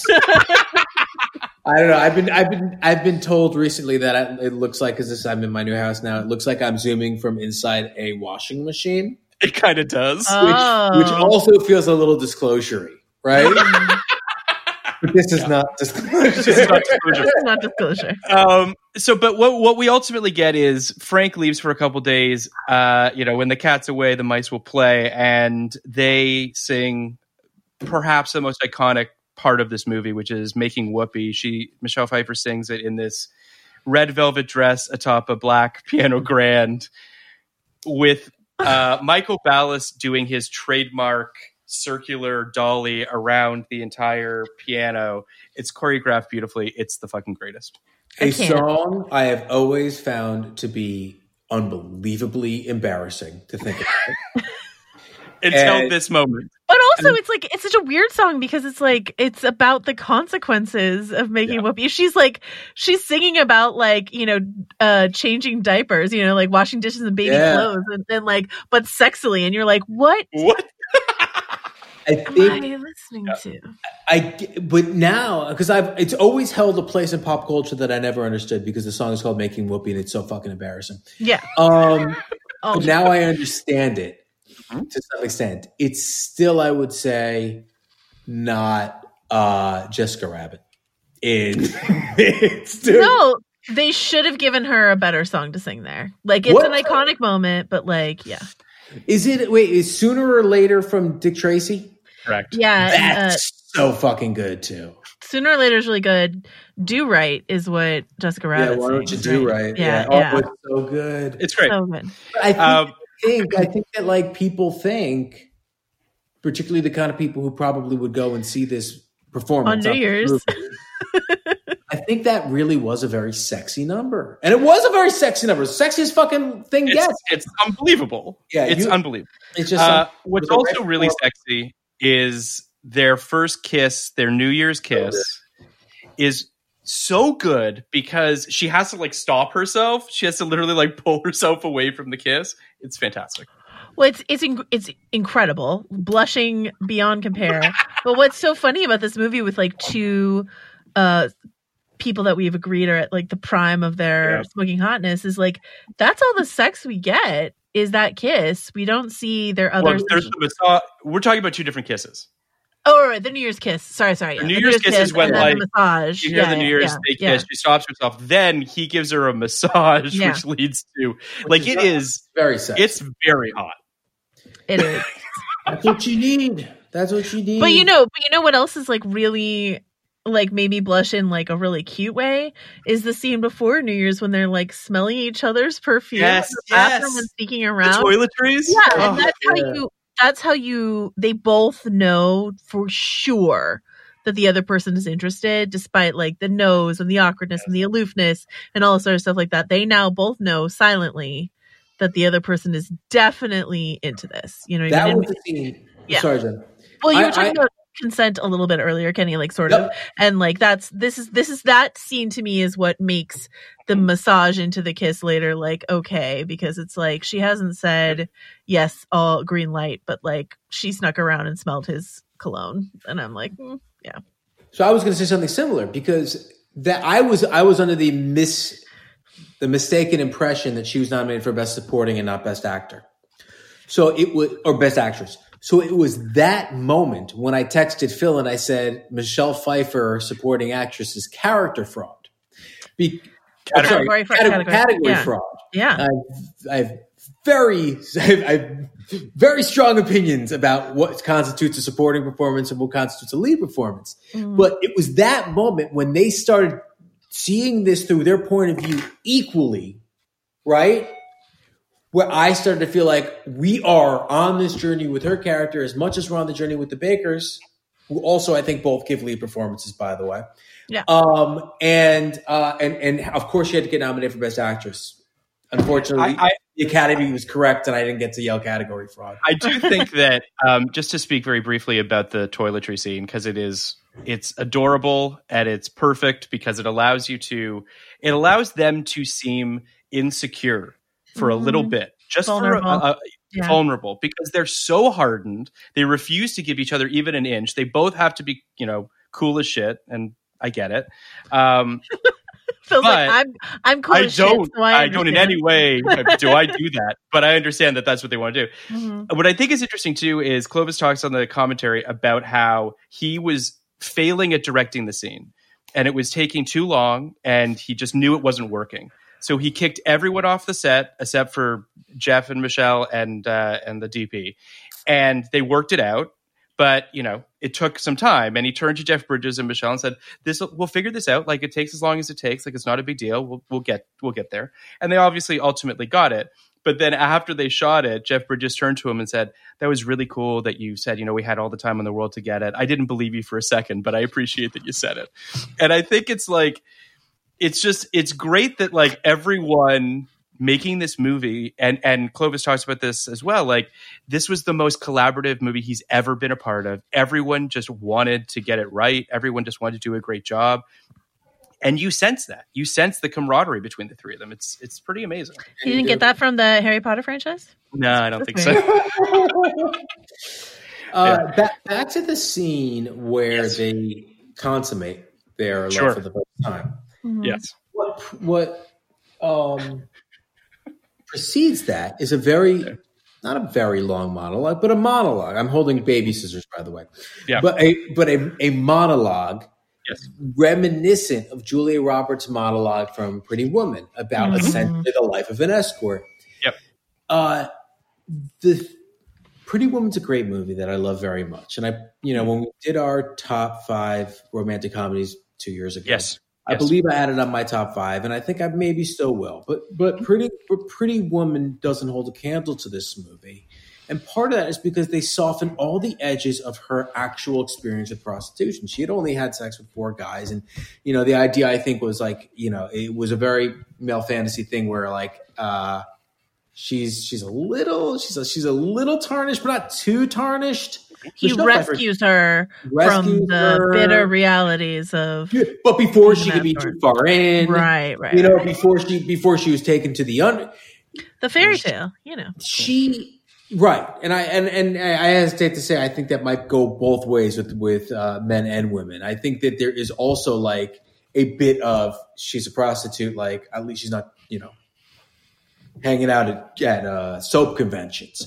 I don't know. I've been, I've been, I've been told recently that I, it looks like, because this I'm in my new house now. It looks like I'm zooming from inside a washing machine, It kind of does. Oh. which, which also feels a little disclosure-y, right? But this is not disclosure. This is not disclosure. This is not disclosure. Um, so, but what what we ultimately get is Frank leaves for a couple days. Uh, you know, when the cat's away, the mice will play, and they sing perhaps the most iconic part of this movie, which is "Making Whoopee." She Michelle Pfeiffer sings it in this red velvet dress atop a black piano grand, with uh, Michael Ballas doing his trademark circular dolly around the entire piano. It's choreographed beautifully. It's the fucking greatest. A I can't. song I have always found to be unbelievably embarrassing to think about. Until And- this moment. But also, it's like it's such a weird song because it's like it's about the consequences of making Yeah. whoopee. She's like she's singing about like you know uh changing diapers, you know, like washing dishes and baby Yeah. clothes, and, and like but sexily, and you're like, what What? I am think I listening to? I, but now, because I've, it's always held a place in pop culture that I never understood because the song is called "Making Whoopee" and it's so fucking embarrassing. Yeah. Um, Oh, but now I understand it to some extent. It's still, I would say, not uh, Jessica Rabbit. In it's still, no, they should have given her a better song to sing there. Like it's What? an iconic moment, but like yeah, Is it? Wait, is "Sooner or Later" from Dick Tracy? Correct. yeah. and, uh, That's so fucking good too. Sooner or Later is really good. Do Right is what Jessica Rabbit. Yeah, why don't you sings, do right? Yeah, Oh, yeah. it's so good. It's great. So good. I think, Um, I think I think that like people think, particularly the kind of people who probably would go and see this performance On New Year's. I think that really was a very sexy number, and it was a very sexy number, sexiest fucking thing It's, yet. it's unbelievable. Yeah, it's you- unbelievable. It's just Uh, some- what's with a also red really flower- sexy is their first kiss, their New Year's kiss, is so good because she has to like stop herself. She has to literally like pull herself away from the kiss. It's fantastic. Well, it's it's inc- it's incredible, blushing beyond compare. But what's so funny about this movie with like two uh people that we've agreed are at like the prime of their Yeah. smoking hotness is like that's all the sex we get is that kiss. We don't see their other. Well, there's the massa- we're talking about two different kisses. Oh, right, the New Year's kiss. Sorry, sorry. Yeah. The New, the Year's, Year's kiss, kiss is when like the massage. You hear yeah, the New yeah, Year's yeah, they yeah. kiss. She stops herself. Then he gives her a massage, yeah. which leads to which like is it is very sexy. It's very hot. It is. That's what you need. That's what you need. But you know, but you know what else is like really like maybe blush in like a really cute way is the scene before New Year's when they're like smelling each other's perfume yes, in the bathroom yes. and sneaking around. The toiletries? Yeah, oh, and that's yeah. how you that's how you they both know for sure that the other person is interested, despite like the nose and the awkwardness and the aloofness and all this other stuff like that. They now both know silently that the other person is definitely into this. You know what that I mean? was the scene. Yeah. Sorry, Jen. Well, you I- were talking I- about consent a little bit earlier, Kenny, like sort Yep. of, and like that's this is this is that scene to me is what makes the massage into the kiss later like okay, because it's like she hasn't said yes, all green light, but like she snuck around and smelled his cologne, and I'm like, mm, yeah. So I was going to say something similar because that I was I was under the mis the mistaken impression that she was nominated for Best Supporting and not Best Actor. So it was or Best Actress. So it was that moment when I texted Phil and I said Michelle Pfeiffer supporting actress is character fraud. Be, Category, sorry, fraud, category, category. category Yeah. fraud. Yeah. I've, I've very I've, I've very strong opinions about what constitutes a supporting performance and what constitutes a lead performance. Mm. But it was that moment when they started seeing this through their point of view equally, right? Where I started to feel like we are on this journey with her character as much as we're on the journey with the Bakers, who also I think both give lead performances, by the way. Yeah. Um, and uh, and and of course she had to get nominated for Best Actress. Unfortunately, I, I, the Academy was correct, and I didn't get to yell category fraud. I do think that um, just to speak very briefly about the toiletry scene, because it is it's adorable and it's perfect because it allows you to it allows them to seem insecure for a little bit, just Vulnerable. for a, a, Yeah. vulnerable, because they're so hardened. They refuse to give each other even an inch. They both have to be, you know, cool as shit, and I get it. Um, Feels but like I'm I'm cool I as shit, don't. so I, I don't in any way do I do that, but I understand that that's what they want to do. Mm-hmm. What I think is interesting too is Clovis talks on the commentary about how he was failing at directing the scene, and it was taking too long, and he just knew it wasn't working. So he kicked everyone off the set except for Jeff and Michelle and uh, and the D P, and they worked it out. But you know, it took some time. And he turned to Jeff Bridges and Michelle and said, "This, we'll figure this out. Like it takes as long as it takes. Like it's not a big deal. We'll we'll get we'll get there." And they obviously ultimately got it. But then after they shot it, Jeff Bridges turned to him and said, "That was really cool that you said, you know, we had all the time in the world to get it. I didn't believe you for a second, but I appreciate that you said it." And I think it's like. It's just, it's great that like everyone making this movie, and, and Clovis talks about this as well, like this was the most collaborative movie he's ever been a part of. Everyone just wanted to get it right. Everyone just wanted to do a great job. And you sense that. You sense the camaraderie between the three of them. It's it's pretty amazing. You didn't get that from the Harry Potter franchise? No, I don't think That's so. Uh, Yeah. back, back to the scene where Yes. they consummate their Sure. love for the first time. Mm-hmm. Yes. What what um, precedes that is a very not a very long monologue, but a monologue. I'm holding baby scissors, by the way. Yeah. But a but a, a monologue Yes. reminiscent of Julia Roberts' monologue from Pretty Woman about Mhm. essentially the life of an escort. Yep. Uh, the Pretty Woman's a great movie that I love very much, and I, you know, when we did our top five romantic comedies two years ago, Yes. I Yes. believe I had it on my top five, and I think I maybe still will. But but Pretty but Pretty Woman doesn't hold a candle to this movie, and part of that is because they soften all the edges of her actual experience with prostitution. She had only had sex with four guys, and you know the idea I think was like you know it was a very male fantasy thing where like. uh She's she's a little she's a, she's a little tarnished, but not too tarnished. He Michelle rescues her rescues from the her. bitter realities of Yeah, but before she Even could be after. too far in, right, right. You know, right. before she before she was taken to the under, the fairy tale, you know. she right. And I and and I hesitate to say I think that might go both ways with with uh, men and women. I think that there is also like a bit of she's a prostitute, like at least she's not you know hanging out at, at uh, soap conventions.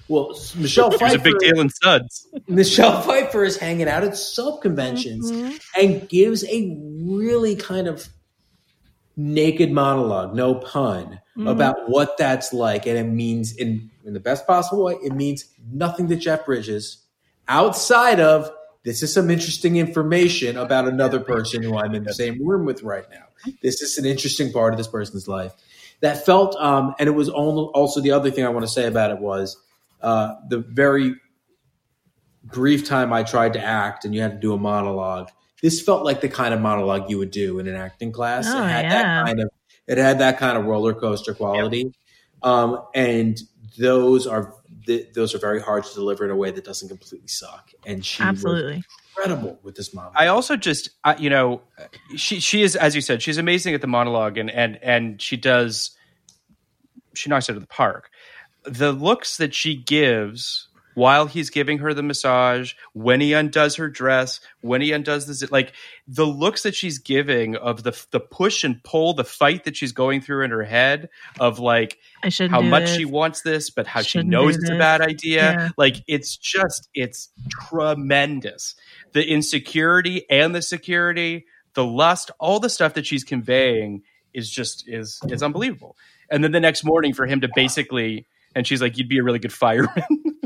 Well, Michelle Pfeiffer. There's a big deal in Suds. Michelle Pfeiffer is hanging out at sub conventions mm-hmm. and gives a really kind of naked monologue, no pun, mm-hmm. about what that's like. And it means, in, in the best possible way, it means nothing to Jeff Bridges outside of this is some interesting information about another person who I'm in the same room with right now. This is an interesting part of this person's life. That felt, um, and it was also the other thing I want to say about it was uh, the very brief time I tried to act and you had to do a monologue. This felt like the kind of monologue you would do in an acting class. Oh, it had yeah. that kind of, it had that kind of roller coaster quality, yep. um, and those are th- those are very hard to deliver in a way that doesn't completely suck. And she absolutely was incredible with this monologue. I also just, uh, you know, she she is, as you said, she's amazing at the monologue, and and and she does, she knocks it out of the park. The looks that she gives while he's giving her the massage, when he undoes her dress, when he undoes this, like the looks that she's giving of the the push and pull, the fight that she's going through in her head of like I how much this. she wants this, but how Shouldn't she knows do it's this. a bad idea. Yeah. Like it's just, it's tremendous. The insecurity and the security, the lust, all the stuff that she's conveying is just, is, is unbelievable. And then the next morning for him to basically, and she's like, you'd be a really good fireman.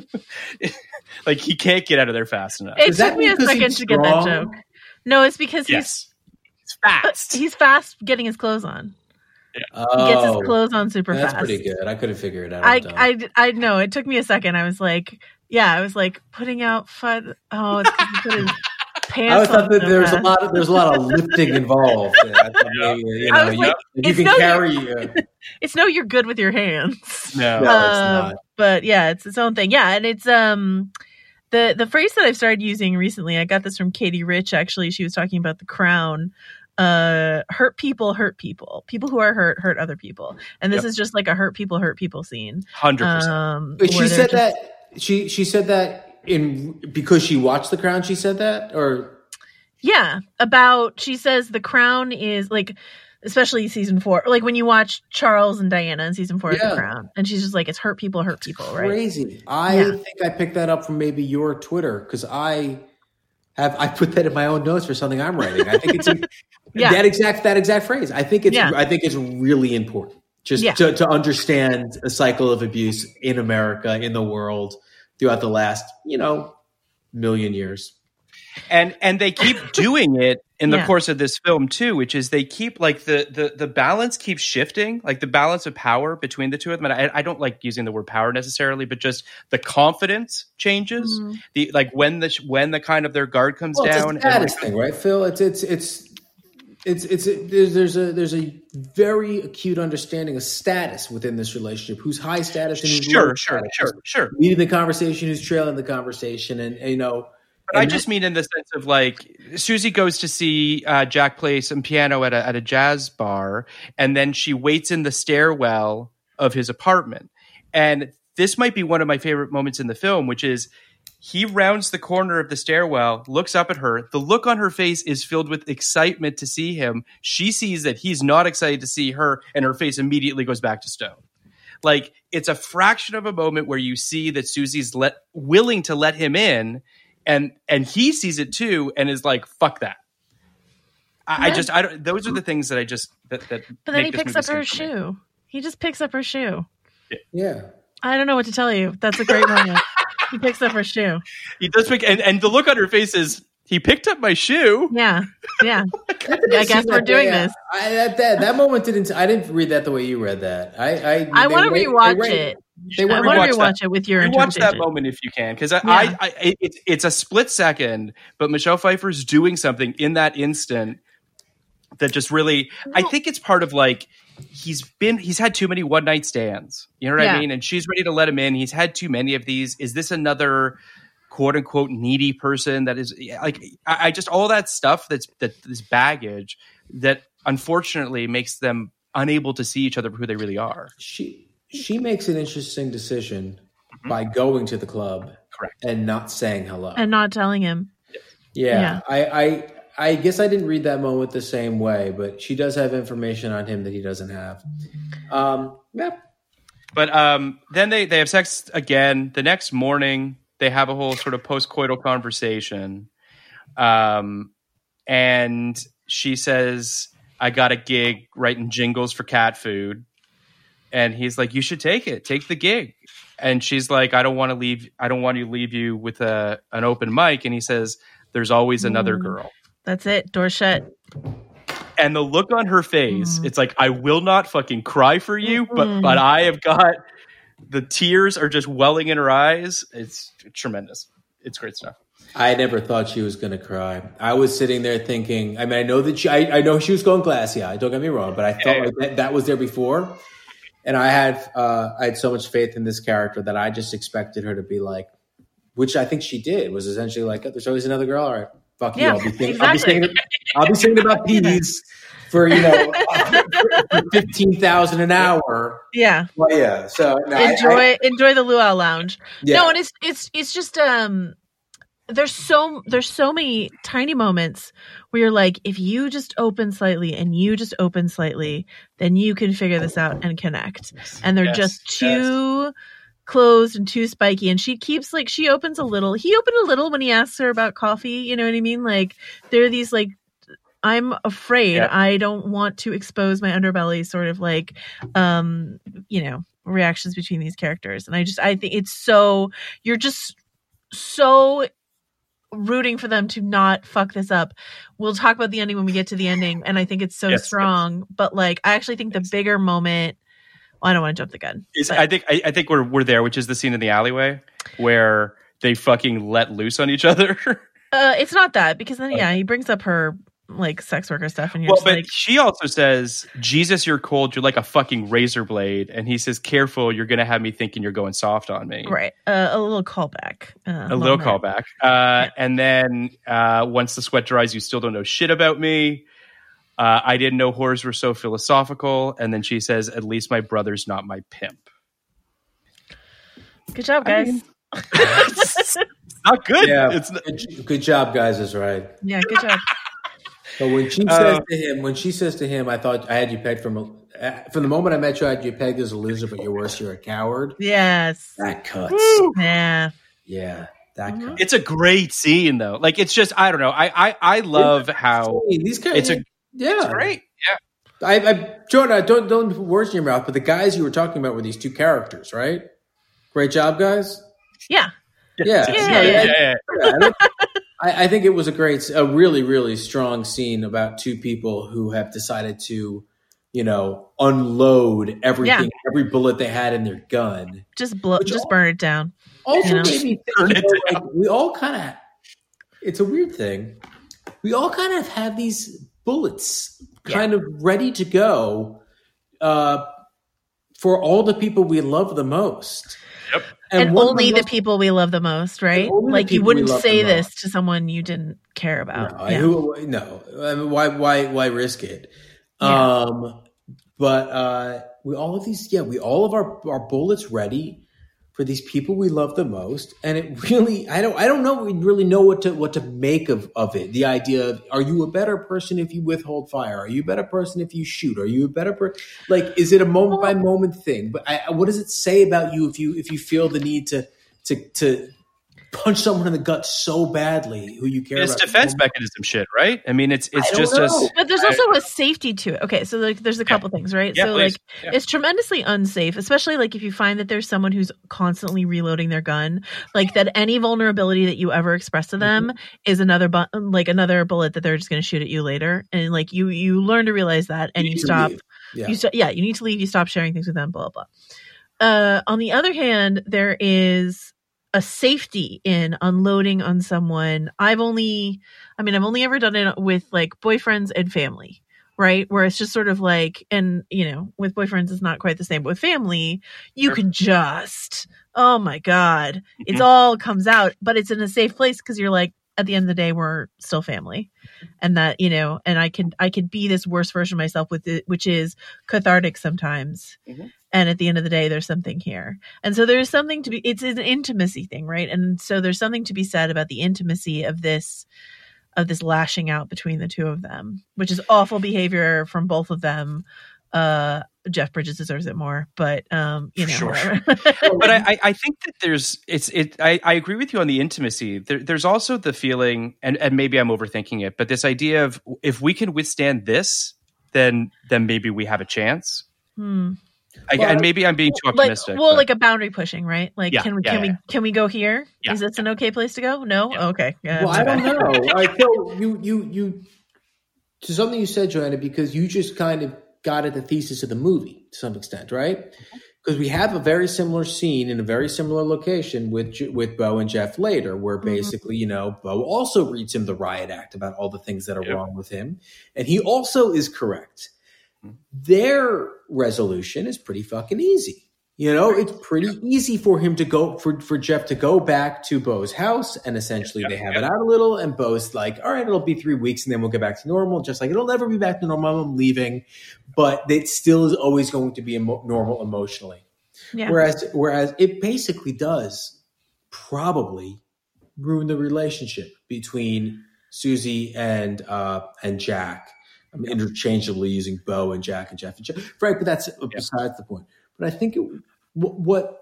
Like he can't get out of there fast enough. It took me a second to get that joke. No, it's because yes. he's he's fast. He's fast getting his clothes on. Yeah. He Oh, gets his clothes on super that's fast. pretty good. I couldn't figure it out. I, I'm done. I, I know. It took me a second. I was like, yeah, I was like putting out fun. Oh, it's because he put his I pants always on thought that so there was a fast. lot of there's a lot of lifting involved. Yeah, I thought maybe, you I know, was you, like, you it's can no, carry. you're- Uh, It's no, you're good with your hands. No, No, it's Um, not. But yeah, it's its own thing. Yeah, and it's um the the phrase that I've started using recently. I got this from Katie Rich. Actually, she was talking about The Crown. Uh, hurt people hurt people. People who are hurt hurt other people. And this Yep. is just like a hurt people hurt people scene. one hundred percent. Um, But she where said they're just- that she she said that in because she watched The Crown. She said that, or Yeah, about she says The Crown is like, especially season four, like when you watch Charles and Diana in season four of Yeah. The Crown, and she's just like, it's hurt people hurt people, right? crazy. I Yeah. think I picked that up from maybe your Twitter because I have I put that in my own notes for something I'm writing. I think it's a, Yeah. that exact that exact phrase. I think it's Yeah. I think it's really important just Yeah. to, to understand a cycle of abuse in America, in the world, throughout the last you know million years. and and they keep doing it in the Yeah. course of this film too, which is they keep like the the the balance keeps shifting, like the balance of power between the two of them. And I, I don't like using the word power necessarily, but just the confidence changes. Mhm. The like when the when the kind of their guard comes Well, down. it's a status and, thing, right, Phil? It's it's it's it's it's a, there's, there's a there's a very acute understanding of status within this relationship. Who's high status and who's sure, low sure, status. sure, sure. Leading the conversation, who's trailing the conversation, and, and you know. But I and just mean in the sense of like Susie goes to see uh, Jack play some piano at a at a jazz bar, and then she waits in the stairwell of his apartment. And this might be one of my favorite moments in the film, which is he rounds the corner of the stairwell, looks up at her. The look on her face is filled with excitement to see him. She sees that he's not excited to see her, and her face immediately goes back to stone. Like it's a fraction of a moment where you see that Susie's let willing to let him in. And and he sees it too, and is like, "Fuck that." I, I just, I don't. Those are the things that I just that that. But then make he this picks movie up her sing for me. shoe. He just picks up her shoe. Yeah. I don't know what to tell you. That's a great moment. He picks up her shoe. He does pick, and and the look on her face is, he picked up my shoe. Yeah, yeah. I I guess we're doing this. I, that, that that moment didn't. I didn't read that the way you read that. I I, I they want to wait- rewatch they wait- it. They I went want to rewatch rewatch that. it with your Watch that interpretation. moment if you can, because I, Yeah. I, I it's it's a split second, but Michelle Pfeiffer's doing something in that instant that just really. I think it's part of like he's been he's had too many one night stands. You know what Yeah. I mean? And she's ready to let him in. He's had too many of these. Is this another quote unquote needy person that is like I, I just all that stuff that's that this baggage that unfortunately makes them unable to see each other for who they really are. She she makes an interesting decision Mm-hmm. by going to the club, correct, and not saying hello, and not telling him. Yeah, Yeah. I, I I guess I didn't read that moment the same way, but she does have information on him that he doesn't have. Um, yeah. But um, then they, they have sex again. The next morning, they have a whole sort of post-coital conversation. Um, and she says, I got a gig writing jingles for cat food. And he's like, you should take it. Take the gig. And she's like, I don't want to leave. I don't want to leave you with a an open mic. And he says, there's always another girl. That's it. Door shut. And the look on her face, mm. it's like, I will not fucking cry for you, but Mm. but I have got, the tears are just welling in her eyes. It's tremendous. It's great stuff. I never thought she was going to cry. I was sitting there thinking, I mean, I know that she, I, I know she was going glassy-eyed, don't get me wrong, but I felt Yeah. like that, that was there before. And I had, uh, I had so much faith in this character that I just expected her to be like, which I think she did, was essentially like, oh, there's always another girl. All right, fuck Yeah, you. I'll be thinking, exactly. I'll be singing, I'll be singing about peas for, you know, for fifteen thousand an hour. Yeah. Well, yeah. So no, I- enjoy I, enjoy the luau lounge. Yeah. No, and it's it's it's just um there's so there's so many tiny moments where you're like, if you just open slightly and you just open slightly, then you can figure this out and connect. And they're Yes, just too closed and too spiky. And she keeps like she opens a little. He opened a little when he asks her about coffee. You know what I mean? Like there are these like, I'm afraid. Yeah. I don't want to expose my underbelly sort of like, um, you know, reactions between these characters. And I just, I think it's so, you're just so rooting for them to not fuck this up. We'll talk about the ending when we get to the ending. And I think it's so Yes, strong, yes. but like, I actually think the bigger moment, well, I don't want to jump the gun. Is, but- I think I, I think we're we're there, which is the scene in the alleyway where they fucking let loose on each other. uh, it's not that because then, yeah, he brings up her like sex worker stuff and you're Well, just but like, she also says, Jesus, you're cold. You're like a fucking razor blade. And he says, careful, you're going to have me thinking you're going soft on me. right. Uh, a little callback. Uh, A little moment. callback. Uh, And then uh, once the sweat dries, you still don't know shit about me. Uh, I didn't know whores were so philosophical. And then she says, at least my brother's not my pimp. Good job, guys. I mean, it's not good. yeah, It's not, good, good job, guys, is right. yeah, good job. But when she Uh, says to him, when she says to him, I thought I had you pegged from a, uh, from the moment I met you, I had you pegged as a loser, but you're worse, you're a coward. Yes. That cuts. Yeah. Yeah, that Mhm. cuts. it's a great scene, though. Like, it's just, I don't know. I I, I love how these guys, it's a yeah, it's great. Yeah. I, I Jordan, don't don't put words in your mouth, but the guys you were talking about were these two characters, right? Great job, guys. Yeah. Yeah, Yeah, yeah, yeah, yeah. yeah. Yeah, I, don't- I, I think it was a great, a really, really strong scene about two people who have decided to, you know, unload everything, Yeah. every bullet they had in their gun. Just blow, Which just all- burn it down. Also, You know? made me Burn think, it you know, like, we all kind of, it's a weird thing. We all kind of have these bullets kind of ready to go uh, for all the people we love the most. Yep. And, one of only the most- people we love the most, right? only the Like you people wouldn't we love say the this most. to someone you didn't care about. No, Yeah. who, no. I mean, why, why, why risk it? Yeah. Um, but uh, we all have these, yeah, we all have our, our bullets ready for these people we love the most, and it really, I don't, I don't know, we really know what to what to make of of it. The idea of, are you a better person if you withhold fire? Are you a better person if you shoot? Are you a better person? Like, is it a moment by moment thing? But I, what does it say about you if you if you feel the need to to to punch someone in the gut so badly who you care It's about? defense mechanism shit, right? I mean, it's it's I don't just know. us. But there's I- also a safety to it. Okay, so like there's a couple things, right? Yeah, so please. like Yeah. it's tremendously unsafe, especially like if you find that there's someone who's constantly reloading their gun, like that any vulnerability that you ever express to them Mm-hmm. is another bu- like another bullet that they're just going to shoot at you later, and like you you learn to realize that and you, need to stop. leave. Yeah. You st- yeah, you need to leave. You stop sharing things with them. Blah blah. Uh, on the other hand, there is a safety in unloading on someone. I've only, I mean, I've only ever done it with like boyfriends and family, right? Where it's just sort of like, and you know, with boyfriends, it's not quite the same, but with family, you Sure. can just, oh my God, it's Mhm. all comes out, but it's in a safe place because you're like, at the end of the day, we're still family. And that, you know, and I can, I could be this worst version of myself with it, which is cathartic sometimes. Mhm. And at the end of the day, there's something here. And so there's something to be, it's an intimacy thing, right? And so there's something to be said about the intimacy of this, of this lashing out between the two of them, which is awful behavior from both of them. uh, Jeff Bridges deserves it more, but um, you know, sure. But I, I think that there's it's it. I, I agree with you on the intimacy. There, there's also the feeling, and, and maybe I'm overthinking it, but this idea of if we can withstand this, then then maybe we have a chance. Hmm. I, well, and maybe I'm being too optimistic. Like, well, but. like a boundary pushing, right? Like, Yeah, can we yeah, can we yeah. can we go here? Yeah. Is this an okay place to go? No, Yeah. okay. Yeah, Well, I don't know. All right, so you you you to something you said, Joanna, because you just kind of got at the thesis of the movie to some extent, right? Because we have a very similar scene in a very similar location with with Bo and Jeff later, where basically, you know, Bo also reads him the riot act about all the things that are Yep. wrong with him, and he also is correct. Their resolution is pretty fucking easy. You know, it's pretty easy for him to go for, for Jeff to go back to Bo's house, and essentially Yeah, they have yeah. it out a little, and Bo's like, all right, it'll be three weeks and then we'll get back to normal. Just like it'll never be back to normal. I'm leaving, but it still is always going to be emo- normal emotionally. Yeah. Whereas, whereas it basically does probably ruin the relationship between Susie and uh, and Jack. I'm interchangeably using Bo and Jack and Jeff and Jeff. Right, but that's besides the point. But I think it, what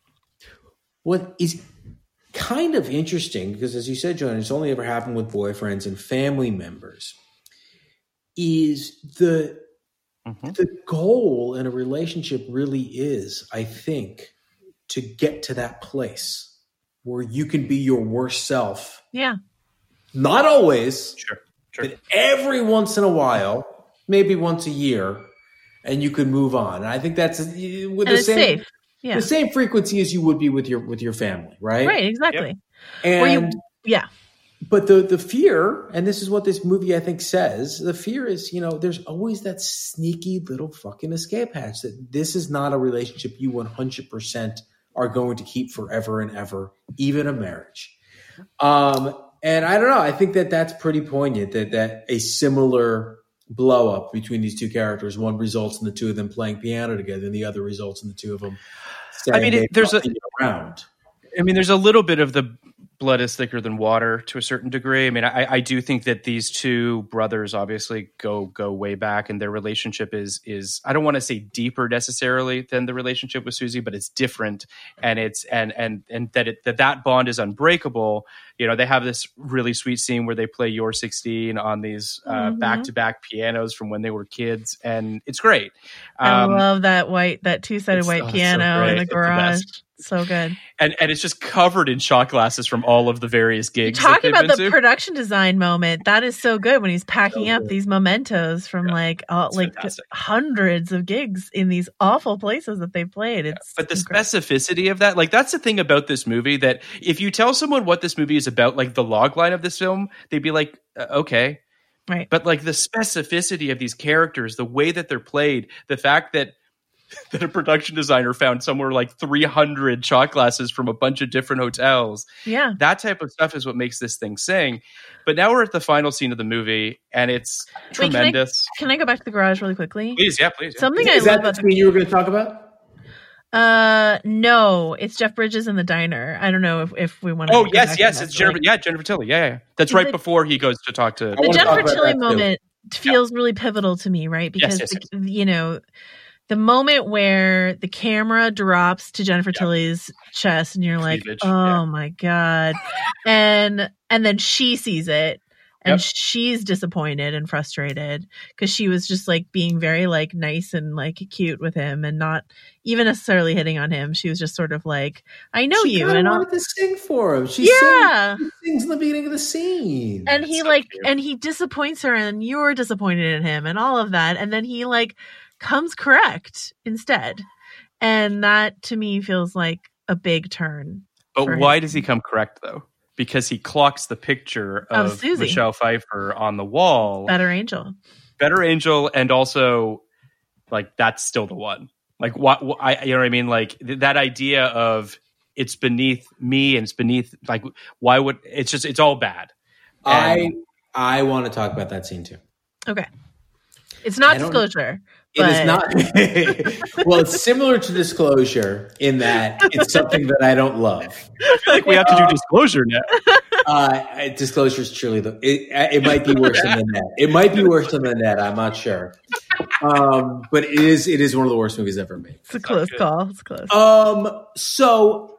what is kind of interesting, because as you said, Joanna, it's only ever happened with boyfriends and family members, is the Mm-hmm. the goal in a relationship really is, I think, to get to that place where you can be your worst self. Yeah. Not always, Sure. Sure. but every once in a while, maybe once a year, and you can move on. And I think that's with And the it's same safe. Yeah. the same frequency as you would be with your with your family, right? Right. Exactly. And Or you, yeah. but the the fear, and this is what this movie I think says, the fear is, you know, there's always that sneaky little fucking escape hatch that this is not a relationship you one hundred percent are going to keep forever and ever, even a marriage. Um, and I don't know, I think that that's pretty poignant, that that a similar blow up between these two characters, one results in the two of them playing piano together, and the other results in the two of them I mean, it, there's a around. I mean, there's a little bit of the blood is thicker than water to a certain degree. I mean, I, I do think that these two brothers obviously go go way back, and their relationship is is I don't want to say deeper necessarily than the relationship with Susie, but it's different, and it's and and and that it, that that bond is unbreakable. You know, they have this really sweet scene where they play "You're sixteen" on these uh, Mhm. back-to-back pianos from when they were kids, and it's great. I Um, love that white, that two-sided it's- white oh, it's so piano in great. the It's the garage. best. So good. and and it's just covered in shot glasses from all of the various gigs. that Talking they've about been the to. production design moment, that is so good when he's packing up these mementos from like all, It's like fantastic. hundreds of gigs in these awful places that they've played. It's But the incredible. specificity of that, like that's the thing about this movie, that if you tell someone what this movie is about, like the log line of this film, they'd be like, uh, okay. Right. But like the specificity of these characters, the way that they're played, the fact that that a production designer found somewhere like three hundred shot glasses from a bunch of different hotels. Yeah. That type of stuff is what makes this thing sing. But now we're at the final scene of the movie, and it's Wait, can I- tremendous. Can I go back to the garage really quickly? Please, yeah, please. yeah. Something Is I that love about the the scene you were going to talk about? Uh, no, it's Jeff Bridges in the diner. I don't know if, if we want to. Oh yes, yes, it's Jennifer. Yeah, Jennifer Tilly. Yeah, yeah. That's Is right it- before he goes to talk to. The wanna talk Jennifer about Tilly that, too. moment feels really pivotal to me, right? Because yes, the- you know, the moment where the camera drops to Jennifer Tilly's chest, and you're like, Cleavage, "Oh yeah. my god!" and and then she sees it, and Yep. she's disappointed and frustrated because she was just like being very like nice and like cute with him, and not even necessarily hitting on him. She was just sort of like, "I know She you," kinda and all. wanted to sing for him. She Yeah. sings, she sings in the beginning of the scene. And he So like cute. and he disappoints her, and you're disappointed in him and all of that, and then he like comes correct instead, and that to me feels like a big turn. for But him. why does he come correct though? Because he clocks the picture Of of, Susie. Michelle Pfeiffer on the wall, Better Angel? Better Angel, and also like that's still the one. Like what wh- I, you know what I mean? Like th- that idea of it's beneath me and it's beneath like why would it's just it's all bad. I And- I want to talk about that scene too. Okay, it's not I don't- disclosure. It but is not. Well, it's similar to Disclosure in that it's something that I don't love. I feel like we have to do disclosure now. Uh, Disclosure is truly the. It, it might be worse than that. It might be worse than that. I'm not sure. um, but it is it is one of the worst movies ever made. It's a close call. It's close. Um, so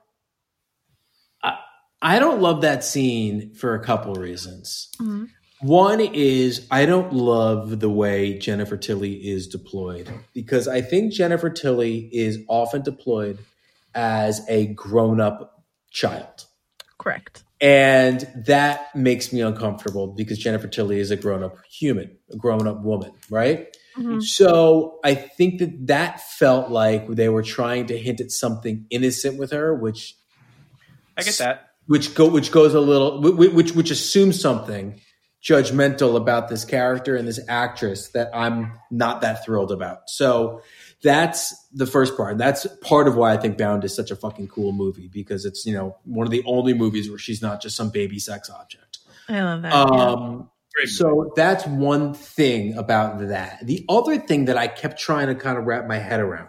I, I don't love that scene for a couple of reasons. Mm-hmm. One is I don't love the way Jennifer Tilly is deployed because I think Jennifer Tilly is often deployed as a grown-up child. Correct. And that makes me uncomfortable because Jennifer Tilly is a grown-up human, a grown-up woman, right? Mm-hmm. So I think that that felt like they were trying to hint at something innocent with her, which I get that. Which go which goes a little which which, which assumes something judgmental about this character and this actress that I'm not that thrilled about. So that's the first part. That's part of why I think Bound is such a fucking cool movie because it's, you know, one of the only movies where she's not just some baby sex object. I love that. Um, yeah. So that's one thing about that. The other thing that I kept trying to kind of wrap my head around,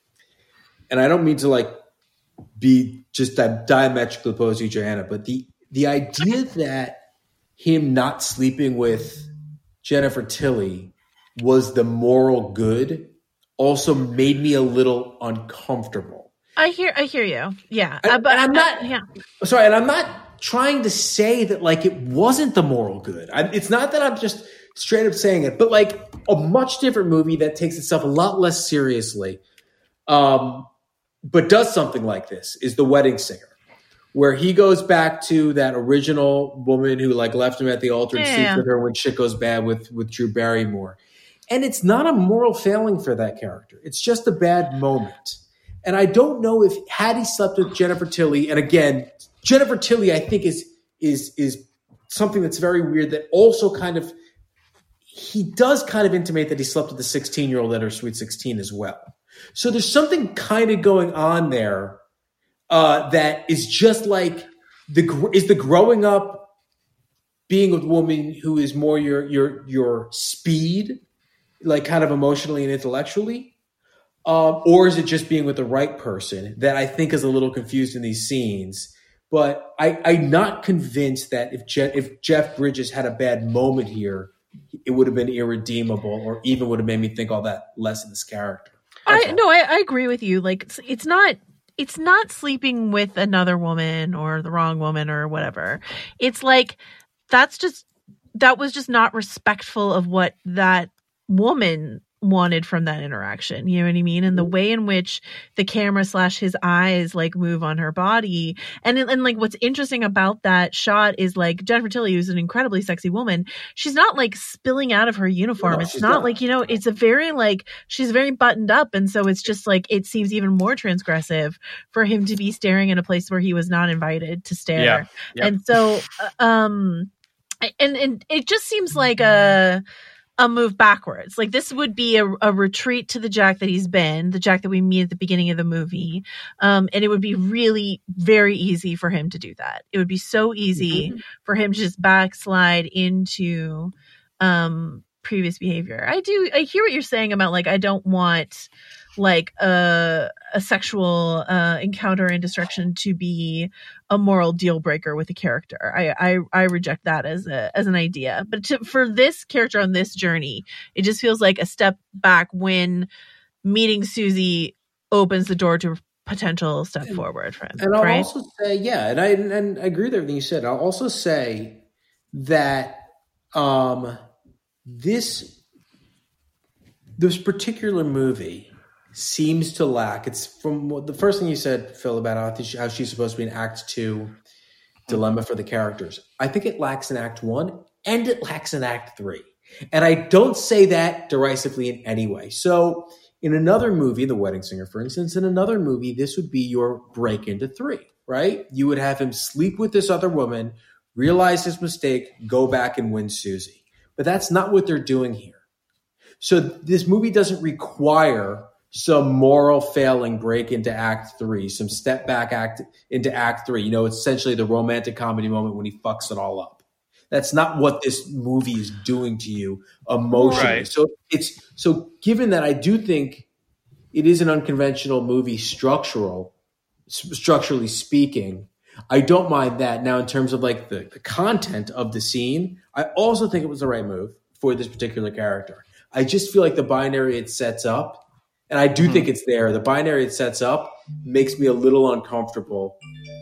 and I don't mean to like be just that diametrically opposed to Joanna, but the the idea that him not sleeping with Jennifer Tilly was the moral good also made me a little uncomfortable. I hear, I hear you. Yeah, I, uh, but I'm not. Yeah. Sorry, and I'm not trying to say that like it wasn't the moral good. I, it's not that I'm just straight up saying it, but like a much different movie that takes itself a lot less seriously, um, but does something like this is The Wedding Singer, where he goes back to that original woman who like left him at the altar and Yeah. sleeps with her when shit goes bad with with Drew Barrymore. And it's not a moral failing for that character. It's just a bad moment. And I don't know if had he slept with Jennifer Tilly, and again, Jennifer Tilly, I think is is is something that's very weird that also kind of he does kind of intimate that he slept with the sixteen-year-old at her Sweet sixteen as well. So there's something kind of going on there uh, that is just like the is the growing up being a woman who is more your your your speed, like kind of emotionally and intellectually. Um, or is it just being with the right person that I think is a little confused in these scenes? But I, I'm not convinced that if, Je- if Jeff Bridges had a bad moment here, it would have been irredeemable or even would have made me think all that less of this character. That's I all. no, I, I agree with you. Like it's, it's not it's not sleeping with another woman or the wrong woman or whatever. It's like that's just that was just not respectful of what that woman wanted from that interaction. You know what I mean? And the way in which the camera slash his eyes like move on her body. And, and like what's interesting about that shot is like Jennifer Tilly, who's an incredibly sexy woman, she's not like spilling out of her uniform. No, it's she's not, not. like, you know, it's a very like, she's very buttoned up. And so it's just like, it seems even more transgressive for him to be staring in a place where he was not invited to stare. Yeah. Yep. And so, uh, um, and, and it just seems like a, a move backwards. Like this would be a, a retreat to the Jack that he's been, the Jack that we meet at the beginning of the movie. Um, and it would be really very easy for him to do that. It would be so easy mm-hmm. for him to just backslide into um, previous behavior. I do, I hear what you're saying about like, I don't want like a, a sexual uh, encounter and destruction to be a moral deal breaker with a character. I, I, I reject that as a, as an idea, but to, for this character on this journey, it just feels like a step back when meeting Susie opens the door to a potential step and, forward for him. And I'll right? also say, yeah, and I, and I agree with everything you said. I'll also say that um, this, this particular movie seems to lack. It's from what the first thing you said, Phil, about how, how she's supposed to be an act two dilemma for the characters. I think it lacks in act one and it lacks in act three. And I don't say that derisively in any way. So in another movie, The Wedding Singer, for instance, in another movie, this would be your break into three, right? You would have him sleep with this other woman, realize his mistake, go back and win Susie. But that's not what they're doing here. So this movie doesn't require some moral failing break into act three, some step back act into act three. You know, it's essentially the romantic comedy moment when he fucks it all up. That's not what this movie is doing to you emotionally. Right. So it's so given that I do think it is an unconventional movie structural, structurally speaking, I don't mind that. Now, in terms of like the, the content of the scene, I also think it was the right move for this particular character. I just feel like the binary it sets up, and I do mm-hmm. think it's there. The binary it sets up makes me a little uncomfortable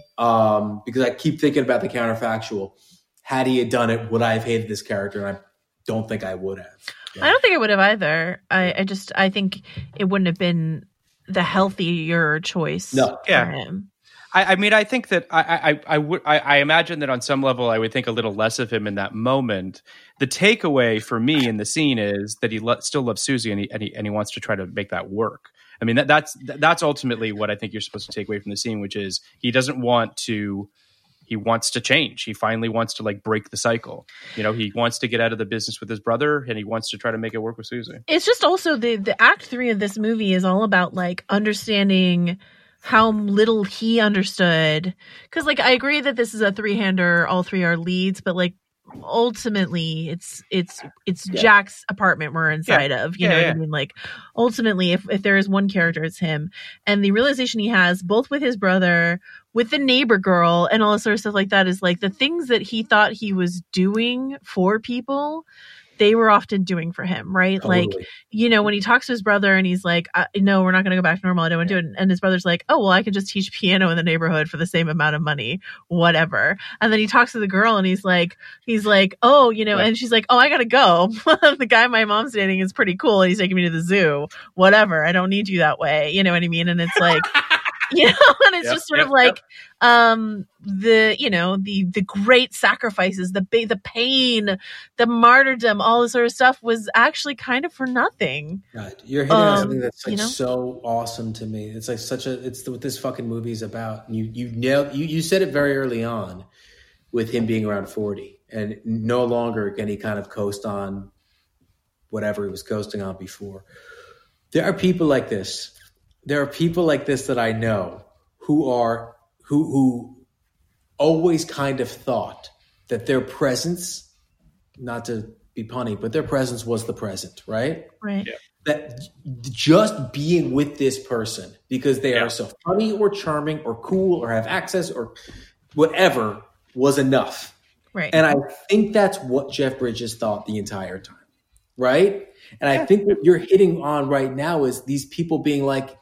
um, because I keep thinking about the counterfactual. Had he had done it, would I have hated this character? And I don't think I would have. Yeah. I don't think I would have either. I, I just I think it wouldn't have been the healthier choice no. for yeah. him. I, I mean, I think that I, I, I would. I, I imagine that on some level, I would think a little less of him in that moment. The takeaway for me in the scene is that he lo- still loves Susie, and he, and he and he wants to try to make that work. I mean, that, that's that's ultimately what I think you're supposed to take away from the scene, which is he doesn't want to. He wants to change. He finally wants to like break the cycle. You know, he wants to get out of the business with his brother, and he wants to try to make it work with Susie. It's just also the the act three of this movie is all about like understanding how little he understood. Because like I agree that this is a three-hander, all three are leads, but like ultimately it's it's it's yeah. Jack's apartment we're inside yeah. of. You yeah, know yeah. what I mean? Like ultimately, if if there is one character, it's him. And the realization he has, both with his brother, with the neighbor girl, and all this sort of stuff like that, is like the things that he thought he was doing for people, they were often doing for him, right? Totally. Like, you know, when he talks to his brother and he's like, I, no, we're not going to go back to normal. I don't want to do it. And his brother's like, oh, well, I could just teach piano in the neighborhood for the same amount of money, whatever. And then he talks to the girl and he's like, he's like, oh, you know, right. and she's like, oh, I got to go. The guy my mom's dating is pretty cool. And he's taking me to the zoo, whatever. I don't need you that way. You know what I mean? And it's like, you know, and it's yep, just sort yep, of like, yep. um, the, you know, the, the great sacrifices, the ba- the pain, the martyrdom, all this sort of stuff was actually kind of for nothing. God, you're hitting um, on something that's like you know? so awesome to me. It's like such a, it's what this fucking movie's about. You, you nailed, you, you said it very early on with him being around forty and no longer can he kind of coast on whatever he was coasting on before. There are people like this. There are people like this that I know who are who who always kind of thought that their presence, not to be punny, but their presence was the present, right? Right. Yeah. That just being with this person because they yeah. are so funny or charming or cool or have access or whatever was enough. Right. And I think that's what Jeff Bridges thought the entire time, right? And I think what you're hitting on right now is these people being like,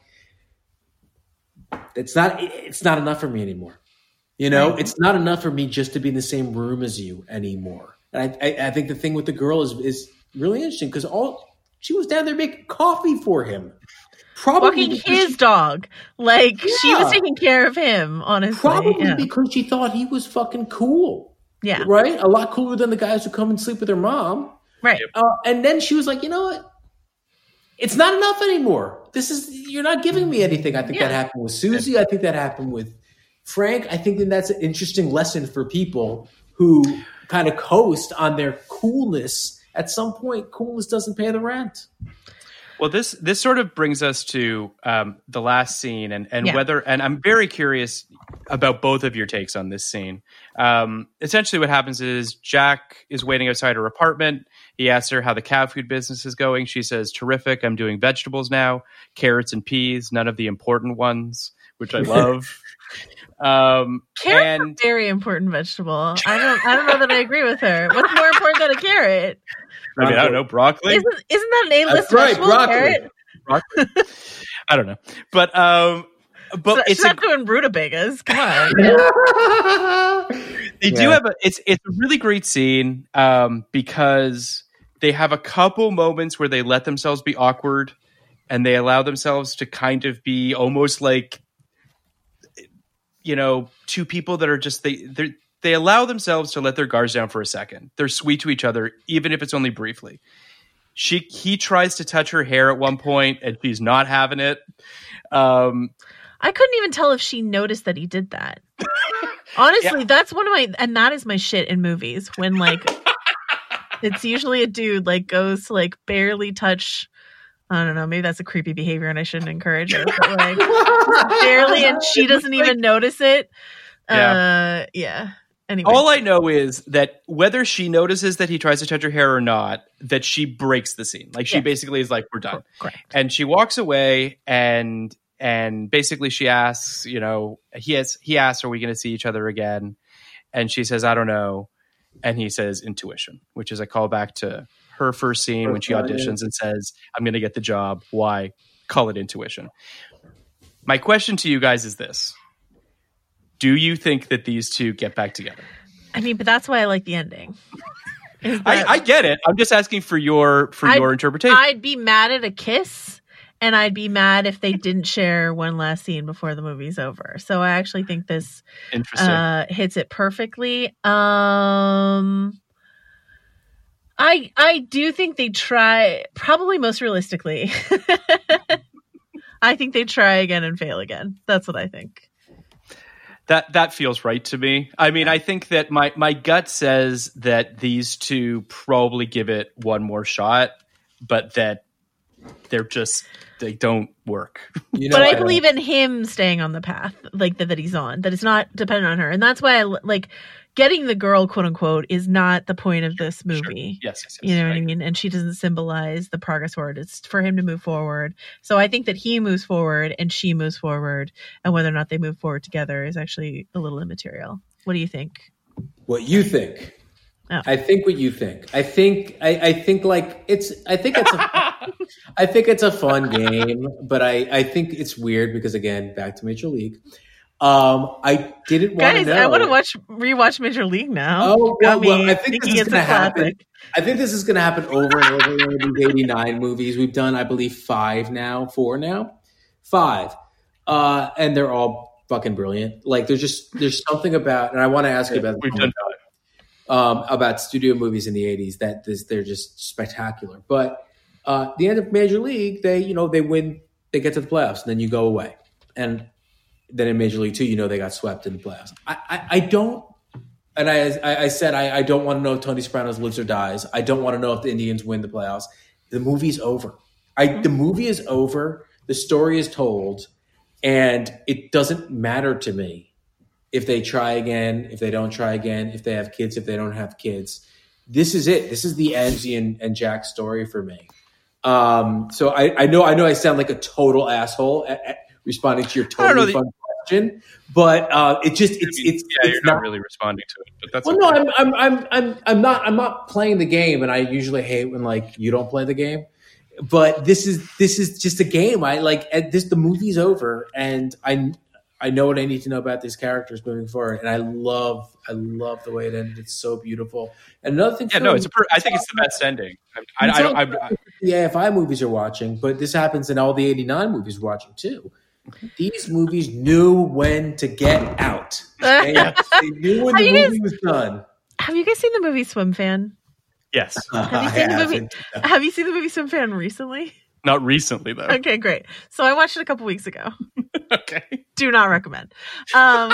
It's not. It's not enough for me anymore. You know, right. It's not enough for me just to be in the same room as you anymore. And I, I, I think the thing with the girl is is really interesting because all she was down there making coffee for him, probably walking his she, dog. Like yeah. she was taking care of him. Honestly, probably yeah. because she thought he was fucking cool. Yeah, right. A lot cooler than the guys who come and sleep with their mom. Right. Uh, and then she was like, you know what? It's not enough anymore. This is, you're not giving me anything. I think yeah. that happened with Susie. I think that happened with Frank. I think that that's an interesting lesson for people who kind of coast on their coolness. At some point, coolness doesn't pay the rent. Well, this this sort of brings us to um, the last scene, and and yeah. whether and I'm very curious about both of your takes on this scene. Um, essentially, what happens is Jack is waiting outside her apartment. He asks her how the cat food business is going. She says, "Terrific. I'm doing vegetables now, carrots and peas, none of the important ones," which I love. um, Carrots and are a very important vegetable. I don't. I don't know that I agree with her. What's more important than a carrot? I mean, I don't know, broccoli. Isn't, isn't that an A-list right, vegetable? broccoli. Carrot? Broccoli. I don't know, but um, but So, it's she's a, not doing rutabagas. Come on. they do Yeah. have a. It's it's a really great scene um, because they have a couple moments where they let themselves be awkward, and they allow themselves to kind of be almost like, you know, two people that are just they they they allow themselves to let their guards down for a second. They're sweet to each other, even if it's only briefly. She he tries to touch her hair at one point, and she's not having it. Um, I couldn't even tell if she noticed that he did that. Honestly, Yeah. that's one of my, and that is my shit in movies when like, it's usually a dude like goes to like barely touch, I don't know, maybe that's a creepy behavior and I shouldn't encourage it, but like barely, and she doesn't even notice it. Yeah. Uh, yeah. Anyway. All I know is that whether she notices that he tries to touch her hair or not, that she breaks the scene. Like she Yeah. basically is like, we're done. Correct. And she walks away and and basically she asks, you know, he has he asks, are we going to see each other again? And she says, I don't know. And he says intuition, which is a callback to her first scene when she auditions and says, I'm going to get the job. Why? Call it intuition. My question to you guys is this. Do you think that these two get back together? I mean, but that's why I like the ending. I, I get it. I'm just asking for your for I'd, your interpretation. I'd be mad at a kiss, and I'd be mad if they didn't share one last scene before the movie's over. So I actually think this uh, hits it perfectly. Um, I I do think they try, probably most realistically. I think they try again and fail again. That's what I think. That that feels right to me. I mean, I think that my, my gut says that these two probably give it one more shot, but that they're just, they don't work. You know, but I, I believe in him staying on the path like that, that he's on, that it's not dependent on her. And that's why I like getting the girl, quote unquote, is not the point of this movie. Sure. Yes, yes, yes. You know right. what I mean? And she doesn't symbolize the progress forward. It's for him to move forward. So I think that he moves forward and she moves forward. And whether or not they move forward together is actually a little immaterial. What do you think? What you think? Oh. I think what you think. I think I, I think like it's I think it's a, I think it's a fun game, but I, I think it's weird because again, back to Major League. Um, I didn't want Guys, to know. I want to watch rewatch Major League now. Oh, well, well I think this is it's going to happen. classic. I think this is going to happen over and over in these eighty-nine movies. We've done, I believe, five now, four now, five, uh, and they're all fucking brilliant. Like, there's just there's something about, and I want to ask you about We've done um, about studio movies in the eighties that this, they're just spectacular. But uh, the end of Major League, they you know they win, they get to the playoffs, and then you go away, and then in Major League Two, you know they got swept in the playoffs. I, I, I don't, and I I, I said I, I don't want to know if Tony Soprano lives or dies. I don't want to know if the Indians win the playoffs. The movie's over. I the movie is over. The story is told, and it doesn't matter to me if they try again, if they don't try again, if they have kids, if they don't have kids. This is it. This is the Angie and, and Jack story for me. Um, so I, I know I know I sound like a total asshole at, at responding to your totally fun question, but uh, it just it's it's yeah, it's you're not, not really responding to it. But that's well, okay. no, I'm, I'm I'm I'm I'm not I'm not playing the game, and I usually hate when like you don't play the game. But this is this is just a game. I like this. The movie's over, and I I know what I need to know about these characters moving forward, and I love I love the way it ended. It's so beautiful. And another thing, yeah, no, it's a per- I think it's the best ending. I, I, I don't. I, I, the A F I movies are watching, but this happens in all the eighty-nine movies we're watching too. These movies knew when to get out. They, they knew when the movie guys, was done. Have you guys seen the movie Swim Fan? Yes. Uh, have you seen the movie? Have you seen the movie Swim Fan recently? Not recently, though. Okay, great. So I watched it a couple weeks ago. Okay. Do not recommend. Um,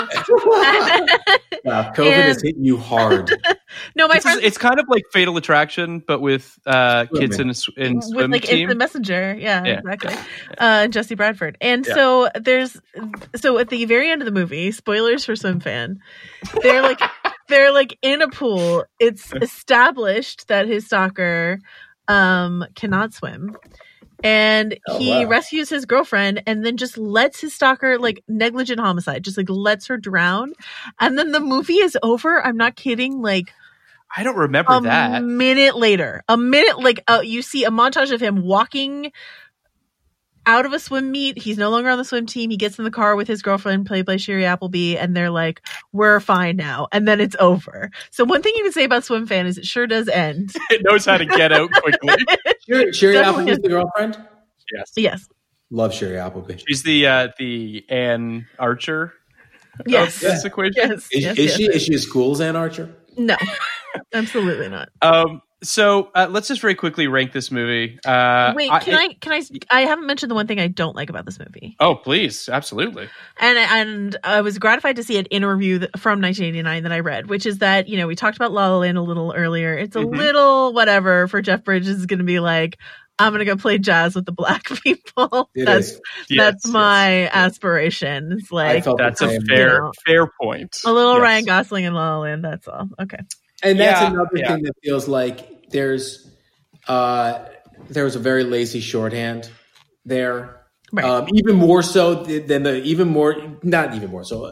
wow, COVID and, has hit you hard. No, my it's, friend. It's kind of like Fatal Attraction, but with uh, kids in a in swim with like team. The Messenger. Yeah, yeah. exactly. Uh, Jesse Bradford. And yeah. so there's so at the very end of the movie, spoilers for Swim Fan. They're like they're like in a pool. It's established that his stalker um, cannot swim. And oh, he wow. rescues his girlfriend and then just lets his stalker, like negligent homicide, just like lets her drown. And then the movie is over. I'm not kidding. Like, I don't remember a that. A minute later, a minute, like uh, you see a montage of him walking out of a swim meet. He's no longer on the swim team. He gets in the car with his girlfriend, played by Sherry Appleby, and they're like, we're fine now. And then it's over. So one thing you can say about Swim Fan is it sure does end. It knows how to get out quickly. Sherry, Sherry Appleby is the girlfriend? Yes. Yes. Love Sherry Appleby. She's the uh, the Ann Archer yes. of this yeah. equation. Yes. Is, yes, is yes. she is she as cool as Ann Archer? No. Absolutely not. Um So uh, let's just very quickly rank this movie. Uh, Wait, can I, I? Can I? I haven't mentioned the one thing I don't like about this movie. Oh, please, absolutely. And and I was gratified to see it in a review that, from nineteen eighty-nine that I read, which is that you know we talked about La La Land a little earlier. It's a mm-hmm. little whatever for Jeff Bridges is going to be like, I'm going to go play jazz with the black people. It that's is. that's yes, my yes. aspiration. It's like that's a fair you know, fair point. A little yes. Ryan Gosling in La La Land. That's all. Okay. And that's yeah, another yeah. thing that feels like there's uh, there was a very lazy shorthand there, right. um, even more so than the even more not even more so.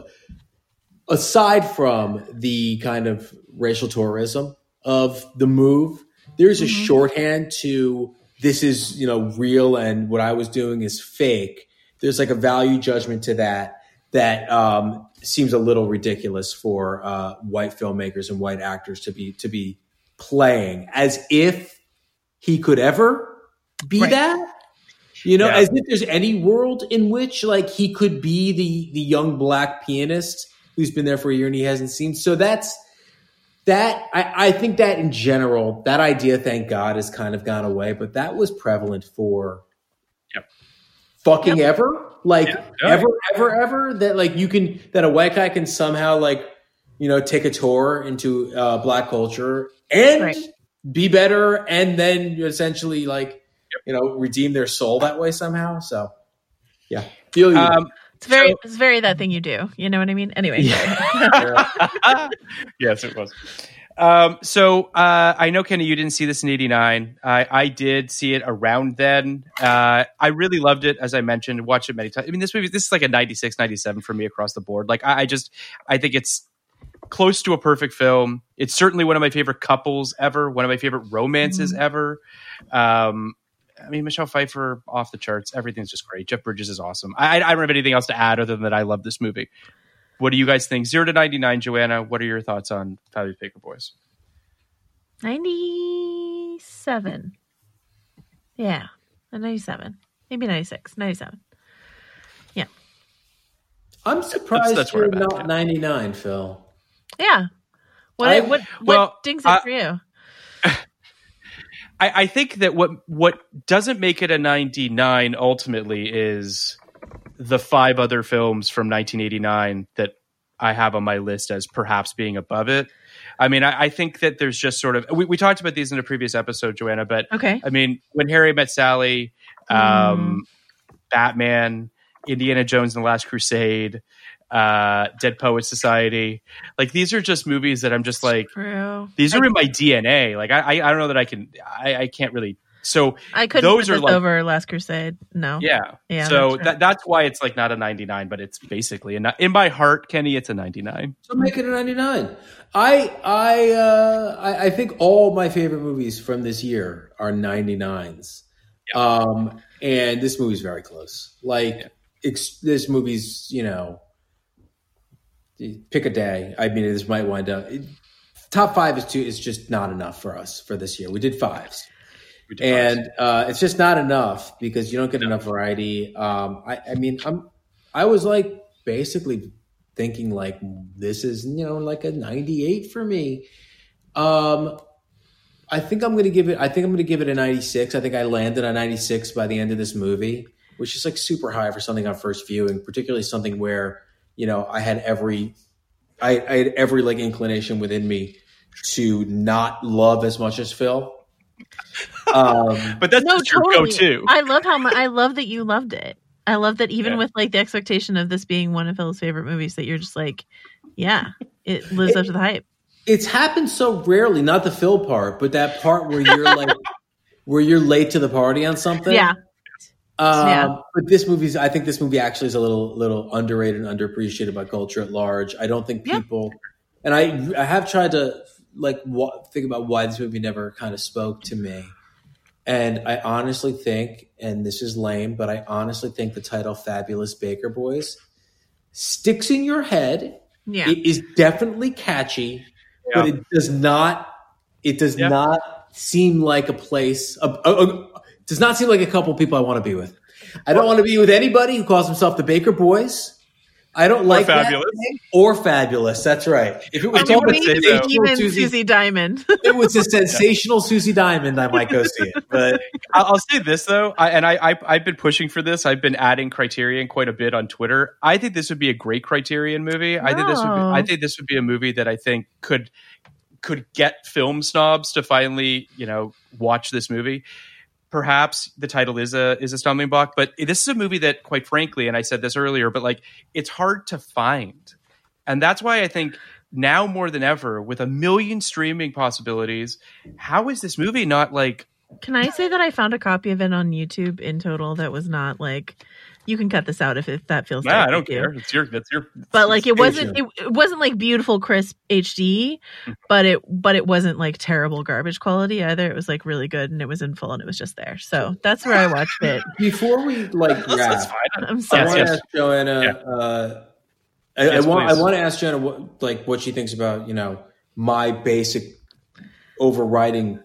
Aside from the kind of racial tourism of the move, there's a Mhm. shorthand to this is, you know, real and what I was doing is fake. There's like a value judgment to that that um, seems a little ridiculous for uh, white filmmakers and white actors to be to be playing as if he could ever be Right. that. You know, Yeah. as if there's any world in which like he could be the the young black pianist who's been there for a year and he hasn't seen. So that's that. I, I think that in general, that idea, thank God, has kind of gone away. But that was prevalent for Yep. fucking ever, like Yeah. Yeah. ever, ever, ever. That like you can that a white guy can somehow like you know take a tour into uh, black culture and Right. be better, and then you essentially like. You know, redeem their soul that way somehow. So, yeah, feel you. Um, It's very, so- it's very that thing you do. You know what I mean? Anyway. yes, it was. Um, so uh, I know, Kenny, you didn't see this in eighty-nine. I, I did see it around then. Uh, I really loved it, as I mentioned. Watched it many times. I mean, this movie, this is like a ninety-six, ninety-seven for me across the board. Like, I, I just, I think it's close to a perfect film. It's certainly one of my favorite couples ever. One of my favorite romances Mm-hmm. ever. Um, I mean, Michelle Pfeiffer off the charts. Everything's just great. Jeff Bridges is awesome. I, I don't have anything else to add other than that I love this movie. What do you guys think? Zero to ninety-nine, Joanna. What are your thoughts on Fabulous Baker Boys? ninety-seven. Yeah. A ninety-seven. Maybe ninety-six. ninety-seven. Yeah. I'm surprised that's where you're I'm at, not yeah. ninety-nine, Phil. Yeah. What, I- what, what well, dings it I- for you? I, I think that what what doesn't make it a ninety-nine ultimately is the five other films from nineteen eighty-nine that I have on my list as perhaps being above it. I mean, I, I think that there's just sort of we, we talked about these in a previous episode, Joanna. But Okay. I mean, When Harry Met Sally, um, Batman, Indiana Jones and the Last Crusade, uh, Dead Poets Society, like these are just movies that I'm just like. True. These I, are in my D N A. Like I, I, I don't know that I can. I, I can't really. So I couldn't those put are this like, over Last Crusade. No. yeah. Yeah, So that's fair. that that's why it's like not a ninety-nine, but it's basically a, ni- in my heart, Kenny, it's a ninety-nine. So make it a ninety-nine. I I uh, I, I think all my favorite movies from this year are ninety-nines. Um, and this movie's very close. Like ex- this movie's, you know, pick a day. I mean, this might wind up it, top five is too. Is just not enough for us for this year. We did fives. We did And uh, it's just not enough because you don't get enough variety. Um, I, I mean, I'm, I was like basically thinking like this is you know like a ninety-eight for me. Um, I think I'm going to give it. I think I'm going to give it a ninety-six. I think I landed on ninety-six by the end of this movie, which is like super high for something on first viewing, particularly something where you know I had every, I, I had every like inclination within me to not love as much as Phil. Um, but that's No, just your totally. go-to. I love how much. I love that you loved it. I love that even Yeah. with like the expectation of this being one of Phil's favorite movies, that you're just like, yeah, it lives up to the hype. it's happened so rarely, not the Phil part, but that part where you're like, where you're late to the party on something. Yeah. Um, Yeah. But this movie's, I think this movie actually is a little, little underrated and underappreciated by culture at large. I don't think Yeah. people, and I, I have tried to like wa- think about why this movie never kind of spoke to me. And I honestly think, and this is lame, but I honestly think the title Fabulous Baker Boys sticks in your head. Yeah. It is definitely catchy, Yeah. but it does not, it does Yeah. not seem like a place, a, a, a- does not seem like a couple people I want to be with. I don't want to be with anybody who calls himself the Baker Boys. I don't like that Fabulous. name. Or Fabulous. That's right. If it was And called would say maybe so. sensational even Susie, Susie Diamond. if it was a sensational Susie Diamond, I might go see it. But I'll, I'll say this though, I, and I, I I've been pushing for this. I've been adding Criterion quite a bit on Twitter. I think this would be a great Criterion movie. I think this would be, Oh. I think this would be a movie that I think could could get film snobs to finally you know watch this movie. Perhaps the title is a is a stumbling block, but this is a movie that, quite frankly, and I said this earlier, but like it's hard to find, and that's why I think now more than ever, with a million streaming possibilities, how is this movie not like? Can I say that I found a copy of it on YouTube in total that was not like You can cut this out if, if that feels. Nah, I don't care. It's your. That's your. But like, it wasn't. It, it wasn't like beautiful, crisp H D, but it. But it wasn't like terrible garbage quality either. It was like really good, and it was in full, and it was just there. So that's where I watched it. Before we like wrap, that's fine. I'm sorry. I want to Yes, yes. ask Joanna. Yeah. Uh, I, Yes, I want. please. I want to ask Joanna what like what she thinks about you know my basic overriding,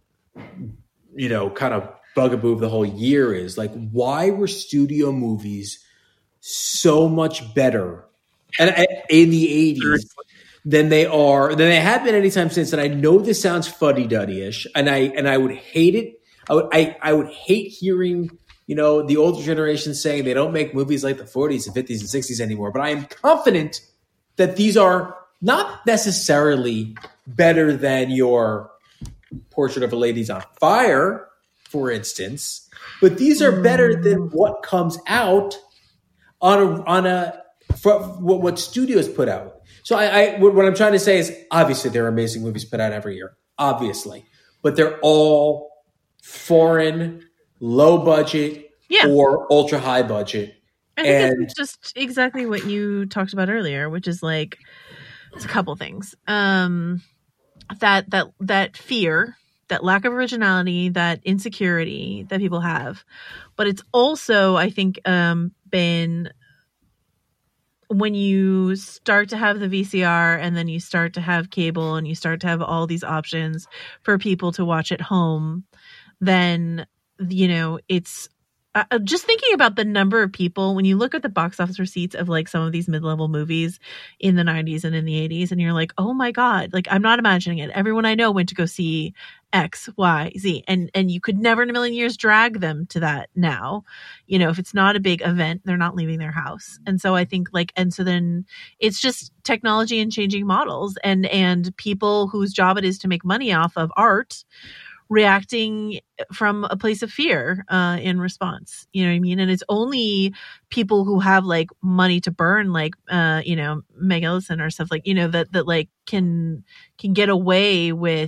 you know, kind of bugaboo of the whole year is like, why were studio movies so much better and in the eighties than they are than they have been anytime since? And I know this sounds fuddy-duddy-ish, and I and I would hate it. I would I, I would hate hearing you know the older generation saying they don't make movies like the forties and fifties and sixties anymore. But I am confident that these are not necessarily better than your Portrait of a Lady's on Fire, for instance, but these are better than what comes out on a on a for what, what studios put out. So I, I what, what I'm trying to say is obviously there are amazing movies put out every year, obviously, but they're all foreign, low budget, Yeah. or ultra high budget. I think And it's just exactly what you talked about earlier, which is like it's a couple things. Um, that that that fear, that lack of originality, that insecurity that people have, but it's also, I think, um, been when you start to have the V C R and then you start to have cable and you start to have all these options for people to watch at home, then you know it's. Uh, just thinking about the number of people, when you look at the box office receipts of like some of these mid-level movies in the nineties and in the eighties, and you're like, oh my God, like I'm not imagining it. Everyone I know went to go see X, Y, Z. And, and you could never in a million years drag them to that now. You know, if it's not a big event, they're not leaving their house. And so I think like, and so then it's just technology and changing models and, and people whose job it is to make money off of art reacting from a place of fear uh, in response. You know what I mean? And it's only people who have like money to burn, like, uh, you know, Meg Ellison or stuff like, you know, that, that like can, can get away with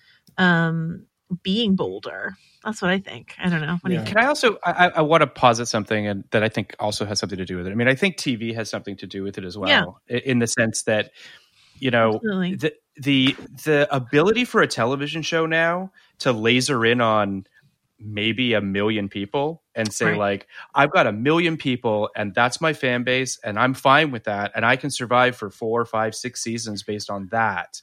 um, being bolder. That's what I think. I don't know. What do you think? Can I also, I, I want to posit something and that I think also has something to do with it. I mean, I think T V has something to do with it as well, yeah. in the sense that, you know, Absolutely. the, the, the ability for a television show now to laser in on maybe a million people and say Right. like, I've got a million people and that's my fan base and I'm fine with that. And I can survive for four, five, six seasons based on that,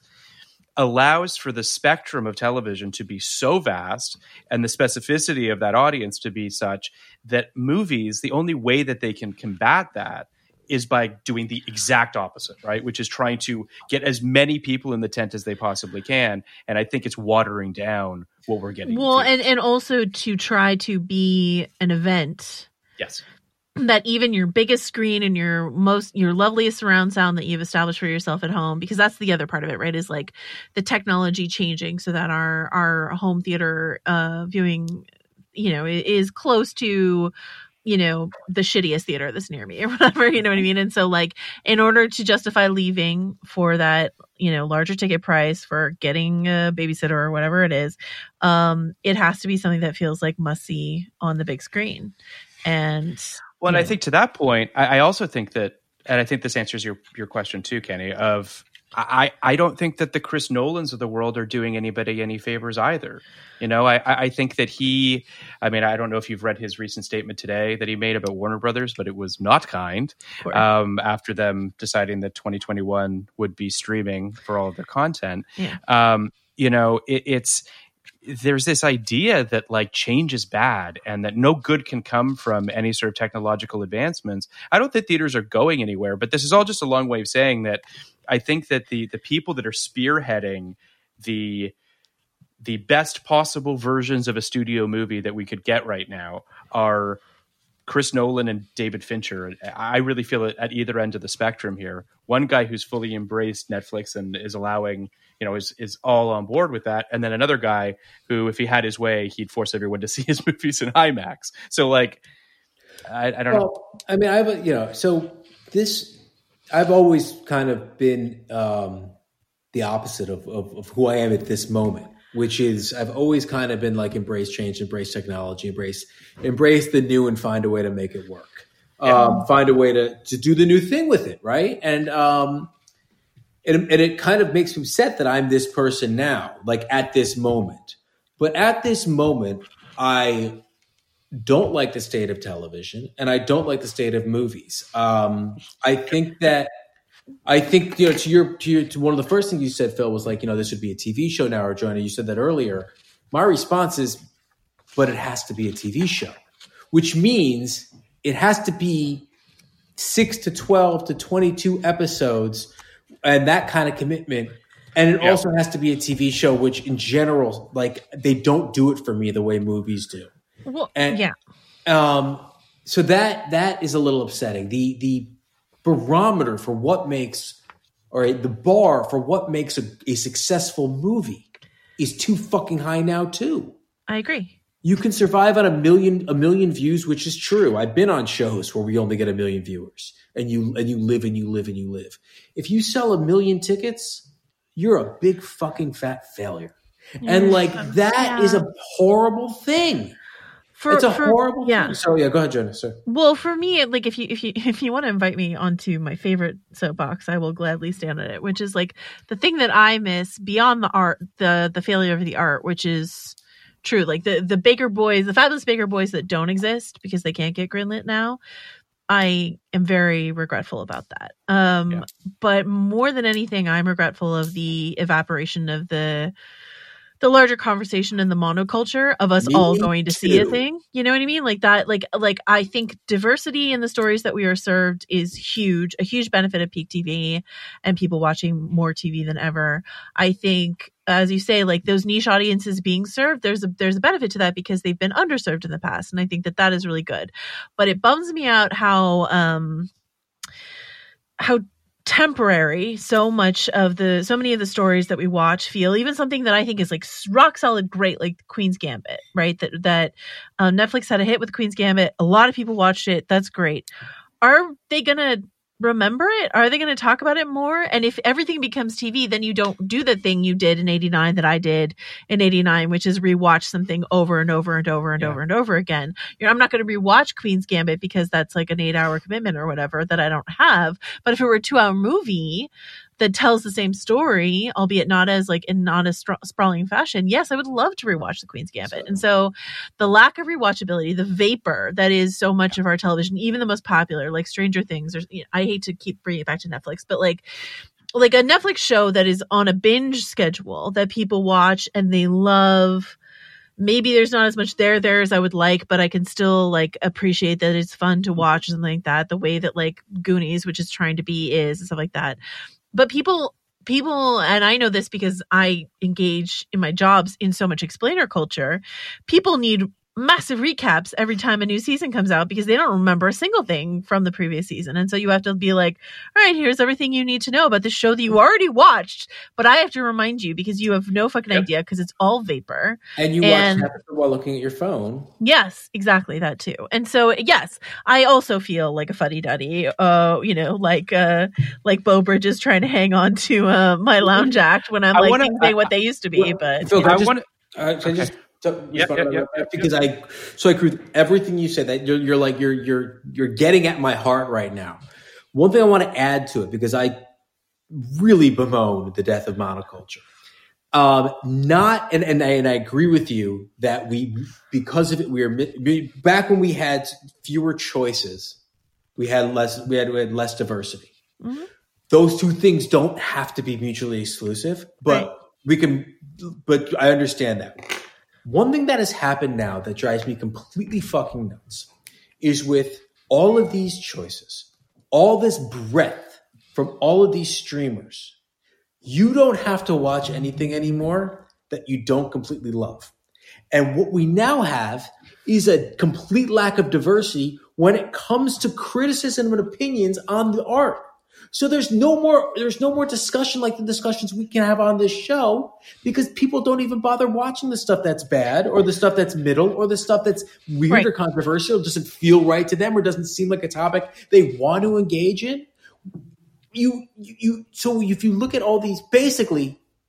allows for the spectrum of television to be so vast and the specificity of that audience to be such that movies, the only way that they can combat that is by doing the exact opposite, right? Which is trying to get as many people in the tent as they possibly can. And I think it's watering down what we're getting. Well, to. and, and also to try to be an event yes. that even your biggest screen and your most your loveliest surround sound that you've established for yourself at home, because that's the other part of it, right? Is like the technology changing so that our our home theater uh, viewing, you know, is close to, you know, the shittiest theater that's near me or whatever, you know what I mean? And so like, in order to justify leaving for that, you know, larger ticket price for getting a babysitter or whatever it is, um, it has to be something that feels like must see on the big screen. And well, and you I know. think to that point, I, I also think that, and I think this answers your, your question too, Kenny, of I, I don't think that the Chris Nolans of the world are doing anybody any favors either. You know, I, I think that he, I mean, I don't know if you've read his recent statement today that he made about Warner Brothers, but it was not kind um, after them deciding that twenty twenty-one would be streaming for all of their content. Yeah. Um, you know, it, it's, there's this idea that like change is bad and that no good can come from any sort of technological advancements. I don't think theaters are going anywhere, but this is all just a long way of saying that I think that the the people that are spearheading the the best possible versions of a studio movie that we could get right now are Chris Nolan and David Fincher. I really feel it at either end of the spectrum here. One guy who's fully embraced Netflix and is allowing, you know, is is all on board with that. And then another guy who, if he had his way, he'd force everyone to see his movies in IMAX. So like, I, I don't well, know. I mean, I've, you know, so this, I've always kind of been um, the opposite of, of, of who I am at this moment, which is I've always kind of been like embrace change, embrace technology, embrace embrace the new and find a way to make it work. um, Yeah. find a way to to do the new thing with it, right? And um, and, and it kind of makes me upset that I'm this person now, like at this moment. But at this moment, I don't like the state of television, and I don't like the state of movies. Um, I think that I think you know to your to your to one of the first things you said, Phil, was like, you know, this would be a T V show now, or Joanna, you said that earlier. My response is, but it has to be a T V show, which means it has to be six to twelve to twenty-two episodes and that kind of commitment. And it Yeah. also has to be a T V show, which in general, like they don't do it for me the way movies do. Well, And, yeah. Um, so that that is a little upsetting. The the barometer for what makes, or the bar for what makes a, a successful movie is too fucking high now too. I agree. You can survive on a million a million views, which is true. I've been on shows where we only get a million viewers, and you and you live and you live and you live. If you sell a million tickets, you're a big fucking fat failure. And like that yeah. is a horrible thing. For, it's a for, horrible yeah. thing. So yeah, go ahead, Jonah. Sorry. Well, for me, like if you if you if you want to invite me onto my favorite soapbox, I will gladly stand on it. Which is like the thing that I miss beyond the art, the the failure of the art, which is true. Like the the Baker Boys, the fabulous Baker Boys that don't exist because they can't get greenlit now. I am very regretful about that. Um, Yeah. But more than anything, I'm regretful of the evaporation of the the larger conversation in the monoculture of us Me all going to see a too. thing. You know what I mean? Like that, like, like I think diversity in the stories that we are served is huge, a huge benefit of peak T V and people watching more T V than ever. I think, as you say, like those niche audiences being served, there's a, there's a benefit to that because they've been underserved in the past. And I think that that is really good, but it bums me out how, um, how temporary so much of the so many of the stories that we watch feel. Even something that I think is like rock solid great, like Queen's Gambit, right? That that um, Netflix had a hit with Queen's Gambit. A lot of people watched it. That's great. Are they gonna remember it? Are they going to talk about it more? And if everything becomes T V, then you don't do the thing you did in eighty-nine that I did in eighty-nine, which is rewatch something over and over and over and Yeah. over and over again. You know, I'm not going to rewatch Queen's Gambit because that's like an eight hour commitment or whatever that I don't have. But if it were a two hour movie that tells the same story, albeit not as like in not as spra- sprawling fashion, yes, I would love to rewatch the Queen's Gambit. And so the lack of rewatchability, the vapor that is so much of our television, even the most popular, like Stranger Things, there's, you know, I hate to keep bringing it back to Netflix, but like, like a Netflix show that is on a binge schedule that people watch and they love. Maybe there's not as much there there as I would like, but I can still like appreciate that it's fun to watch and something like that. The way that like Goonies, which is trying to be, is and stuff like that. But people, people, and I know this because I engage in my jobs in so much explainer culture. People need massive recaps every time a new season comes out because they don't remember a single thing from the previous season. And so you have to be like, all right, here's everything you need to know about the show that you already watched. But I have to remind you because you have no fucking Yep. idea because it's all vapor. And you And- watch episode while looking at your phone. Yes, exactly that too. And so, yes, I also feel like a fuddy-duddy, uh, you know, like, uh, like Bo Bridges trying to hang on to, uh, my lounge act when I'm I like wanna- things ain't what they used to be, Well, but Phil, can I I just, wanna- uh, can I just so- Yep, respond yep, to yep, that? yep, because I so I agree with everything you said. That you're, you're like you're you're you're getting at my heart right now. One thing I want to add to it because I really bemoan the death of monoculture. Um, not and, and I and I agree with you that we because of it we are we, back when we had fewer choices, we had less we had, we had less diversity. Mhm. Those two things don't have to be mutually exclusive, but Right. we can. But I understand that. One thing that has happened now that drives me completely fucking nuts is with all of these choices, all this breadth from all of these streamers, you don't have to watch anything anymore that you don't completely love. And what we now have is a complete lack of diversity when it comes to criticism and opinions on the art. So there's no more there's no more discussion like the discussions we can have on this show because people don't even bother watching the stuff that's bad or the stuff that's middle or the stuff that's weird Right. or controversial, doesn't feel right to them or doesn't seem like a topic they want to engage in. You you, you so if you look at all these, basically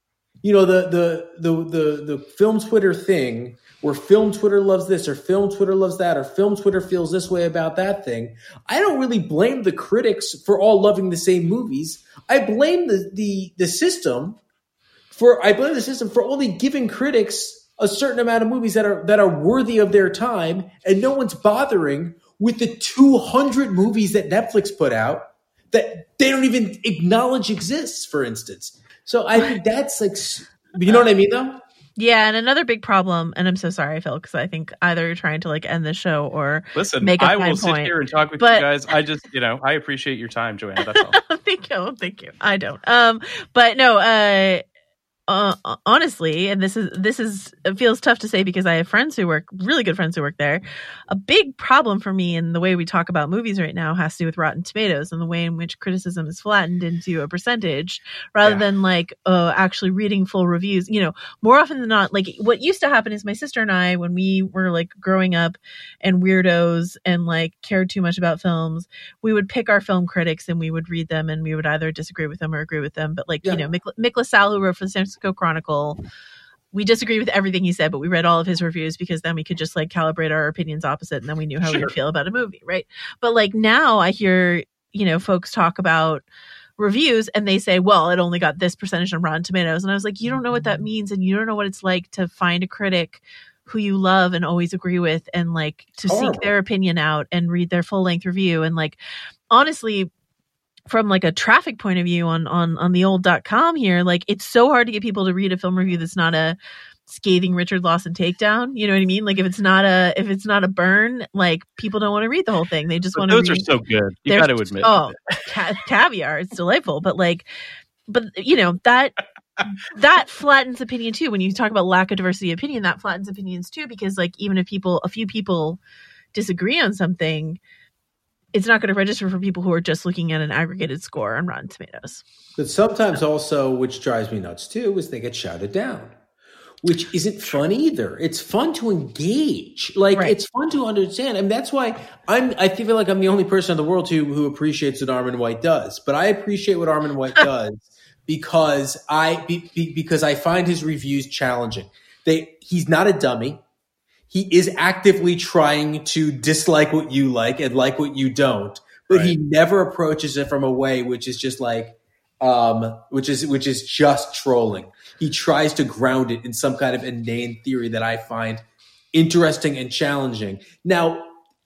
you know, the the the the the film Twitter thing where film Twitter loves this or film Twitter loves that or film Twitter feels this way about that thing. I don't really blame the critics for all loving the same movies. I blame the the the system for I blame the system for only giving critics a certain amount of movies that are that are worthy of their time, and no one's bothering with the two hundred movies that Netflix put out that they don't even acknowledge exists, for instance. So I think that's like, you know what I mean, though? Yeah, and another big problem, and I'm so sorry, Phil, because I think either you're trying to like end the show or listen. Make a I will point. sit here and talk with but, you guys. I just, you know, I appreciate your time, Joanna. That's all. Thank you, thank you. I don't. Um, but no. Uh, Uh, honestly, and this is this is it feels tough to say because I have friends who work, really good friends who work there. A big problem for me in the way we talk about movies right now has to do with Rotten Tomatoes and the way in which criticism is flattened into a percentage rather yeah. than like uh, actually reading full reviews. You know, more often than not, like what used to happen is my sister and I, when we were like growing up and weirdos and like cared too much about films, we would pick our film critics and we would read them and we would either disagree with them or agree with them. But like, yeah. you know, Mick, Mick LaSalle, who wrote for the San Francisco Chronicle, we disagree with everything he said, but we read all of his reviews because then we could just like calibrate our opinions opposite and then we knew how sure. we would feel about a movie, right? But like now I hear, you know, folks talk about reviews and they say, well, it only got this percentage on Rotten Tomatoes. And I was like, you don't know what that means and you don't know what it's like to find a critic who you love and always agree with and like to Horrible. seek their opinion out and read their full length review. And like, honestly, from like a traffic point of view on, on, on the old dot com here, like it's so hard to get people to read a film review that's not a scathing Richard Lawson takedown. You know what I mean? Like if it's not a, if it's not a burn, like people don't want to read the whole thing. They just want to read. Those are so good. You got to admit. Oh, ca- caviar. It's delightful. But like, but you know, that, that flattens opinion too. When you talk about lack of diversity of opinion, that flattens opinions too, because like, even if people, a few people disagree on something, it's not going to register for people who are just looking at an aggregated score on Rotten Tomatoes. But sometimes also, which drives me nuts too, is they get shouted down, which isn't fun either. It's fun to engage. Like right. it's fun to understand. And that's why I'm, I feel like I'm the only person in the world who, who appreciates what Armond White does, but I appreciate what Armond White does because I, be, be, because I find his reviews challenging. They, he's not a dummy. He is actively trying to dislike what you like and like what you don't, but right. he never approaches it from a way which is just like, um, which is which is just trolling. He tries to ground it in some kind of inane theory that I find interesting and challenging. Now,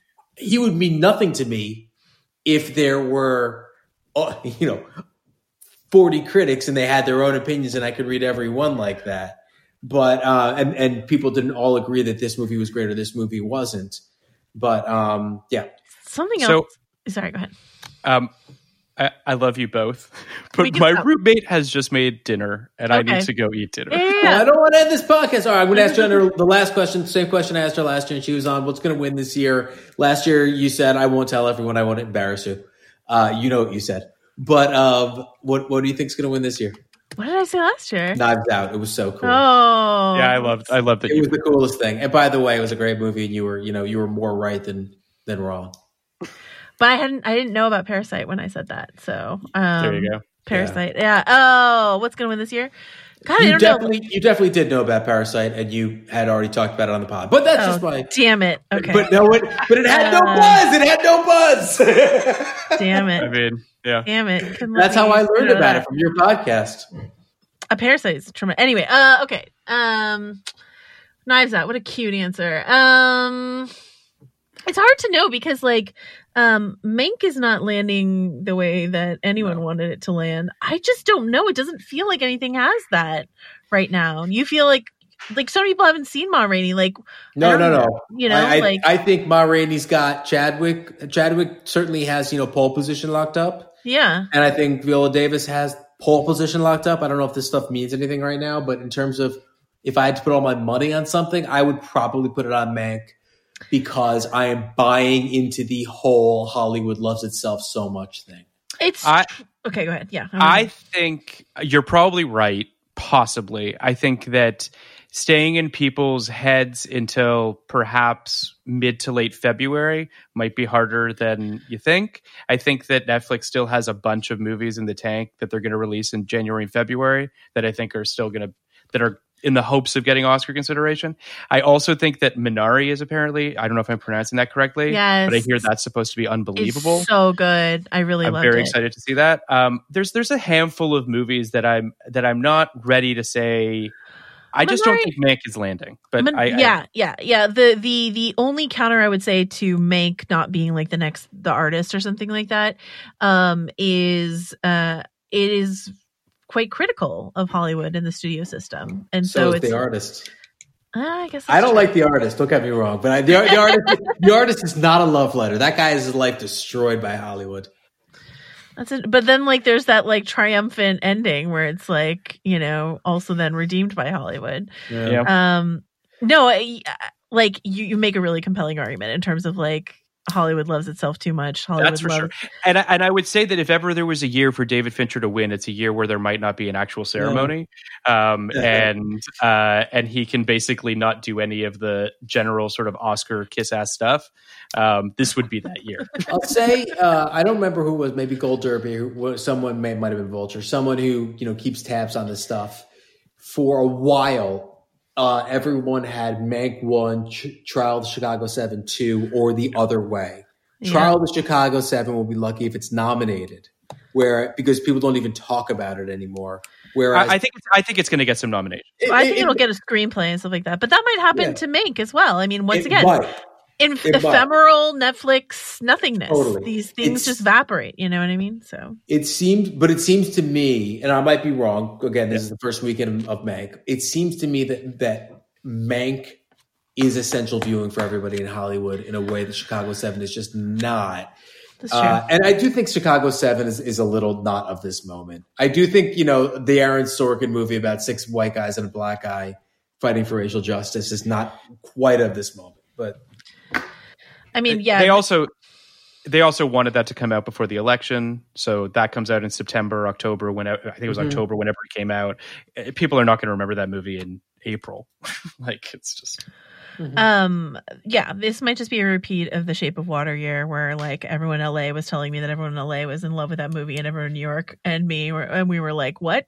he would mean nothing to me if there were, uh, you know, forty critics and they had their own opinions and I could read every one like that. But uh, and and people didn't all agree that this movie was great or this movie wasn't. But um, yeah, something so, else. Sorry, go ahead. Um, I, I love you both, but my stop. roommate has just made dinner, and okay. I need to go eat dinner. Yeah. Well, I don't want to end this podcast. All right, I'm going to ask Jenna the last question. Same question I asked her last year, and she was on. What's going to win this year? Last year, you said I won't tell everyone. I won't embarrass you. Uh, you know what you said. But uh, what what do you think is going to win this year? What did I say last year? Knives Out. It was so cool. Oh, yeah, I loved. I loved it. It was the coolest thing. And by the way, it was a great movie, and you were, you know, you were more right than than wrong. But I hadn't. I didn't know about Parasite when I said that. So um, there you go. Parasite. Yeah. yeah. Oh, what's going to win this year? God, you I don't definitely, know. You definitely did know about Parasite, and you had already talked about it on the pod. But that's oh, just my. Damn it. Okay. But no, it. But it had uh, no buzz. It had no buzz. Damn it. I mean, yeah. Damn it. That's how I learned about it from your podcast. A Parasite is tremendous. Anyway, uh, okay. Um, Knives Out. What a cute answer. Um, it's hard to know because, like, um, Mank is not landing the way that anyone no. wanted it to land. I just don't know. It doesn't feel like anything has that right now. You feel like, like some people haven't seen Ma Rainey. Like, no, no, no. You know, I, like I think Ma Rainey's got Chadwick. Chadwick certainly has, you know, pole position locked up. Yeah, and I think Viola Davis has pole position locked up. I don't know if this stuff means anything right now, but in terms of if I had to put all my money on something, I would probably put it on Mank because I am buying into the whole Hollywood loves itself so much thing. It's I, okay. Go ahead. Yeah, I think you're probably right. Possibly. I think that staying in people's heads until perhaps mid to late February might be harder than you think. I think that Netflix still has a bunch of movies in the tank that they're going to release in January and February that I think are still going to that are in the hopes of getting Oscar consideration. I also think that Minari is apparently, I don't know if I'm pronouncing that correctly, yes. but I hear that's supposed to be unbelievable. It's so good. I really I'm loved very it. excited to see that. Um, there's there's a handful of movies that I'm that I'm not ready to say. I just Minari, don't think Mank is landing. But Min- I, yeah, I, yeah, yeah. The the the only counter I would say to Mank not being like the next the artist or something like that um, is uh, it is quite critical of Hollywood and the studio system, and so, so is it's the artist. Uh, I guess I don't true. like the artist. Don't get me wrong, but I, the, the artist, the artist is not a love letter. That guy has his life destroyed by Hollywood. That's it. But then, like, there's that like triumphant ending where it's like, you know, also then redeemed by Hollywood. Yeah. Um, no, I- like you, you make a really compelling argument in terms of like Hollywood loves itself too much. Hollywood That's for loves- sure. And I, and I would say that if ever there was a year for David Fincher to win, it's a year where there might not be an actual ceremony, um, and uh, and he can basically not do any of the general sort of Oscar kiss ass stuff. Um, this would be that year. I'll say uh, I don't remember who it was. Maybe Gold Derby. Who, someone may might have been Vulture. Someone who you know keeps tabs on this stuff. For a while, uh, everyone had Mank one, Ch- Trial of the Chicago seven two, or the other way. Yeah. Trial of the Chicago seven will be lucky if it's nominated, where because people don't even talk about it anymore. Whereas I, I think it's, I think it's going to get some nominations. it, I think it, it'll get a screenplay and stuff like that. But that might happen Yeah. to Mank as well. I mean, once it again, might. in It might. ephemeral Netflix nothingness, Totally. these things It's- just evaporate. You know what I mean? So It seems, but it seems to me, and I might be wrong. Again, this is the first weekend of Mank. It seems to me that that Mank is essential viewing for everybody in Hollywood in a way that Chicago seven is just not. that's true. Uh, and I do think Chicago seven is, is a little not of this moment. I do think, you know, the Aaron Sorkin movie about six white guys and a black guy fighting for racial justice is not quite of this moment. But I mean, yeah. They also they also wanted that to come out before the election, so that comes out in September, October. Whenever I think it was Mhm. October, whenever it came out. Uh, People are not going to remember that movie in April. Like it's just. Um, yeah, this might just be a repeat of the Shape of Water year where like everyone in L A was telling me that everyone in L A was in love with that movie and everyone in New York and me were, and we were like, what?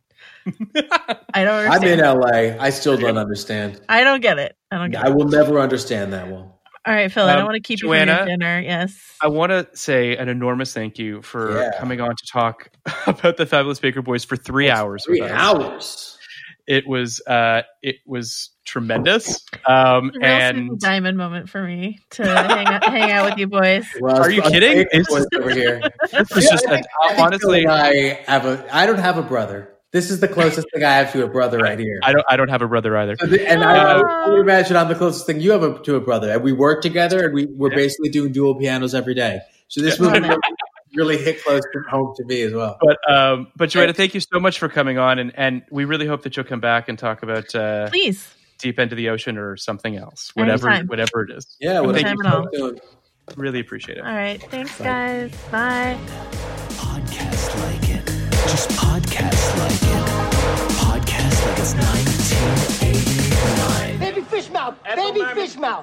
I don't I'm understand. in L A. I still don't understand. I don't get it. I don't get I it. will never understand that one. All right, Phil, I don't Um, want to keep Joanna, you from your dinner. Yes. I want to say an enormous thank you for Yeah. coming on to talk about the Fabulous Baker Boys for three hours. Three with us. hours. It was uh, it was tremendous. Um, Real and Susan Diamond moment for me to hang out, hang out with you boys. Well, Are you us kidding? Baker It's- boys over here. this was just I think- a, I think honestly. Phil and I have a. I don't have a brother. This is the closest thing I have to a brother right here. I don't I don't have a brother either. So the- and I, I would imagine I'm the closest thing you have a, to a brother. And we work together, and we we're basically doing dual pianos every day. So this Yeah. movie really, really hit close to home to me as well. But um, but Joanna, thank you so much for coming on, and, and we really hope that you'll come back and talk about uh, Please. Deep End of the Ocean or something else, whatever Anytime. whatever it is. Yeah, well, thank thank you. Anytime at you. Really appreciate it. All right. Thanks, guys. Bye. Podcast like it. Just podcast like it. Podcast like it's nineteen eighty-nine. Baby fish mouth. Baby fish mouth.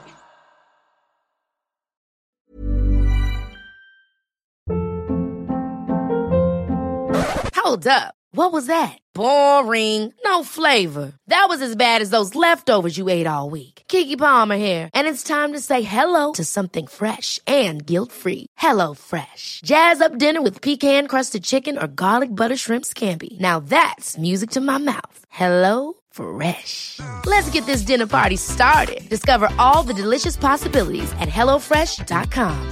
Hold up. What was that? Boring. No flavor. That was as bad as those leftovers you ate all week. Keke Palmer here, and it's time to say hello to something fresh and guilt-free. Hello Fresh. Jazz up dinner with pecan-crusted chicken or garlic butter shrimp scampi. Now that's music to my mouth. Hello Fresh. Let's get this dinner party started. Discover all the delicious possibilities at hello fresh dot com.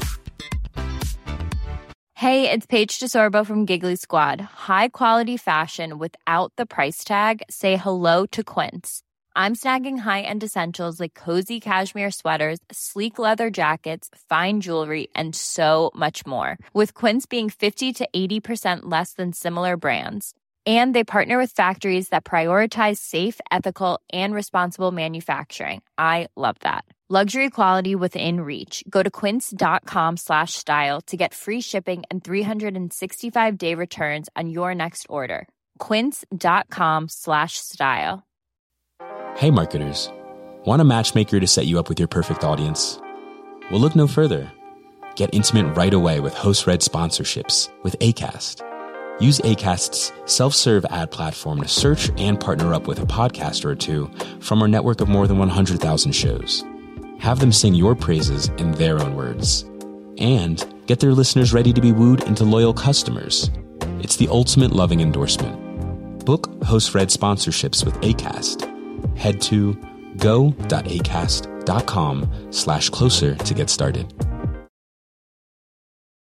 Hey, it's Paige DeSorbo from Giggly Squad. High quality fashion without the price tag. Say hello to Quince. I'm snagging high-end essentials like cozy cashmere sweaters, sleek leather jackets, fine jewelry, and so much more. With Quince being fifty to eighty percent less than similar brands. And they partner with factories that prioritize safe, ethical, and responsible manufacturing. I love that. Luxury quality within reach. Go to quince.com slash style to get free shipping and three sixty-five day returns on your next order. Quince.com slash style. Hey marketers, want a matchmaker to set you up with your perfect audience? Well, look no further. Get intimate right away with host-read sponsorships with Acast. Use Acast's self-serve ad platform to search and partner up with a podcaster or two from our network of more than one hundred thousand shows. Have them sing your praises in their own words. And get their listeners ready to be wooed into loyal customers. It's the ultimate loving endorsement. Book host-read sponsorships with Acast. Head to go.acast.com slash closer to get started.